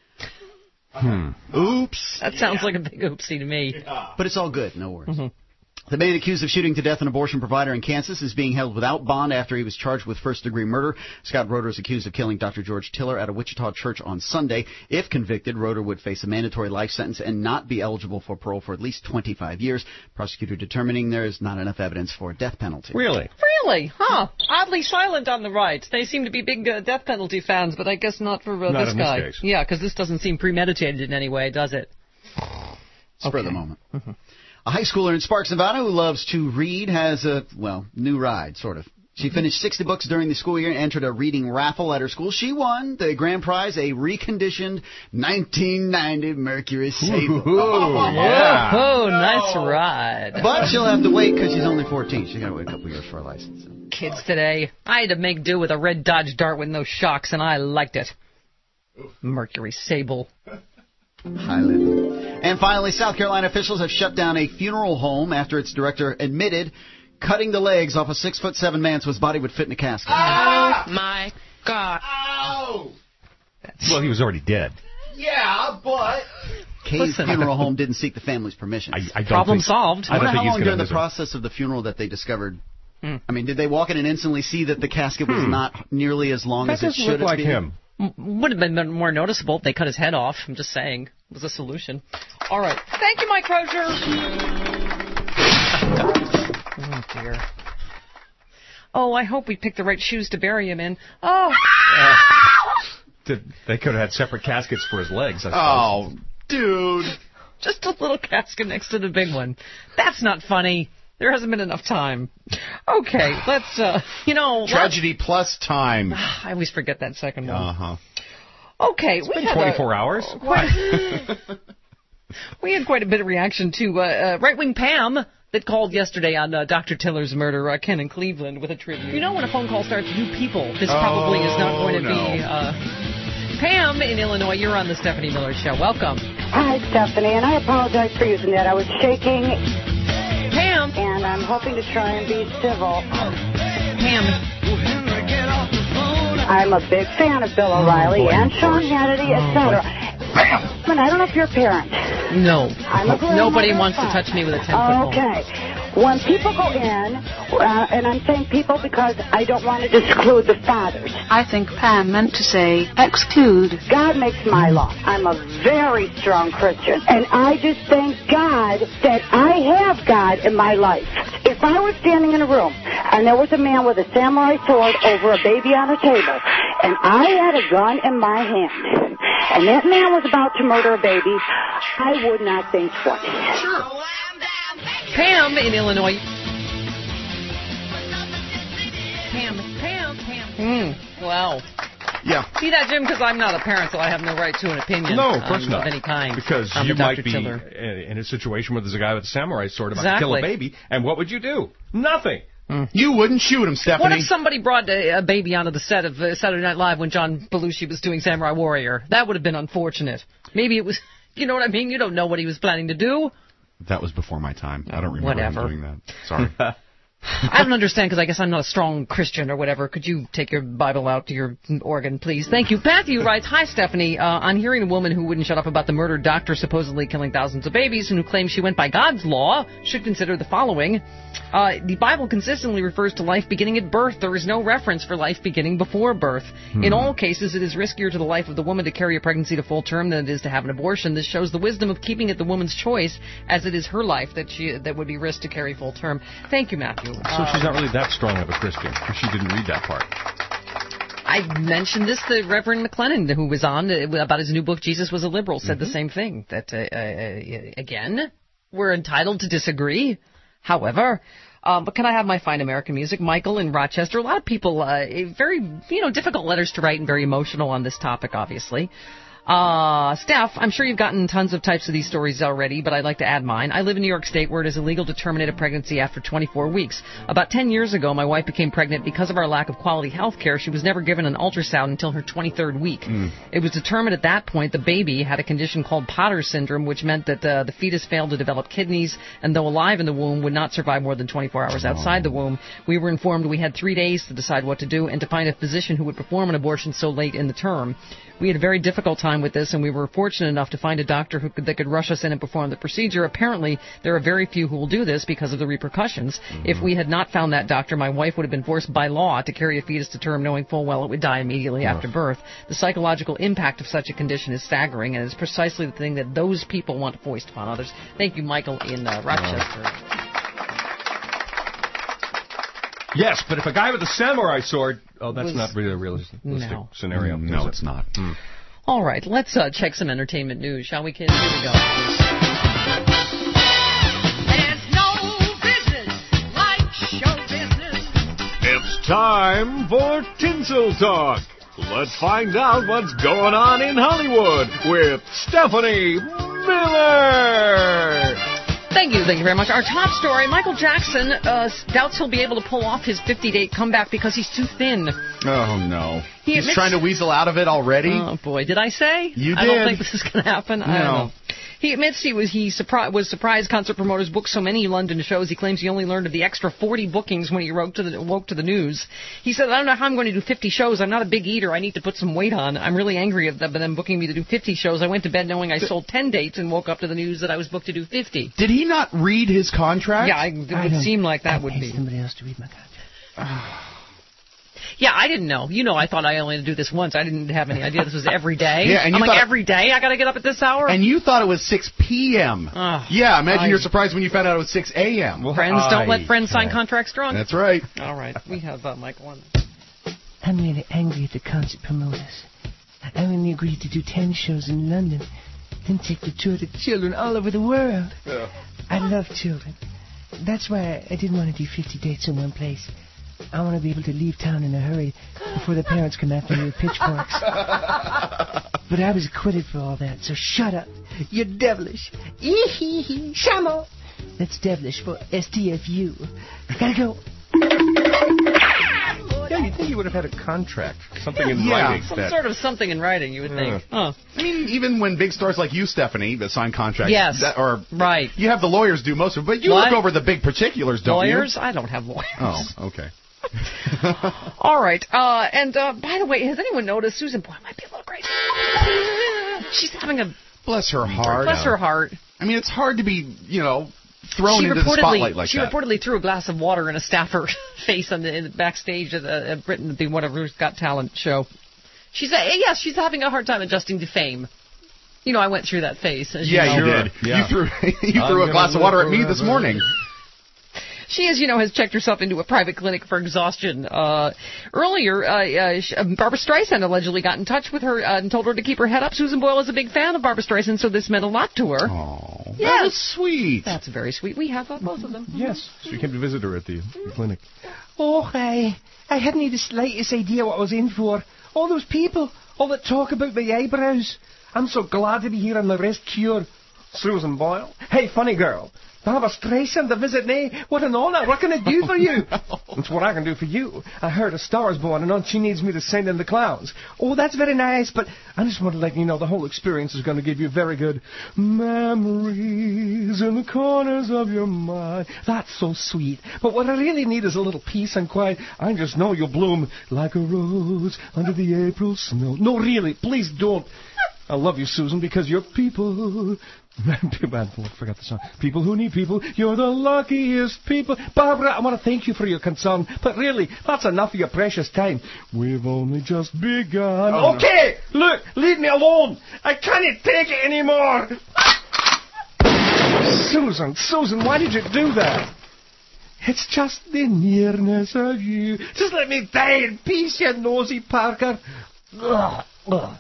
Speaker 4: Hmm. Oops.
Speaker 3: That sounds like a big oopsie to me.
Speaker 4: Yeah. But it's all good. No worries.
Speaker 3: Mm-hmm.
Speaker 4: The man accused of shooting to death an abortion provider in Kansas is being held without bond after he was charged with first-degree murder. Scott Roeder is accused of killing Doctor George Tiller at a Wichita church on Sunday. If convicted, Roeder would face a mandatory life sentence and not be eligible for parole for at least twenty-five years. Prosecutor determining there is not enough evidence for a death penalty.
Speaker 2: Really?
Speaker 3: Really? Huh. Oddly silent on the right. They seem to be big uh, death penalty fans, but I guess not for uh,
Speaker 2: not
Speaker 3: this
Speaker 2: in
Speaker 3: guy.
Speaker 2: This case.
Speaker 3: Yeah, because this doesn't seem premeditated in any way, does it?
Speaker 4: Spur
Speaker 3: okay.
Speaker 4: of the moment. Mm-hmm. A high schooler in Sparks, Nevada, who loves to read has a, well, new ride, sort of. She finished sixty books during the school year and entered a reading raffle at her school. She won the grand prize, a reconditioned nineteen ninety Mercury Sable.
Speaker 3: Oh, yeah. Oh, nice ride.
Speaker 4: But she'll have to wait because she's only fourteen. She's got to wait a couple years for a license.
Speaker 3: Kids today. I had to make do with a red Dodge Dart with no shocks, and I liked it. Mercury Sable.
Speaker 4: Highland. And finally, South Carolina officials have shut down a funeral home after its director admitted cutting the legs off a six foot seven man so his body would fit in a casket.
Speaker 3: Oh my God!
Speaker 4: Ow!
Speaker 2: Well, he was already dead.
Speaker 4: Yeah, but Kay's funeral home didn't seek the family's permission.
Speaker 2: I, I don't
Speaker 3: Problem
Speaker 2: think,
Speaker 3: solved.
Speaker 4: I, I wonder how long during the
Speaker 2: visit.
Speaker 4: process of the funeral that they discovered.
Speaker 3: Hmm.
Speaker 4: I mean, did they walk in and instantly see that the casket was
Speaker 2: hmm.
Speaker 4: not nearly as long
Speaker 2: that
Speaker 4: as it
Speaker 2: doesn't
Speaker 4: should
Speaker 2: look like
Speaker 4: be?
Speaker 2: him.
Speaker 3: Would have been more noticeable if they cut his head off. I'm just saying. It was a solution. All right. Thank you, Mike Crozier. Oh, dear. Oh, I hope we picked the right shoes to bury him in. Oh.
Speaker 2: Uh, they could have had separate caskets for his legs, I
Speaker 4: suppose. Oh, dude.
Speaker 3: Just a little casket next to the big one. That's not funny. There hasn't been enough time. Okay, let's, uh, you know...
Speaker 5: Tragedy let's... plus time.
Speaker 3: I always forget that second one.
Speaker 5: Uh-huh.
Speaker 3: Okay,
Speaker 2: it's
Speaker 3: we
Speaker 2: been
Speaker 3: had
Speaker 2: twenty-four
Speaker 3: a,
Speaker 2: hours.
Speaker 3: Quite, we had quite a bit of reaction to uh, uh, right-wing Pam that called yesterday on uh, Doctor Tiller's murder, uh, Ken in Cleveland, with a tribute. You know when a phone call starts new people, this
Speaker 5: oh,
Speaker 3: probably is not going to
Speaker 5: no.
Speaker 3: be... Uh, Pam in Illinois, you're on the Stephanie Miller Show. Welcome.
Speaker 13: Hi, Stephanie, and I apologize for using that. I was shaking...
Speaker 3: Pam.
Speaker 13: And I'm hoping to try and be civil.
Speaker 3: Pam.
Speaker 13: I'm a big fan of Bill O'Reilly oh, and Sean Hannity, et cetera. And I don't know if you're a parent.
Speaker 3: No.
Speaker 13: I'm a
Speaker 3: Nobody wants to touch me with a ten-foot pole.
Speaker 13: Okay. When people go in, uh, and I'm saying people because I don't want to exclude the fathers.
Speaker 24: I think Pam meant to say exclude.
Speaker 13: God makes my law. I'm a very strong Christian, and I just thank God that I have God in my life. If I was standing in a room, and there was a man with a samurai sword over a baby on a table, and I had a gun in my hand, and that man was about to murder a baby, I would not think twice.
Speaker 3: Sure. Pam in Illinois. Pam, Pam, Pam. Mm, wow.
Speaker 5: Yeah.
Speaker 3: See that, Jim? Because I'm not a parent, so I have no right to an opinion.
Speaker 2: No, of course
Speaker 3: um,
Speaker 2: not.
Speaker 3: Of any kind.
Speaker 2: Because
Speaker 3: I'm
Speaker 2: you
Speaker 3: Doctor
Speaker 2: might be
Speaker 3: Tiller.
Speaker 2: in a situation where there's a guy with a samurai sword about
Speaker 3: Exactly.
Speaker 2: to kill a baby, and what would you do? Nothing.
Speaker 5: You wouldn't shoot him, Stephanie.
Speaker 3: What if somebody brought a, a baby onto the set of uh, Saturday Night Live when John Belushi was doing Samurai Warrior? That would have been unfortunate. Maybe it was, you know what I mean? You don't know what he was planning to do.
Speaker 5: That was before my time. I don't remember
Speaker 3: Whatever.
Speaker 5: him doing that. Sorry.
Speaker 3: I don't understand because I guess I'm not a strong Christian or whatever. Could you take your Bible out to your organ, please? Thank you. Matthew writes, Hi, Stephanie. Uh, on hearing a woman who wouldn't shut up about the murdered doctor supposedly killing thousands of babies and who claims she went by God's law, should consider the following. Uh, the Bible consistently refers to life beginning at birth. There is no reference for life beginning before birth. Hmm. In all cases, it is riskier to the life of the woman to carry a pregnancy to full term than it is to have an abortion. This shows the wisdom of keeping it the woman's choice, as it is her life that she that would be risked to carry full term. Thank you, Matthew.
Speaker 2: So
Speaker 3: uh,
Speaker 2: she's not really that strong of a Christian, because she didn't read that part.
Speaker 3: I mentioned this to Reverend McLennan, who was on uh, about his new book, Jesus Was a Liberal, said mm-hmm. the same thing. That, uh, uh, again, we're entitled to disagree. However, um, but can I have my fine American music? Michael in Rochester. A lot of people, uh, very, you know, difficult letters to write and very emotional on this topic, obviously. Uh, Steph, I'm sure you've gotten tons of types of these stories already, but I'd like to add mine. I live in New York State where it is illegal to terminate a pregnancy after twenty-four weeks. About ten years ago, my wife became pregnant because of our lack of quality health care. She was never given an ultrasound until her twenty-third week. Mm. It was determined at that point the baby had a condition called Potter syndrome, which meant that uh, the fetus failed to develop kidneys and, though alive in the womb, would not survive more than twenty-four hours outside the womb. We were informed we had three days to decide what to do and to find a physician who would perform an abortion so late in the term. We had a very difficult time with this, and we were fortunate enough to find a doctor who could, that could rush us in and perform the procedure. Apparently, there are very few who will do this because of the repercussions. Mm-hmm. If we had not found that doctor, my wife would have been forced by law to carry a fetus to term, knowing full well it would die immediately Ugh. after birth. The psychological impact of such a condition is staggering, and it's precisely the thing that those people want to foist upon others. Thank you, Michael in uh, Rochester. Oh.
Speaker 2: Yes, but if a guy with a samurai sword... Oh, that's was, not really a realistic
Speaker 3: no.
Speaker 2: scenario.
Speaker 5: Mm, no,
Speaker 2: it?
Speaker 5: it's not. Mm.
Speaker 3: All right, let's uh, check some entertainment news, shall we, kids? Here we go.
Speaker 10: There's no business like show business.
Speaker 12: It's time for Tinsel Talk. Let's find out what's going on in Hollywood with Stephanie Miller.
Speaker 3: Thank you, thank you very much. Our top story, Michael Jackson uh, doubts he'll be able to pull off his fifty-date comeback because he's too thin.
Speaker 5: Oh, no.
Speaker 3: He
Speaker 5: He's
Speaker 3: admits,
Speaker 5: trying to weasel out of it already?
Speaker 3: Oh, boy. Did I say?
Speaker 5: You did.
Speaker 3: I don't think this is going to happen.
Speaker 5: No.
Speaker 3: I don't know. He admits he was he surpri- was surprised concert promoters booked so many London shows. He claims he only learned of the extra forty bookings when he wrote to the, woke to the news. He said, I don't know how I'm going to do fifty shows. I'm not a big eater. I need to put some weight on. I'm really angry at them booking me to do fifty shows. I went to bed knowing I sold ten dates and woke up to the news that I was booked to do fifty.
Speaker 5: Did he not read his contract?
Speaker 3: Yeah, I, it
Speaker 10: I
Speaker 3: would seem like that
Speaker 10: I
Speaker 3: would
Speaker 10: paid
Speaker 3: be.
Speaker 10: somebody else to read my contract.
Speaker 3: Yeah, I didn't know. You know, I thought I only had to do this once. I didn't have any idea this was every day.
Speaker 5: Yeah, and you
Speaker 3: I'm like,
Speaker 5: thought
Speaker 3: every day I got to get up at this hour?
Speaker 5: And you thought it was six p.m.
Speaker 3: Oh,
Speaker 5: yeah, imagine
Speaker 3: I,
Speaker 5: you're surprised when you found out it was six a.m.
Speaker 3: Well, friends
Speaker 5: I,
Speaker 3: don't let friends sign contracts drunk.
Speaker 5: That's right.
Speaker 3: All right, we have uh, Michael on.
Speaker 10: I'm really angry at the concert promoters. I only agreed to do ten shows in London, then take the tour to children all over the world.
Speaker 5: Yeah.
Speaker 10: I love children. That's why I didn't want to do fifty dates in one place. I want to be able to leave town in a hurry before the parents come after me with pitchforks. But I was acquitted for all that, so shut up. You're devilish. Ee-hee-hee. Shamo. That's devilish for S T F U. Gotta go.
Speaker 2: Yeah, you'd think he would have had a contract, something in
Speaker 5: yeah.
Speaker 2: writing.
Speaker 3: Some
Speaker 2: that...
Speaker 3: sort of something in writing, you would think.
Speaker 2: Uh.
Speaker 3: Oh.
Speaker 5: I mean, even when big stars like you, Stephanie, that sign contracts,
Speaker 3: yes,
Speaker 5: that, or
Speaker 3: right,
Speaker 5: you have the lawyers do most of it, but you
Speaker 3: what?
Speaker 5: look over the big particulars, don't
Speaker 3: lawyers?
Speaker 5: you?
Speaker 3: Lawyers? I don't have lawyers.
Speaker 5: Oh, okay.
Speaker 3: All right. Uh, and uh, by the way, has anyone noticed Susan Boyle might be a little crazy? She's having a
Speaker 5: bless her heart.
Speaker 3: Bless her heart.
Speaker 5: I mean, it's hard to be, you know, thrown
Speaker 3: she
Speaker 5: into the spotlight like
Speaker 3: she
Speaker 5: that.
Speaker 3: She reportedly threw a glass of water in a staffer face on the, in the backstage at, the, at Britain, the whatever's Got Talent show. She's uh, yes, she's having a hard time adjusting to fame. You know, I went through that phase. As
Speaker 5: yeah,
Speaker 3: you, know.
Speaker 5: you did.
Speaker 2: Yeah.
Speaker 5: You threw you threw a glass of water at me this morning.
Speaker 3: She, as you know, has checked herself into a private clinic for exhaustion. Uh, earlier, uh, uh, Barbra Streisand allegedly got in touch with her uh, and told her to keep her head up. Susan Boyle is a big fan of Barbra Streisand, so this meant a lot to her.
Speaker 5: Oh,
Speaker 3: yes.
Speaker 5: That was sweet.
Speaker 3: That's very sweet. We have uh, both of them.
Speaker 2: Yes, she came to visit her at the clinic.
Speaker 10: Oh, I, I hadn't the slightest idea what I was in for. All those people, all that talk about my eyebrows. I'm so glad to be here on the rest cure.
Speaker 2: Susan Boyle. Hey, funny girl. Barbara Streisand to visit me. What an honor. What can I do for you? That's what I can do for you. I heard a star's born and she needs me to send in the clowns. Oh, that's very nice, but I just want to let you know the whole experience is going to give you very good memories in the corners of your mind. That's so sweet. But what I really need is a little peace and quiet. I just know you'll bloom like a rose under the April snow. No, really, please don't. I love you, Susan, because you're people. Too bad, I forgot the song. People who need people, you're the luckiest people. Barbara, I want to thank you for your concern, but really, that's enough of your precious time. We've only just begun.
Speaker 10: Oh,
Speaker 2: okay, no. Look, leave me alone. I can't take it anymore. Susan, Susan, why did you do that? It's just the nearness of you. Just let me die in peace, you nosy Parker. Ugh, ugh.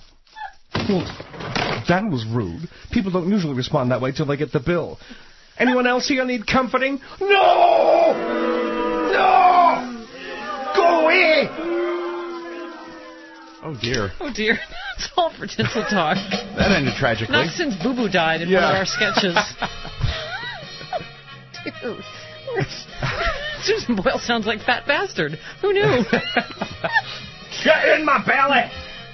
Speaker 2: That was rude. People don't usually respond that way till they get the bill. Anyone else here need comforting? No! No! Go away!
Speaker 5: Oh, dear.
Speaker 3: Oh, dear. That's all for Tinsel Talk.
Speaker 5: That ended tragically.
Speaker 3: Not since Boo Boo died in
Speaker 5: yeah.
Speaker 3: one of our sketches. Dude. Susan Boyle sounds like Fat Bastard. Who knew?
Speaker 2: Get in my belly!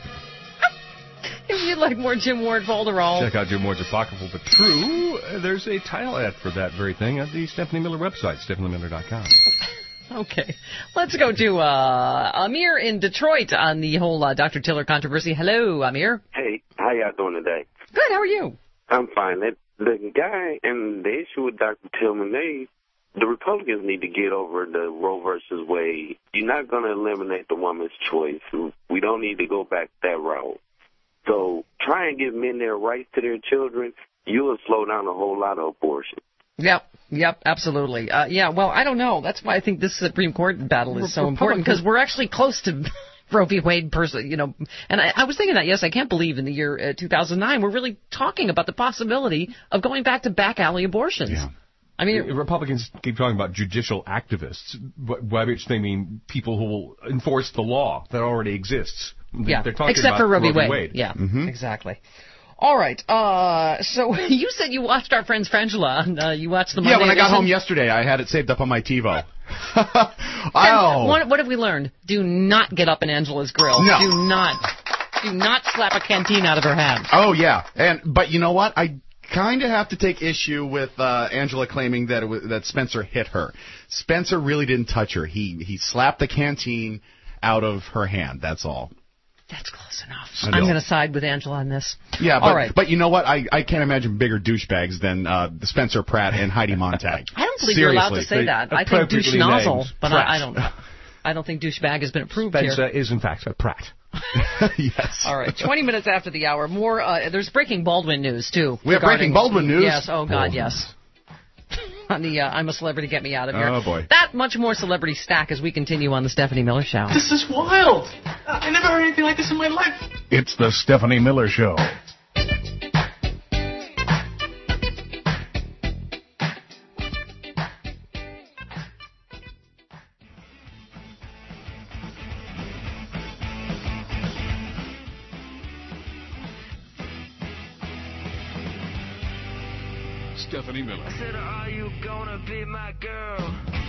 Speaker 3: If you'd like more Jim Ward Folderol.
Speaker 2: Check out Jim Ward's Apocryphal But True. There's a title ad for that very thing at the Stephanie Miller website, stephanie miller dot com.
Speaker 3: Okay. Let's go to uh, Amir in Detroit on the whole uh, Doctor Tiller controversy. Hello, Amir.
Speaker 14: Hey, how y'all doing today?
Speaker 3: Good, how are you?
Speaker 14: I'm fine. The, the guy and the issue with Doctor Tillman, they, the Republicans need to get over the Roe versus Wade. You're not going to eliminate the woman's choice. We don't need to go back that route. So try and give men their rights to their children. You will slow down a whole lot of abortion.
Speaker 3: Yep, yep, absolutely. Uh, yeah, well, I don't know. That's why I think this Supreme Court battle is so important, because we're actually close to Roe v. Wade, person, you know. And I, I was thinking that, yes, I can't believe in the year uh, two thousand nine we're really talking about the possibility of going back to back alley abortions.
Speaker 2: Yeah.
Speaker 3: I mean,
Speaker 2: Republicans keep talking about judicial activists, by which they mean people who will enforce the law that already exists.
Speaker 3: Yeah,
Speaker 2: They're talking
Speaker 3: except
Speaker 2: about
Speaker 3: for Roe v. Wade.
Speaker 2: Wade.
Speaker 3: Yeah,
Speaker 2: mm-hmm.
Speaker 3: Exactly. All right. Uh, so you said you watched our friends Frangela. Uh, you watched the Monday
Speaker 5: Yeah, when I got
Speaker 3: edition?
Speaker 5: home yesterday, I had it saved up on my TiVo.
Speaker 3: oh. What, what have we learned? Do not get up in Angela's grill.
Speaker 5: No.
Speaker 3: Do not. Do not slap a canteen out of her hand.
Speaker 5: Oh, yeah. And But you know what? I kind of have to take issue with uh, Angela claiming that it was, that Spencer hit her. Spencer really didn't touch her. He he slapped the canteen out of her hand. That's all.
Speaker 3: That's close enough. I'm going to side with Angela on this.
Speaker 5: Yeah, but,
Speaker 3: all right.
Speaker 5: but you know what? I, I can't imagine bigger douchebags than uh, Spencer Pratt and Heidi Montag.
Speaker 3: I don't believe
Speaker 5: Seriously.
Speaker 3: you're allowed to say that. I think douche nozzle, but I, I don't. I don't think douchebag has been approved
Speaker 2: Spencer
Speaker 3: here.
Speaker 2: is in fact a Pratt.
Speaker 5: Yes.
Speaker 3: All right. Twenty minutes after the hour, more. Uh, there's breaking Baldwin news too.
Speaker 5: We have breaking Baldwin news.
Speaker 3: Yes. Oh God.
Speaker 5: Oh.
Speaker 3: Yes. On the uh, I'm a Celebrity, Get Me Out of Here.
Speaker 5: Oh, boy.
Speaker 3: That much more celebrity stack as we continue on the Stephanie Miller Show.
Speaker 15: This is wild. I never heard anything like this in my life.
Speaker 6: It's the Stephanie Miller Show. Stephanie Miller.
Speaker 16: I said, are you gonna be my girl?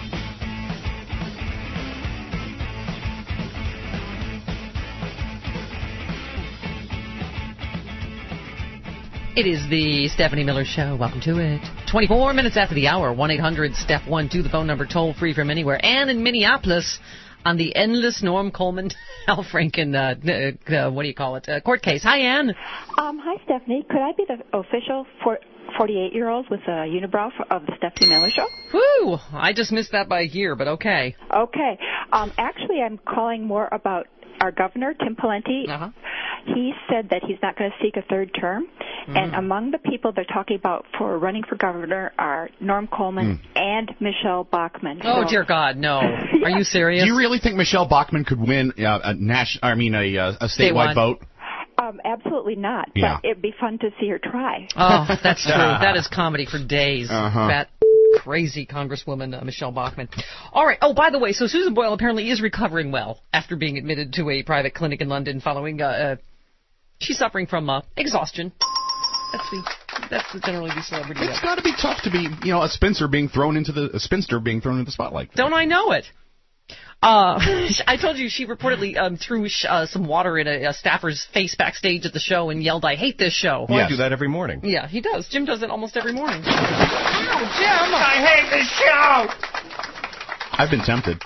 Speaker 3: It is the Stephanie Miller Show. Welcome to it. twenty-four minutes after the hour. one eight hundred step one two, the phone number, toll free from anywhere. And in Minneapolis, on the endless Norm Coleman, Al Franken, uh, uh, what do you call it, uh, court case. Hi, Ann.
Speaker 17: Um, hi, Stephanie. Could I be the official for forty-eight-year-old with a unibrow for, of the Stephanie Miller Show?
Speaker 3: Woo! I just missed that by a year, but okay.
Speaker 17: Okay. Um, actually, I'm calling more about our governor, Tim Pawlenty.
Speaker 3: Uh-huh.
Speaker 17: He said that he's not going to seek a third term. Mm. And among the people they're talking about for running for governor are Norm Coleman mm. and Michelle Bachmann.
Speaker 3: Oh,
Speaker 17: so,
Speaker 3: dear God, no. Yeah. Are you serious?
Speaker 5: Do you really think Michelle Bachmann could win uh, a national, I mean, a, a statewide
Speaker 3: Statewide.
Speaker 5: vote?
Speaker 17: Um, absolutely not.
Speaker 5: Yeah.
Speaker 17: But it'd be fun to see her try.
Speaker 3: Oh, that's true. That is comedy for days.
Speaker 5: Uh-huh.
Speaker 3: Fat Crazy Congresswoman uh, Michelle Bachmann. All right. Oh, by the way, so Susan Boyle apparently is recovering well after being admitted to a private clinic in London following, uh, uh she's suffering from uh, exhaustion. That's the, that's the generally the celebrity.
Speaker 5: It's got to be tough to be, you know, a spinster being thrown into the, a spinster being thrown into the spotlight.
Speaker 3: Don't I know it? Uh, I told you she reportedly um, threw sh- uh, some water in a, a staffer's face backstage at the show and yelled, "I hate this show."
Speaker 2: Well, yes. I do that every morning.
Speaker 3: Yeah, he does. Jim does it almost every morning. Ow, Jim! I hate this show!
Speaker 5: I've been tempted.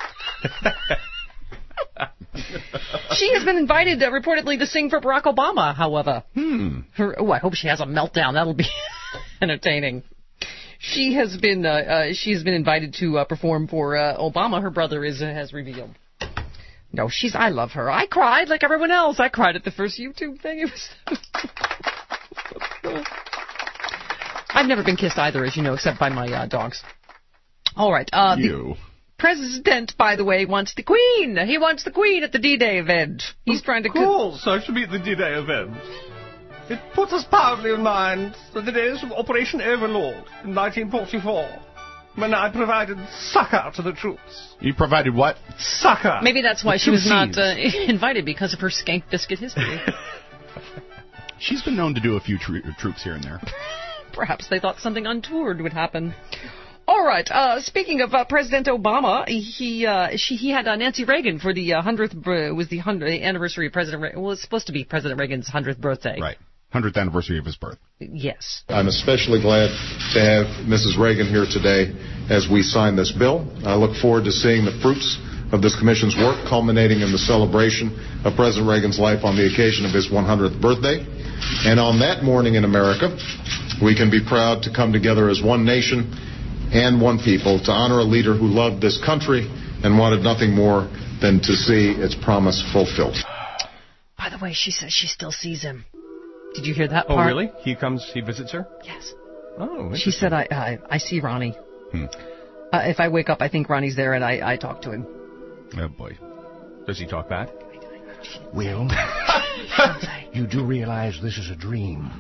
Speaker 3: She has been invited, uh, reportedly, to sing for Barack Obama, however.
Speaker 5: Hmm.
Speaker 3: Her, oh, I hope she has a meltdown. That'll be entertaining. She has been uh, uh, she has been invited to uh, perform for uh, Obama. Her brother is uh, has revealed. No, she's. I love her. I cried like everyone else. I cried at the first YouTube thing. It was. I've never been kissed either, as you know, except by my uh, dogs. All right. Uh,
Speaker 5: you.
Speaker 3: President, by the way, wants the Queen. He wants the Queen at the D-Day event. He's trying to.
Speaker 2: Of course, I should be at the D-Day event. It puts us proudly in mind of the days of Operation Overlord in nineteen forty-four, when I provided succor to the troops.
Speaker 5: You provided what?
Speaker 2: Succor.
Speaker 3: Maybe that's why she was not uh, invited, because of her skank biscuit history.
Speaker 5: She's been known to do a few tro- troops here and there.
Speaker 3: Perhaps they thought something untoward would happen. All right. Uh, speaking of uh, President Obama, he uh, she he had uh, Nancy Reagan for the uh, hundredth uh, was the hundredth anniversary of President Reagan. Well, it's supposed to be President Reagan's hundredth birthday.
Speaker 5: Right. hundredth anniversary of his birth.
Speaker 3: Yes.
Speaker 1: I'm especially glad to have Missus Reagan here today as we sign this bill. I look forward to seeing the fruits of this commission's work culminating in the celebration of President Reagan's life on the occasion of his hundredth birthday. And on that morning in America, we can be proud to come together as one nation and one people to honor a leader who loved this country and wanted nothing more than to see its promise fulfilled.
Speaker 3: By the way, she says she still sees him. Did you hear that
Speaker 2: part?
Speaker 3: Oh,
Speaker 2: really? He comes, he visits her?
Speaker 3: Yes.
Speaker 2: Oh,
Speaker 3: she said, I, I I see Ronnie.
Speaker 5: Hmm.
Speaker 3: Uh, if I wake up, I think Ronnie's there, and I, I talk to him.
Speaker 5: Oh, boy.
Speaker 2: Does he talk back?
Speaker 6: Will, you do realize this is a dream.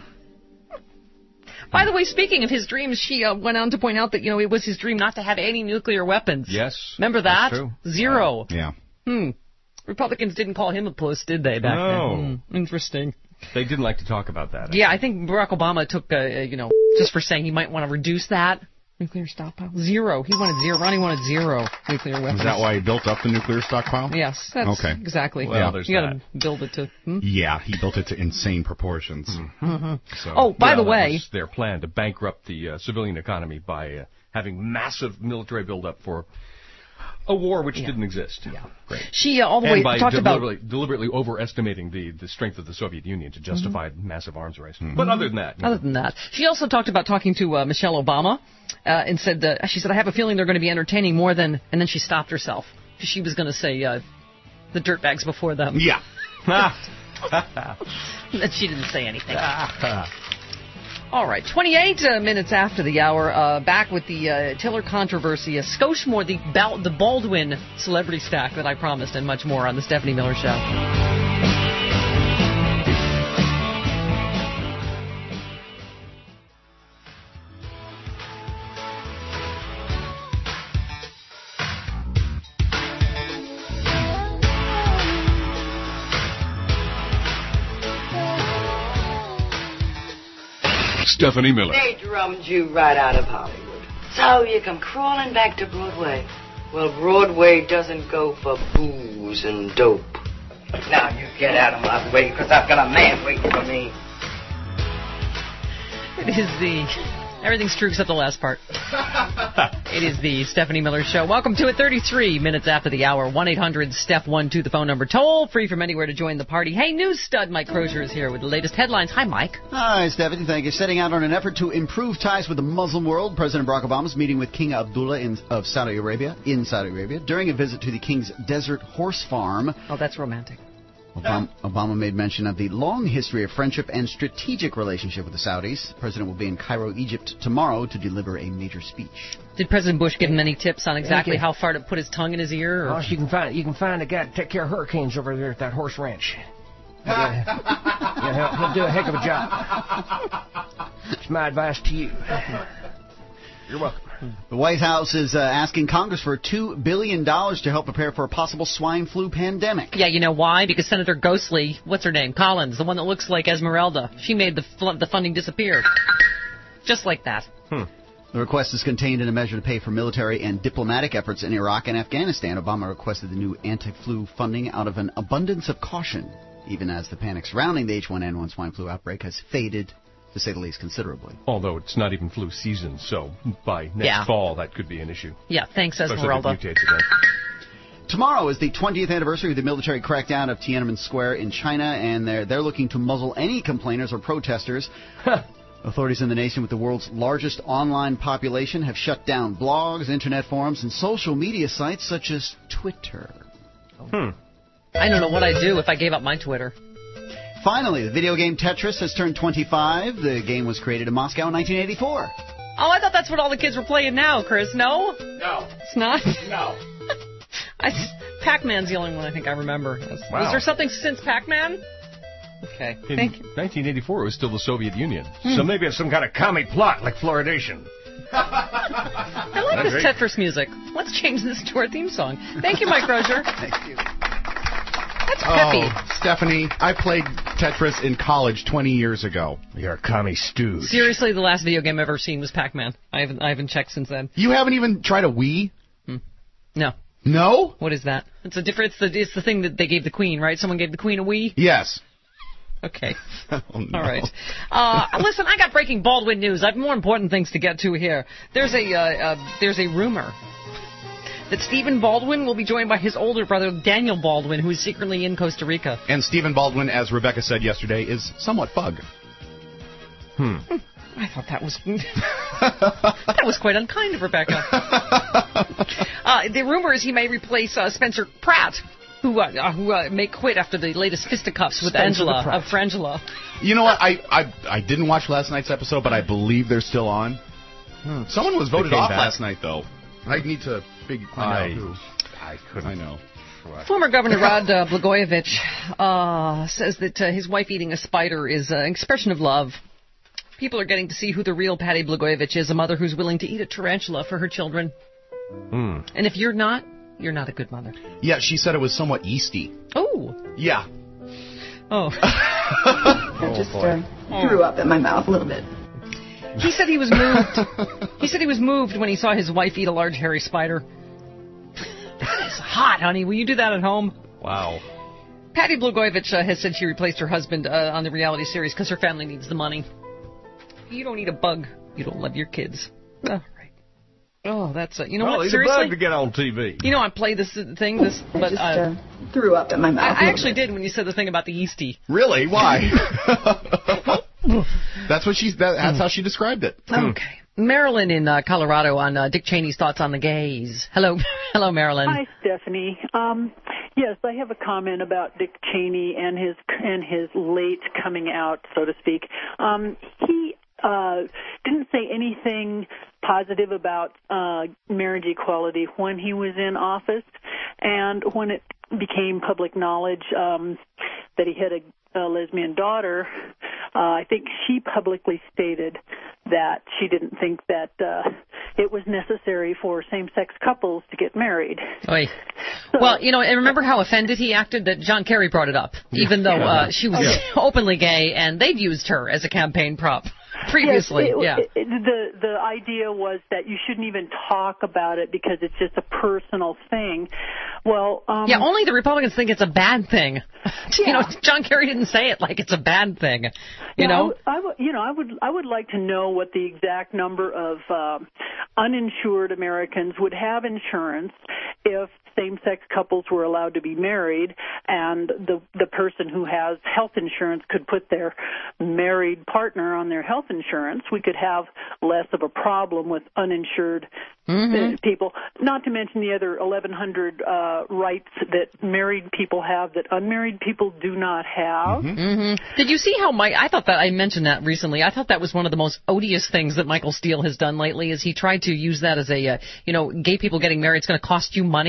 Speaker 3: By the way, speaking of his dreams, she uh, went on to point out that, you know, it was his dream not to have any nuclear weapons.
Speaker 2: Yes.
Speaker 3: Remember that?
Speaker 2: That's true.
Speaker 3: Zero.
Speaker 5: Uh, yeah.
Speaker 3: Hmm. Republicans didn't call him a puss, did they, back
Speaker 2: no.
Speaker 3: then? Hmm. Interesting.
Speaker 2: They didn't like to talk about that.
Speaker 3: Yeah, I think Barack Obama took, uh, you know, just for saying he might want to reduce that. Nuclear stockpile? Zero. He wanted zero. Ronnie wanted zero nuclear weapons.
Speaker 5: Is that why he built up the nuclear stockpile?
Speaker 3: Yes. That's
Speaker 5: okay.
Speaker 3: Exactly.
Speaker 2: Well, yeah, there's
Speaker 3: you got
Speaker 2: to
Speaker 3: build it to... Hmm?
Speaker 5: Yeah, he built it to insane proportions.
Speaker 3: Mm-hmm.
Speaker 5: So,
Speaker 3: oh, by
Speaker 2: well,
Speaker 3: the way...
Speaker 2: That was their plan to bankrupt the uh, civilian economy by uh, having massive military buildup for a war which
Speaker 3: yeah.
Speaker 2: didn't exist.
Speaker 3: Yeah.
Speaker 2: Great.
Speaker 3: She uh, all the
Speaker 2: and
Speaker 3: way
Speaker 2: by
Speaker 3: talked
Speaker 2: deliberately,
Speaker 3: about...
Speaker 2: deliberately overestimating the, the strength of the Soviet Union to justify
Speaker 3: Mm-hmm.
Speaker 2: massive arms race.
Speaker 5: Mm-hmm.
Speaker 2: But other than that...
Speaker 3: Other know. than that. She also talked about talking to uh, Michelle Obama uh, and said, uh, she said, I have a feeling they're going to be entertaining more than... And then she stopped herself. She was going to say uh, the dirtbags before them.
Speaker 5: Yeah.
Speaker 3: And she didn't say anything. All right, twenty-eight uh, minutes after the hour, uh, back with the uh, Tiller controversy, a skosh more, the, Bal- the Baldwin celebrity stack that I promised, and much more on the Stephanie Miller Show.
Speaker 12: Stephanie Miller.
Speaker 18: They drummed you right out of Hollywood. So you come crawling back to Broadway. Well, Broadway doesn't go for booze and dope. Now you get out of my way, because I've got a man waiting for me.
Speaker 3: It is the... Everything's true except the last part. It is the Stephanie Miller Show. Welcome to it, thirty-three minutes after the hour. one eight hundred steph one two, the phone number. Toll free from anywhere to join the party. Hey, news stud Mike Crozier is here with the latest headlines. Hi, Mike.
Speaker 4: Hi, Stephanie. Thank you. Setting out on an effort to improve ties with the Muslim world, President Barack Obama is meeting with King Abdullah in, of Saudi Arabia, in Saudi Arabia, during a visit to the king's desert horse farm.
Speaker 3: Oh, that's romantic.
Speaker 4: Obama, Obama made mention of the long history of friendship and strategic relationship with the Saudis. The president will be in Cairo, Egypt tomorrow to deliver a major speech.
Speaker 3: Did President Bush give him any tips on exactly how far to put his tongue in his ear? Or?
Speaker 10: Oh, you can find you can find a guy to take care of hurricanes over there at that horse ranch. Yeah, yeah, he'll, he'll do a heck of a job. It's my advice to you.
Speaker 2: You're welcome.
Speaker 4: The White House is uh, asking Congress for two billion dollars to help prepare for a possible swine flu pandemic.
Speaker 3: Yeah, you know why? Because Senator Ghostly, what's her name? Collins, the one that looks like Esmeralda. She made the fl- the funding disappear. Just like that.
Speaker 2: Hmm.
Speaker 4: The request is contained in a measure to pay for military and diplomatic efforts in Iraq and Afghanistan. Obama requested the new anti-flu funding out of an abundance of caution, even as the panic surrounding the H one N one swine flu outbreak has faded, to say the least, considerably.
Speaker 2: Although it's not even flu season, so by next
Speaker 3: Yeah.
Speaker 2: fall that could be an issue.
Speaker 3: Yeah, thanks,
Speaker 2: Especially
Speaker 3: Esmeralda.
Speaker 2: if it mutates again.
Speaker 4: Tomorrow is the twentieth anniversary of the military crackdown of Tiananmen Square in China, and they're, they're looking to muzzle any complainers or protesters. Authorities in the nation with the world's largest online population have shut down blogs, internet forums, and social media sites such as Twitter.
Speaker 2: Hmm.
Speaker 3: I don't know what I'd do if I gave up my Twitter.
Speaker 4: Finally, the video game Tetris has turned twenty-five. The game was created in Moscow in nineteen eighty-four.
Speaker 3: Oh, I thought that's what all the kids were playing now, Chris. No?
Speaker 5: No.
Speaker 3: It's not?
Speaker 5: No.
Speaker 3: I, Pac-Man's the only one I think I remember. Was,
Speaker 2: Wow.
Speaker 3: was there something since Pac-Man? Okay.
Speaker 2: In
Speaker 3: Thank you.
Speaker 2: nineteen eighty-four, it was still the Soviet Union.
Speaker 3: Hmm.
Speaker 2: So maybe it's some kind of commie plot like fluoridation.
Speaker 3: I like
Speaker 2: That's
Speaker 3: this
Speaker 2: great.
Speaker 3: Tetris music. Let's change this to our theme song. Thank you, Mike Rozier.
Speaker 4: Thank you.
Speaker 3: That's peppy.
Speaker 5: Oh, Stephanie, I played Tetris in college twenty years ago.
Speaker 2: You're a commie stooge.
Speaker 3: Seriously, the last video game I've ever seen was Pac-Man. I haven't, I haven't checked since then.
Speaker 5: You haven't even tried a Wii?
Speaker 3: No.
Speaker 5: No?
Speaker 3: What is that? It's a different. It's the, it's the thing that they gave the Queen, right? Someone gave the Queen a Wii.
Speaker 5: Yes.
Speaker 3: Okay.
Speaker 5: Oh, no.
Speaker 3: All right. Uh, listen, I got breaking Baldwin news. I have more important things to get to here. There's a uh, uh, there's a rumor that Stephen Baldwin will be joined by his older brother Daniel Baldwin, who is secretly in Costa Rica.
Speaker 5: And Stephen Baldwin, as Rebecca said yesterday, is somewhat fug.
Speaker 2: Hmm.
Speaker 3: I thought that was that was quite unkind of Rebecca. uh, the rumor is he may replace uh, Spencer Pratt, who uh, who uh, may quit after the latest fisticuffs with
Speaker 5: Spencer
Speaker 3: Angela
Speaker 5: Pratt.
Speaker 3: of Frangela.
Speaker 5: You know what? I, I I didn't watch last night's episode, but I believe they're still on. Hmm. Someone was voted
Speaker 2: They came
Speaker 5: off
Speaker 2: back.
Speaker 5: last night, though. I need to fig- find
Speaker 2: I,
Speaker 5: out who.
Speaker 2: I couldn't.
Speaker 5: I know.
Speaker 3: Former Governor Rod uh, Blagojevich uh, says that uh, his wife eating a spider is uh, an expression of love. People are getting to see who the real Patty Blagojevich is, a mother who's willing to eat a tarantula for her children.
Speaker 2: Hmm.
Speaker 3: And if you're not, you're not a good mother.
Speaker 5: Yeah, she said it was somewhat yeasty.
Speaker 3: Oh.
Speaker 5: Yeah.
Speaker 3: Oh.
Speaker 19: I just uh, threw up in my mouth a little bit.
Speaker 3: He said he was moved. He said he was moved when he saw his wife eat a large hairy spider. It's hot, honey. Will you do that at home?
Speaker 2: Wow.
Speaker 3: Patty Blagojevich uh, has said she replaced her husband uh, on the reality series because her family needs the money. You don't eat a bug. You don't love your kids. All right. Oh, that's a, you know
Speaker 2: well,
Speaker 3: what?
Speaker 2: he's
Speaker 3: Seriously,
Speaker 2: a bug to get on T V.
Speaker 3: You know, I played this thing, this,
Speaker 19: I
Speaker 3: but
Speaker 19: just
Speaker 3: uh,
Speaker 19: uh, threw up in my mouth.
Speaker 3: I, I actually did when you said the thing about the yeasty.
Speaker 5: Really? Why? That's what she's. That, that's how she described it.
Speaker 3: Okay. Marilyn in uh, Colorado on uh, Dick Cheney's thoughts on the gays. Hello, hello, Marilyn.
Speaker 20: Hi, Stephanie. Um, yes, I have a comment about Dick Cheney and his and his late coming out, so to speak. Um, he uh, didn't say anything positive about uh, marriage equality when he was in office, and when it became public knowledge um, that he had a, a lesbian daughter, uh, I think she publicly stated that she didn't think that uh, it was necessary for same-sex couples to get married.
Speaker 3: Oy. Well, you know, and remember how offended he acted that John Kerry brought it up, even though uh, she was
Speaker 20: Yeah.
Speaker 3: openly gay, and they'd used her as a campaign prop previously.
Speaker 20: Yes, it,
Speaker 3: yeah.
Speaker 20: it, the the idea was that you shouldn't even talk about it because it's just a personal thing. Well, um,
Speaker 3: yeah, only the Republicans think it's a bad thing. you
Speaker 20: Yeah.
Speaker 3: know, John Kerry didn't say it like it's a bad thing. You
Speaker 20: yeah,
Speaker 3: know,
Speaker 20: I, w- I w- you know, I would I would like to know what the exact number of um uninsured Americans would have insurance if same-sex couples were allowed to be married, and the the person who has health insurance could put their married partner on their health insurance. We could have less of a problem with uninsured
Speaker 3: Mm-hmm.
Speaker 20: uh, people. Not to mention the other eleven hundred uh, rights that married people have that unmarried people do not have.
Speaker 3: Mm-hmm. Did you see how Mike? I thought that I mentioned that recently. I thought that was one of the most odious things that Michael Steele has done lately. Is he tried to use that as a, uh, you know, gay people getting married is going to cost you money.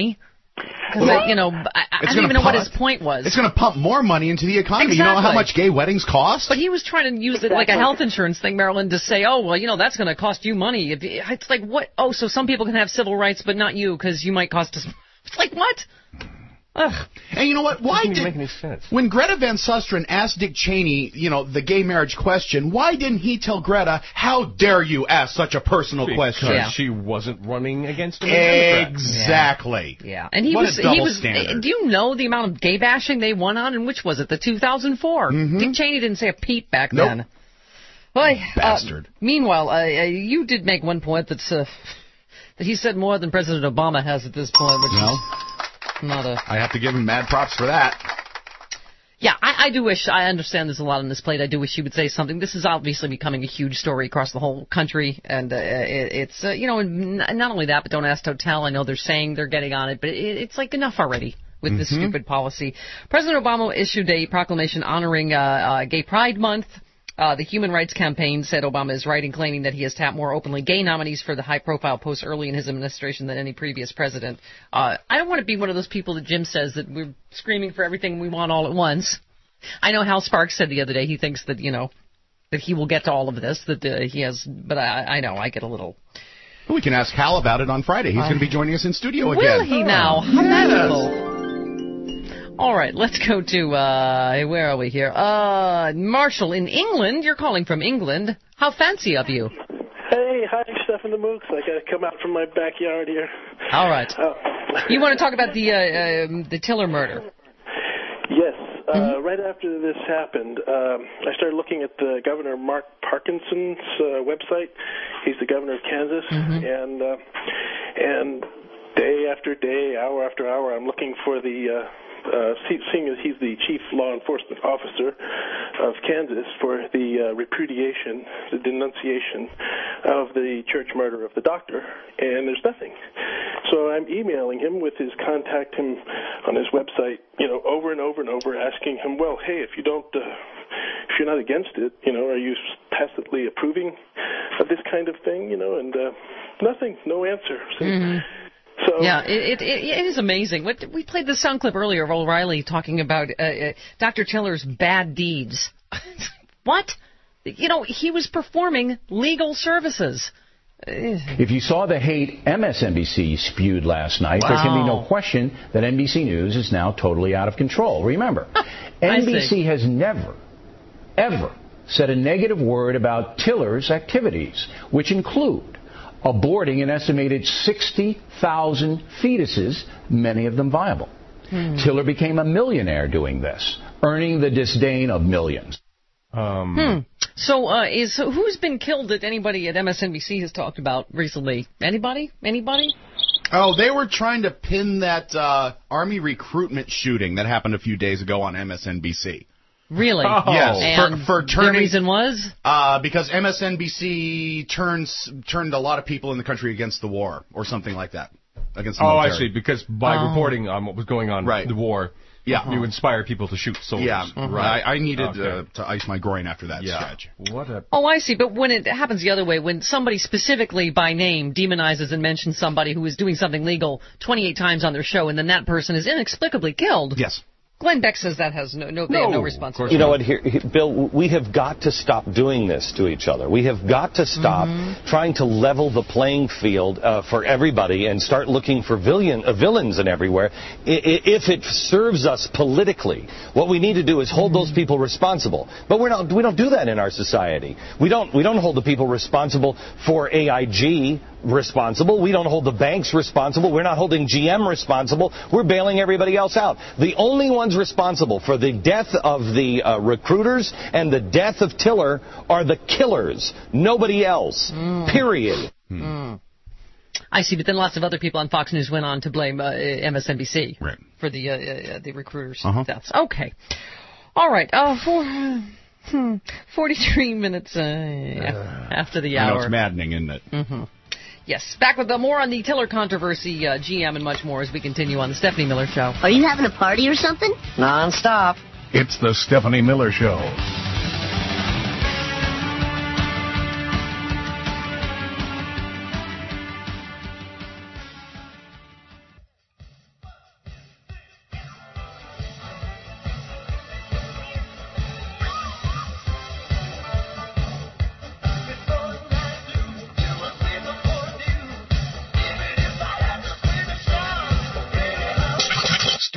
Speaker 3: Because,
Speaker 5: Well,
Speaker 3: you know, I, I
Speaker 5: it's
Speaker 3: don't even know
Speaker 5: gonna
Speaker 3: what his
Speaker 5: pump-
Speaker 3: point was.
Speaker 5: It's going to pump more money into the economy. You know how
Speaker 3: Exactly.
Speaker 5: much gay weddings cost?
Speaker 3: But he was trying to use it like a health insurance thing, Marilyn, to say, oh, well, you know, that's going to cost you money. If you- It's like, what? Oh, so some people can have civil rights, but not you, because you might cost us. It's like, what? Ugh.
Speaker 5: And you know what? Why
Speaker 2: Doesn't
Speaker 5: did
Speaker 2: make any sense.
Speaker 5: when Greta Van Susteren asked Dick Cheney, you know, the gay marriage question, why didn't he tell Greta, "How dare you ask such a personal
Speaker 2: Because
Speaker 5: question"?
Speaker 2: yeah. she wasn't running against him. as a Democrat.
Speaker 5: Exactly.
Speaker 3: Yeah, and he
Speaker 5: What
Speaker 3: was
Speaker 5: a double
Speaker 3: he was.
Speaker 5: standard.
Speaker 3: Do you know the amount of gay bashing they won on? And which was it? The two thousand four.
Speaker 5: Mhm.
Speaker 3: Dick Cheney didn't say a peep back
Speaker 5: Nope.
Speaker 3: then. Boy,
Speaker 5: Bastard.
Speaker 3: Uh, meanwhile, uh, uh, you did make one point that's uh, that he said more than President Obama has at this point, which
Speaker 5: No.
Speaker 3: is not a.
Speaker 5: I have to give him mad props for that.
Speaker 3: Yeah, I, I do wish, I understand there's a lot on this plate. I do wish he would say something. This is obviously becoming a huge story across the whole country. And uh, it, it's, uh, you know, n- not only that, but Don't Ask, Don't Tell. I know they're saying they're getting on it, but it, it's like enough already with this
Speaker 7: Mhm.
Speaker 3: stupid policy. President Obama issued a proclamation honoring uh, uh, Gay Pride Month. Uh, the Human Rights Campaign said Obama is right in claiming that he has tapped more openly gay nominees for the high-profile posts early in his administration than any previous president. Uh, I don't want to be one of those people that Jim says that we're screaming for everything we want all at once. I know Hal Sparks said the other day he thinks that, you know, that he will get to all of this, that uh, he has, but I, I know, I get a little...
Speaker 5: We can ask Hal about it on Friday. He's
Speaker 3: Uh,
Speaker 5: going to be joining us in studio
Speaker 3: Will
Speaker 5: again.
Speaker 3: he now? How magical. All right, let's go to, uh, where are we here? Uh, Marshall in England. You're calling from England. How fancy of you.
Speaker 7: Hey, hi, Stephen the Mooks. I got to come out from my backyard here.
Speaker 3: All right.
Speaker 7: Oh.
Speaker 3: You want to talk about the, uh, um, the Tiller murder?
Speaker 7: Yes. Uh, Right after this happened, um, I started looking at the Governor Mark Parkinson's uh, website. He's the governor of Kansas, and uh, and day after day, hour after hour, I'm looking for the. Uh, Uh, see, seeing as he's the chief law enforcement officer of Kansas, for the uh, repudiation, the denunciation of the church murder of the doctor, and there's nothing. So I'm emailing him with his contact him on his website, you know, over and over and over, asking him, well, hey, if you don't, uh, if you're not against it, you know, are you tacitly approving of this kind of thing, you know, and uh, nothing, no answer. So,
Speaker 3: Mm-hmm.
Speaker 7: so
Speaker 3: Yeah, it, it it is amazing. What we played the sound clip earlier of O'Reilly talking about uh, uh, Doctor Tiller's bad deeds. What? You know, he was performing legal services.
Speaker 6: If you saw the hate M S N B C spewed last night, there can be no
Speaker 3: Wow.
Speaker 6: question that N B C News is now totally out of control. Remember, N B C
Speaker 3: see.
Speaker 6: has never, ever said a negative word about Tiller's activities, which include aborting an estimated sixty thousand fetuses, many of them viable.
Speaker 3: Hmm.
Speaker 6: Tiller became a millionaire doing this, earning the disdain of millions.
Speaker 2: Um,
Speaker 3: Hmm. So, uh, is so who's been killed that anybody at M S N B C has talked about recently? Anybody? Anybody?
Speaker 5: Oh, they were trying to pin that uh, Army recruitment shooting that happened a few days ago on M S N B C.
Speaker 3: Really?
Speaker 5: Yes,
Speaker 3: And
Speaker 5: for, for turning.
Speaker 3: the reason was?
Speaker 5: Uh, because M S N B C turns turned a lot of people in the country against the war, or something like that, against the
Speaker 2: Oh, I
Speaker 5: military.
Speaker 2: see. Because by
Speaker 5: Oh.
Speaker 2: reporting on what was going on
Speaker 5: Right.
Speaker 2: the war,
Speaker 5: Yeah.
Speaker 2: you inspire people to shoot soldiers.
Speaker 5: Yeah,
Speaker 2: right.
Speaker 5: I, I needed
Speaker 2: Okay.
Speaker 5: uh, to ice my groin after that
Speaker 2: Yeah.
Speaker 5: stretch.
Speaker 2: What a
Speaker 3: Oh, I see. But when it happens the other way, when somebody specifically by name demonizes and mentions somebody who is doing something legal twenty-eight times on their show, and then that person is inexplicably killed.
Speaker 5: Yes.
Speaker 3: Glenn Beck says that has no, no, they have no responsibility.
Speaker 8: You know what, here, here, Bill, we have got to stop doing this to each other. We have got to stop
Speaker 3: Mm-hmm.
Speaker 8: trying to level the playing field uh, for everybody and start looking for villain, uh, villains in everywhere. I, I, if it serves us politically, what we need to do is hold those people responsible. But we're not, we don't do that in our society. We don't, we don't hold the people responsible for A I G responsible. We don't hold the banks responsible. We're not holding G M responsible. We're bailing everybody else out. The only ones responsible for the death of the uh, recruiters and the death of Tiller are the killers. Nobody else. Period.
Speaker 3: Mm. I see, but then lots of other people on Fox News went on to blame uh, M S N B C
Speaker 5: right.
Speaker 3: for the uh, uh, the recruiters'
Speaker 5: Uh-huh.
Speaker 3: deaths. Okay. All right. Uh, for, hmm, forty-three minutes uh, after the
Speaker 5: I know
Speaker 3: hour.
Speaker 5: it's maddening, isn't it?
Speaker 3: Mm-hmm. Yes, back with the more on the Tiller controversy, uh, G M, and much more as we continue on the Stephanie Miller Show.
Speaker 21: Are you having a party or something?
Speaker 3: Non-stop.
Speaker 6: It's the Stephanie Miller Show.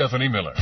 Speaker 12: Stephanie Miller.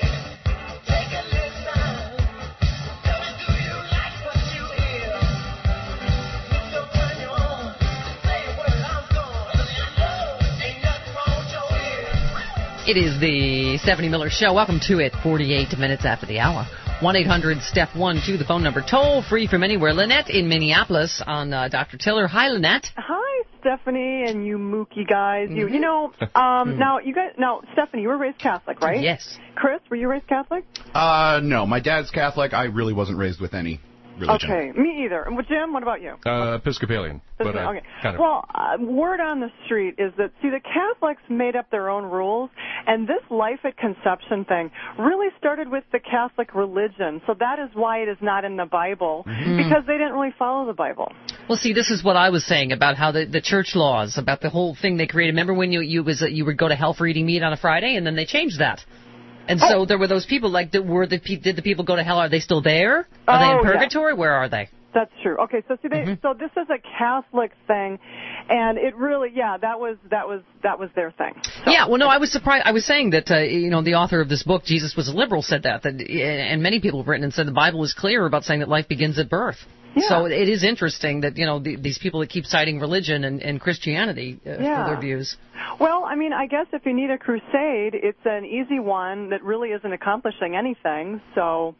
Speaker 3: It is the Stephanie Miller Show. Welcome to it, forty-eight minutes after the hour. one eight hundred steph one two, the phone number. Toll free from anywhere. Lynette in Minneapolis on uh, Doctor Tiller. Hi, Lynette.
Speaker 9: Hi, Stephanie, and you mookie guys. You, you know, um, now you guys. Now, Stephanie, you were raised Catholic, right?
Speaker 3: Yes.
Speaker 9: Chris, were you raised Catholic?
Speaker 5: Uh, no, my dad's Catholic. I really wasn't raised with any religion.
Speaker 9: Okay, me either. And with Jim, what about you?
Speaker 2: Uh, Episcopalian. But, uh,
Speaker 9: okay.
Speaker 2: kind of.
Speaker 9: Well, uh, word on the street is that, see, the Catholics made up their own rules, and this life at conception thing really started with the Catholic religion. So that is why it is not in the Bible,
Speaker 3: Mm-hmm.
Speaker 9: because they didn't really follow the Bible.
Speaker 3: Well, see, this is what I was saying about how the, the church laws, about the whole thing they created. Remember when you you was uh, you would go to hell for eating meat on a Friday, and then they changed that. And so
Speaker 9: Oh.
Speaker 3: there were those people, like, did, were the, pe- did the people go to hell? Are they still there? Are they
Speaker 9: Oh,
Speaker 3: in
Speaker 9: yeah.
Speaker 3: purgatory? Where are they?
Speaker 9: That's true. Okay, so see, they,
Speaker 3: Mm-hmm.
Speaker 9: so this is a Catholic thing, and it really, yeah, that was that was that was their thing.
Speaker 3: Yeah, well, no, I was surprised. I was saying that, uh, you know, the author of this book, Jesus Was a Liberal, said that, that, and many people have written and said the Bible is clear about saying that life begins at birth.
Speaker 9: Yeah.
Speaker 3: So it is interesting that, you know, the, these people that keep citing religion and, and Christianity uh,
Speaker 9: Yeah.
Speaker 3: for their views.
Speaker 9: Well, I mean, I guess if you need a crusade, it's an easy one that really isn't accomplishing anything. So.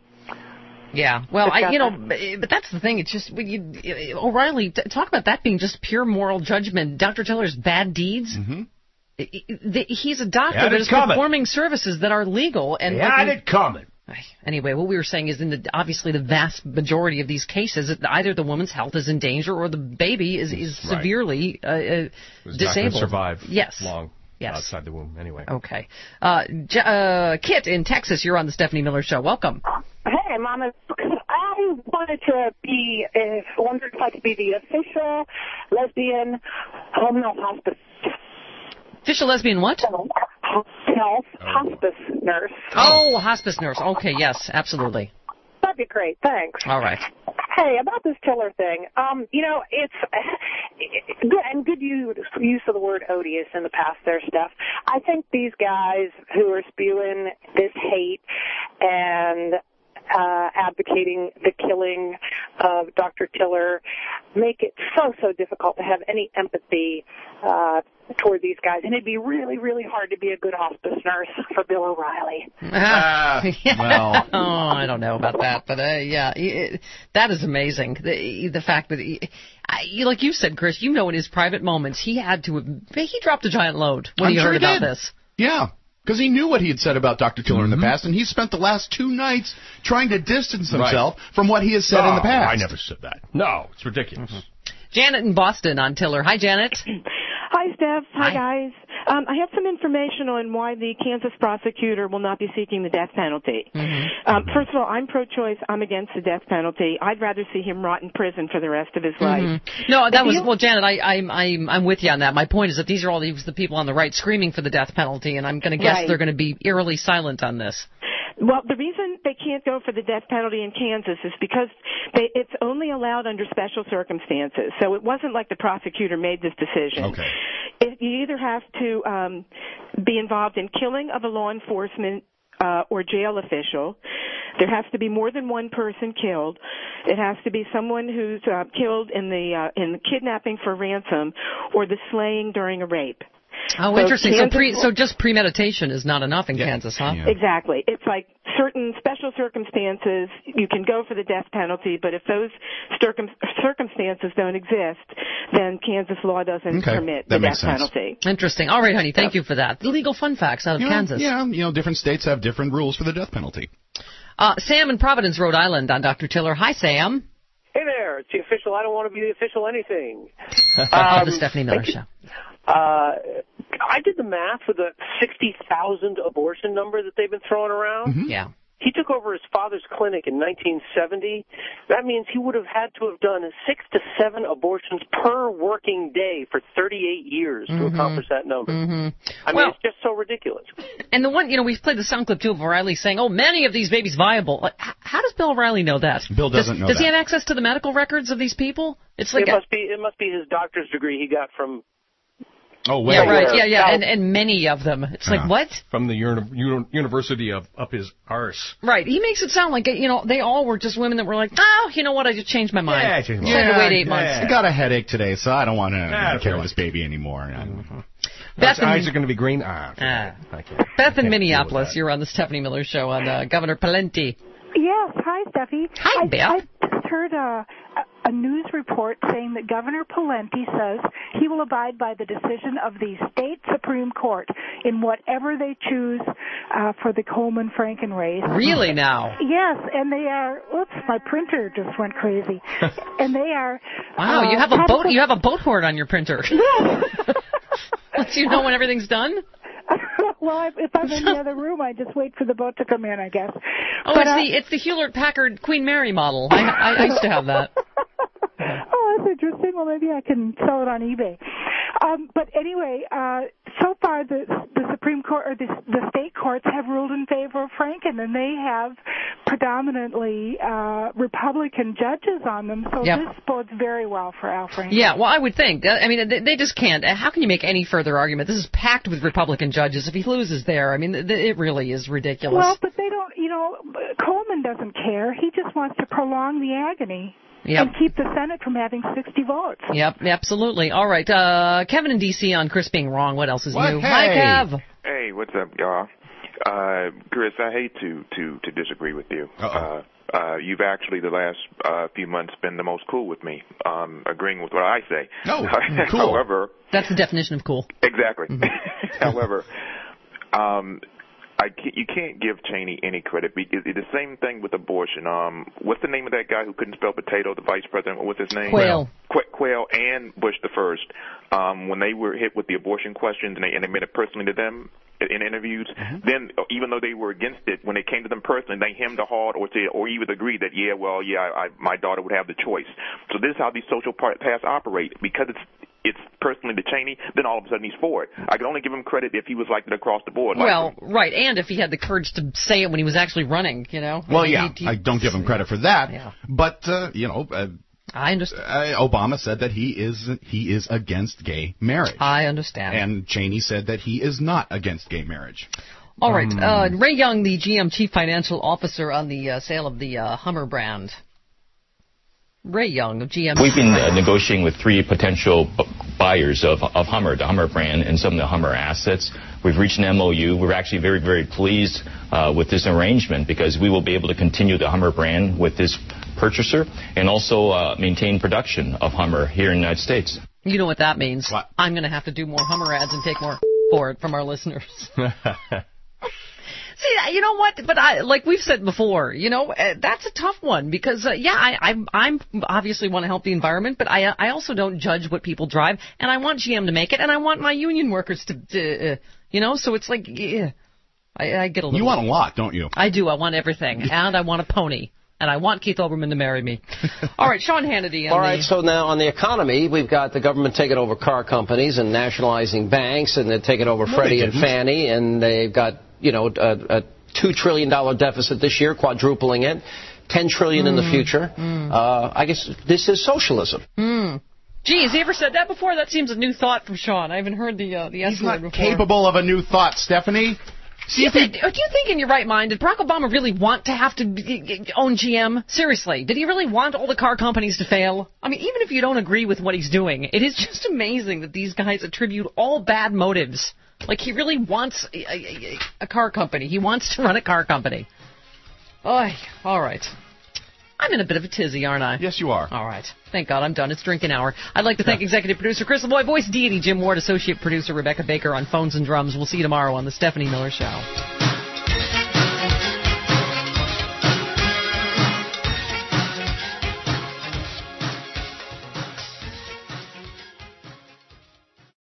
Speaker 3: Yeah, well,
Speaker 9: It's
Speaker 3: I,
Speaker 9: got
Speaker 3: you know,
Speaker 9: that.
Speaker 3: but, but that's the thing. It's just when you, O'Reilly. t- Talk about that being just pure moral judgment. Doctor Tiller's bad deeds.
Speaker 5: Mm-hmm.
Speaker 3: I- I- the- He's a doctor
Speaker 2: Had
Speaker 3: that
Speaker 2: it
Speaker 3: is
Speaker 2: coming.
Speaker 3: performing services that are legal. And
Speaker 2: He
Speaker 3: like
Speaker 2: had
Speaker 3: we-
Speaker 2: it coming.
Speaker 3: Anyway, what we were saying is, in the obviously the vast majority of these cases, that either the woman's health is in danger or the baby is is
Speaker 2: Right.
Speaker 3: severely uh, uh,
Speaker 2: Was not going to
Speaker 3: disabled.
Speaker 2: survive
Speaker 3: Yes.
Speaker 2: long
Speaker 3: Yes.
Speaker 2: outside the womb. Anyway.
Speaker 3: Okay. Uh, J- uh, Kit in Texas, you're on the Stephanie Miller Show. Welcome.
Speaker 11: Hey, Mama. I wanted to be, uh, wondered if I could be the official lesbian home health hospice.
Speaker 3: Official lesbian what?
Speaker 11: Health hospice nurse.
Speaker 3: Oh, hospice nurse. Okay, yes, absolutely.
Speaker 11: That'd be great. Thanks.
Speaker 3: All right.
Speaker 11: Hey, about this Tiller thing, um, you know, it's good and good use, use of the word odious in the past there, Steph. I think these guys who are spewing this hate and uh, advocating the killing of Doctor Tiller make it so, so difficult to have any empathy uh, toward these guys. And it'd be really, really hard to be a good hospice nurse for Bill O'Reilly.
Speaker 3: Uh,
Speaker 5: well.
Speaker 3: oh, I don't know about that, but uh, yeah, it, that is amazing. The the fact that, he, I, like you said, Chris, you know, in his private moments, he had to have, he dropped a giant load when
Speaker 5: I'm
Speaker 3: he
Speaker 5: sure
Speaker 3: heard
Speaker 5: he
Speaker 3: about
Speaker 5: did.
Speaker 3: this.
Speaker 5: Yeah, because he knew what he had said about Doctor Tiller
Speaker 2: Mm-hmm.
Speaker 5: in the past, and he spent the last two nights trying to distance himself from what he has said
Speaker 2: No,
Speaker 5: in the past.
Speaker 2: I never said that. No, it's ridiculous.
Speaker 3: Janet in Boston on Tiller. Hi, Janet.
Speaker 21: Hi, Steph. Hi,
Speaker 3: Hi.
Speaker 21: guys. Um, I have some information on why the Kansas prosecutor will not be seeking the death penalty.
Speaker 3: Mm-hmm.
Speaker 21: Um, first of all, I'm pro-choice. I'm against the death penalty. I'd rather see him rot in prison for the rest of his life.
Speaker 3: Mm-hmm. No, that
Speaker 21: If
Speaker 3: was
Speaker 21: you-
Speaker 3: well, Janet. I, I'm I'm I'm with you on that. My point is that these are all these the people on the right screaming for the death penalty, and I'm going to guess
Speaker 21: Right.
Speaker 3: they're going to be eerily silent on this.
Speaker 21: Well, the reason they can't go for the death penalty in Kansas is because they, it's only allowed under special circumstances. So it wasn't like the prosecutor made this decision.
Speaker 5: Okay.
Speaker 21: It, you either have to um, be involved in killing of a law enforcement uh, or jail official. There has to be more than one person killed. It has to be someone who's uh, killed in the uh, in the kidnapping for ransom or the slaying during a rape.
Speaker 3: Oh,
Speaker 21: So
Speaker 3: interesting. So,
Speaker 21: Kansas-
Speaker 3: pre, so just premeditation is not enough in Kansas, huh?
Speaker 21: Exactly. It's like certain special circumstances, you can go for the death penalty, but if those circum- circumstances don't exist, then Kansas law doesn't
Speaker 5: Okay.
Speaker 21: permit
Speaker 5: That
Speaker 21: the
Speaker 5: makes
Speaker 21: death
Speaker 5: sense.
Speaker 21: penalty.
Speaker 3: Interesting. All right, honey. Thank you for that. Legal fun facts out of
Speaker 5: You know,
Speaker 3: Kansas.
Speaker 5: Yeah, you know, different states have different rules for the death penalty.
Speaker 3: Uh, Sam in Providence, Rhode Island on Doctor Tiller. Hi, Sam.
Speaker 22: Hey there, it's the official. I don't want to be the official anything.
Speaker 3: Um, the Stephanie Miller
Speaker 22: thank you.
Speaker 3: Show.
Speaker 22: Uh, I did the math for the sixty thousand abortion number that they've been throwing around.
Speaker 5: Mm-hmm.
Speaker 3: Yeah.
Speaker 22: He took over his father's clinic in nineteen seventy. That means he would have had to have done six to seven abortions per working day for thirty-eight years to
Speaker 3: Mm-hmm.
Speaker 22: accomplish that number.
Speaker 3: Mm-hmm.
Speaker 22: I mean,
Speaker 3: Well-
Speaker 22: it's just so ridiculous.
Speaker 3: And the one, you know, we've played the sound clip too of O'Reilly saying, "Oh, many of these babies viable." Like, h- how does Bill O'Reilly know that?
Speaker 5: Bill doesn't
Speaker 3: does,
Speaker 5: know
Speaker 3: Does he
Speaker 5: that.
Speaker 3: have access to the medical records of these people? It's like
Speaker 22: it
Speaker 3: a-
Speaker 22: must be it must be his doctor's degree he got from
Speaker 5: Oh, wait.
Speaker 3: Yeah, right. Yeah, yeah, and and many of them. It's
Speaker 2: Yeah.
Speaker 3: like what?
Speaker 2: From the uni- uni- University of up his arse.
Speaker 3: Right. He makes it sound like you know they all were just women that were like, oh, you know what? I just changed my mind.
Speaker 5: Yeah, I changed my
Speaker 3: Just had to
Speaker 5: mind.
Speaker 3: wait eight
Speaker 5: Yeah.
Speaker 3: months.
Speaker 5: I got a headache today, so I don't want to
Speaker 2: Yeah,
Speaker 5: carry this baby anymore.
Speaker 2: Beth
Speaker 3: Beth
Speaker 2: eyes
Speaker 3: in-
Speaker 2: are going to be green. Ah,
Speaker 3: Ah.
Speaker 2: I can't.
Speaker 3: Beth in
Speaker 2: Can't
Speaker 3: Minneapolis,
Speaker 2: deal
Speaker 3: you're on the Stephanie Miller Show on uh, Governor Pawlenty.
Speaker 13: Yes, hi, Steffi.
Speaker 3: Hi,
Speaker 13: I,
Speaker 3: Beth.
Speaker 13: I just heard a, a news report saying that Governor Pawlenty says he will abide by the decision of the state Supreme Court in whatever they choose uh, for the Coleman-Franken race.
Speaker 3: Really now?
Speaker 13: Yes, and they are. Oops, my printer just went crazy. And they are.
Speaker 3: Wow,
Speaker 13: uh,
Speaker 3: you have a boat.
Speaker 13: Republican-
Speaker 3: You have a boat horn on your printer. Lets you know when everything's done.
Speaker 13: Well, I- if I'm in the other room, I just wait for the boat to come in, I guess.
Speaker 3: Oh,
Speaker 13: But,
Speaker 3: it's
Speaker 13: uh,
Speaker 3: the it's the Hewlett Packard Queen Mary model. I, I, I used to have that.
Speaker 13: Oh, that's interesting. Well, maybe I can sell it on eBay. Um, but anyway, uh, so far the the Supreme Court or the, the state courts have ruled in favor of Franken, and they have predominantly uh, Republican judges on them. So
Speaker 3: Yep.
Speaker 13: this bodes very well for Al Franken.
Speaker 3: Yeah, well, I would think. I mean, they, they just can't. How can you make any further argument? This is packed with Republican judges. If he loses there, I mean, th- it really is ridiculous.
Speaker 13: Well, but they don't. You know, Coleman doesn't care. He just wants to prolong the agony.
Speaker 3: Yep.
Speaker 13: And keep the Senate from having sixty votes.
Speaker 3: Yep, absolutely. All right, uh, Kevin in D C on Chris being wrong. What else is
Speaker 13: What?
Speaker 3: new?
Speaker 13: Hey.
Speaker 3: Hi, Kev.
Speaker 14: Hey, what's up, y'all? Uh, Chris, I hate to, to, to disagree with you. Uh, uh, you've actually, the last uh, few months, been the most cool with me, um, agreeing with what I say.
Speaker 3: Oh, cool.
Speaker 14: However,
Speaker 3: That's the definition of cool.
Speaker 14: exactly.
Speaker 3: Mm-hmm.
Speaker 14: However, um, I can't, you can't give Cheney any credit. Be- it- it's the same thing with abortion. Um, what's the name of that guy who couldn't spell potato? The vice president. What was his name?
Speaker 3: Quayle.
Speaker 14: Qu- Quayle and Bush the first. Um, when they were hit with the abortion questions and they, and they made it personally to them in, in interviews,
Speaker 3: Mm-hmm.
Speaker 14: then uh, even though they were against it, when it came to them personally, they hemmed or hawed or said, or even agreed that yeah, well, yeah, I, my daughter would have the choice. So this is how these social part- paths operate because it's. It's personally to Cheney, then all of a sudden he's for it. I can only give him credit if he was like that across the board. Like,
Speaker 3: Well, right, and if he had the courage to say it when he was actually running, you know.
Speaker 5: Well,
Speaker 3: He-
Speaker 5: yeah,
Speaker 3: he-
Speaker 5: I don't give him credit for that.
Speaker 3: Yeah.
Speaker 5: But uh, you know, uh,
Speaker 3: I understand.
Speaker 5: Uh, Obama said that he is he is against gay marriage.
Speaker 3: I understand.
Speaker 5: And Cheney said that he is not against gay marriage.
Speaker 3: All right,
Speaker 5: Um,
Speaker 3: uh, Ray Young, the G M Chief Financial Officer on the uh, sale of the uh, Hummer brand. Ray Young of G M.
Speaker 23: We've been uh, negotiating with three potential b- buyers of, of Hummer, the Hummer brand, and some of the Hummer assets. We've reached an M O U. We're actually very, very pleased uh, with this arrangement because we will be able to continue the Hummer brand with this purchaser and also uh, maintain production of Hummer here in the United States.
Speaker 3: You know what that means. What? I'm going to have to do more Hummer ads and take more for it from our listeners. See, you know what? But I, like we've said before, you know, uh, that's a tough one because, uh, yeah, I, I'm, I'm obviously want to help the environment, but I, I also don't judge what people drive, and I want G M to make it, and I want my union workers to, to uh, you know, so it's like, yeah, I, I get a little.
Speaker 5: You want a lot, don't you?
Speaker 3: I do. I want everything, and I want a pony, and I want Keith Olbermann to marry me. All right, Sean Hannity. On
Speaker 24: All right,
Speaker 3: the,
Speaker 24: so now on the economy, we've got the government taking over car companies and nationalizing banks, and they're taking over
Speaker 5: No,
Speaker 24: Freddie
Speaker 5: they
Speaker 24: and
Speaker 5: didn't.
Speaker 24: Fannie, and they've got, you know, a, a two trillion dollars deficit this year, quadrupling it, ten trillion dollars in the
Speaker 3: Mm,
Speaker 24: future.
Speaker 3: mm.
Speaker 24: Uh, I guess this is socialism.
Speaker 3: Hmm. Gee, has he ever said that before? That seems a new thought from Sean. I haven't heard the uh, the S
Speaker 5: He's
Speaker 3: word
Speaker 5: not
Speaker 3: before.
Speaker 5: capable of a new thought, Stephanie.
Speaker 3: Do you, think, do you think in your right mind, did Barack Obama really want to have to b- own G M? Seriously, did he really want all the car companies to fail? I mean, even if you don't agree with what he's doing, it is just amazing that these guys attribute all bad motives. Like, he really wants a, a, a car company. He wants to run a car company. Oh, all right. I'm in a bit of a tizzy, aren't I?
Speaker 5: Yes, you are.
Speaker 3: All right. Thank God I'm done. It's drinking hour. I'd like to thank executive producer Chris LeBoy, voice deity Jim Ward, associate producer Rebecca Baker on phones and drums. We'll see you tomorrow on The Stephanie Miller Show.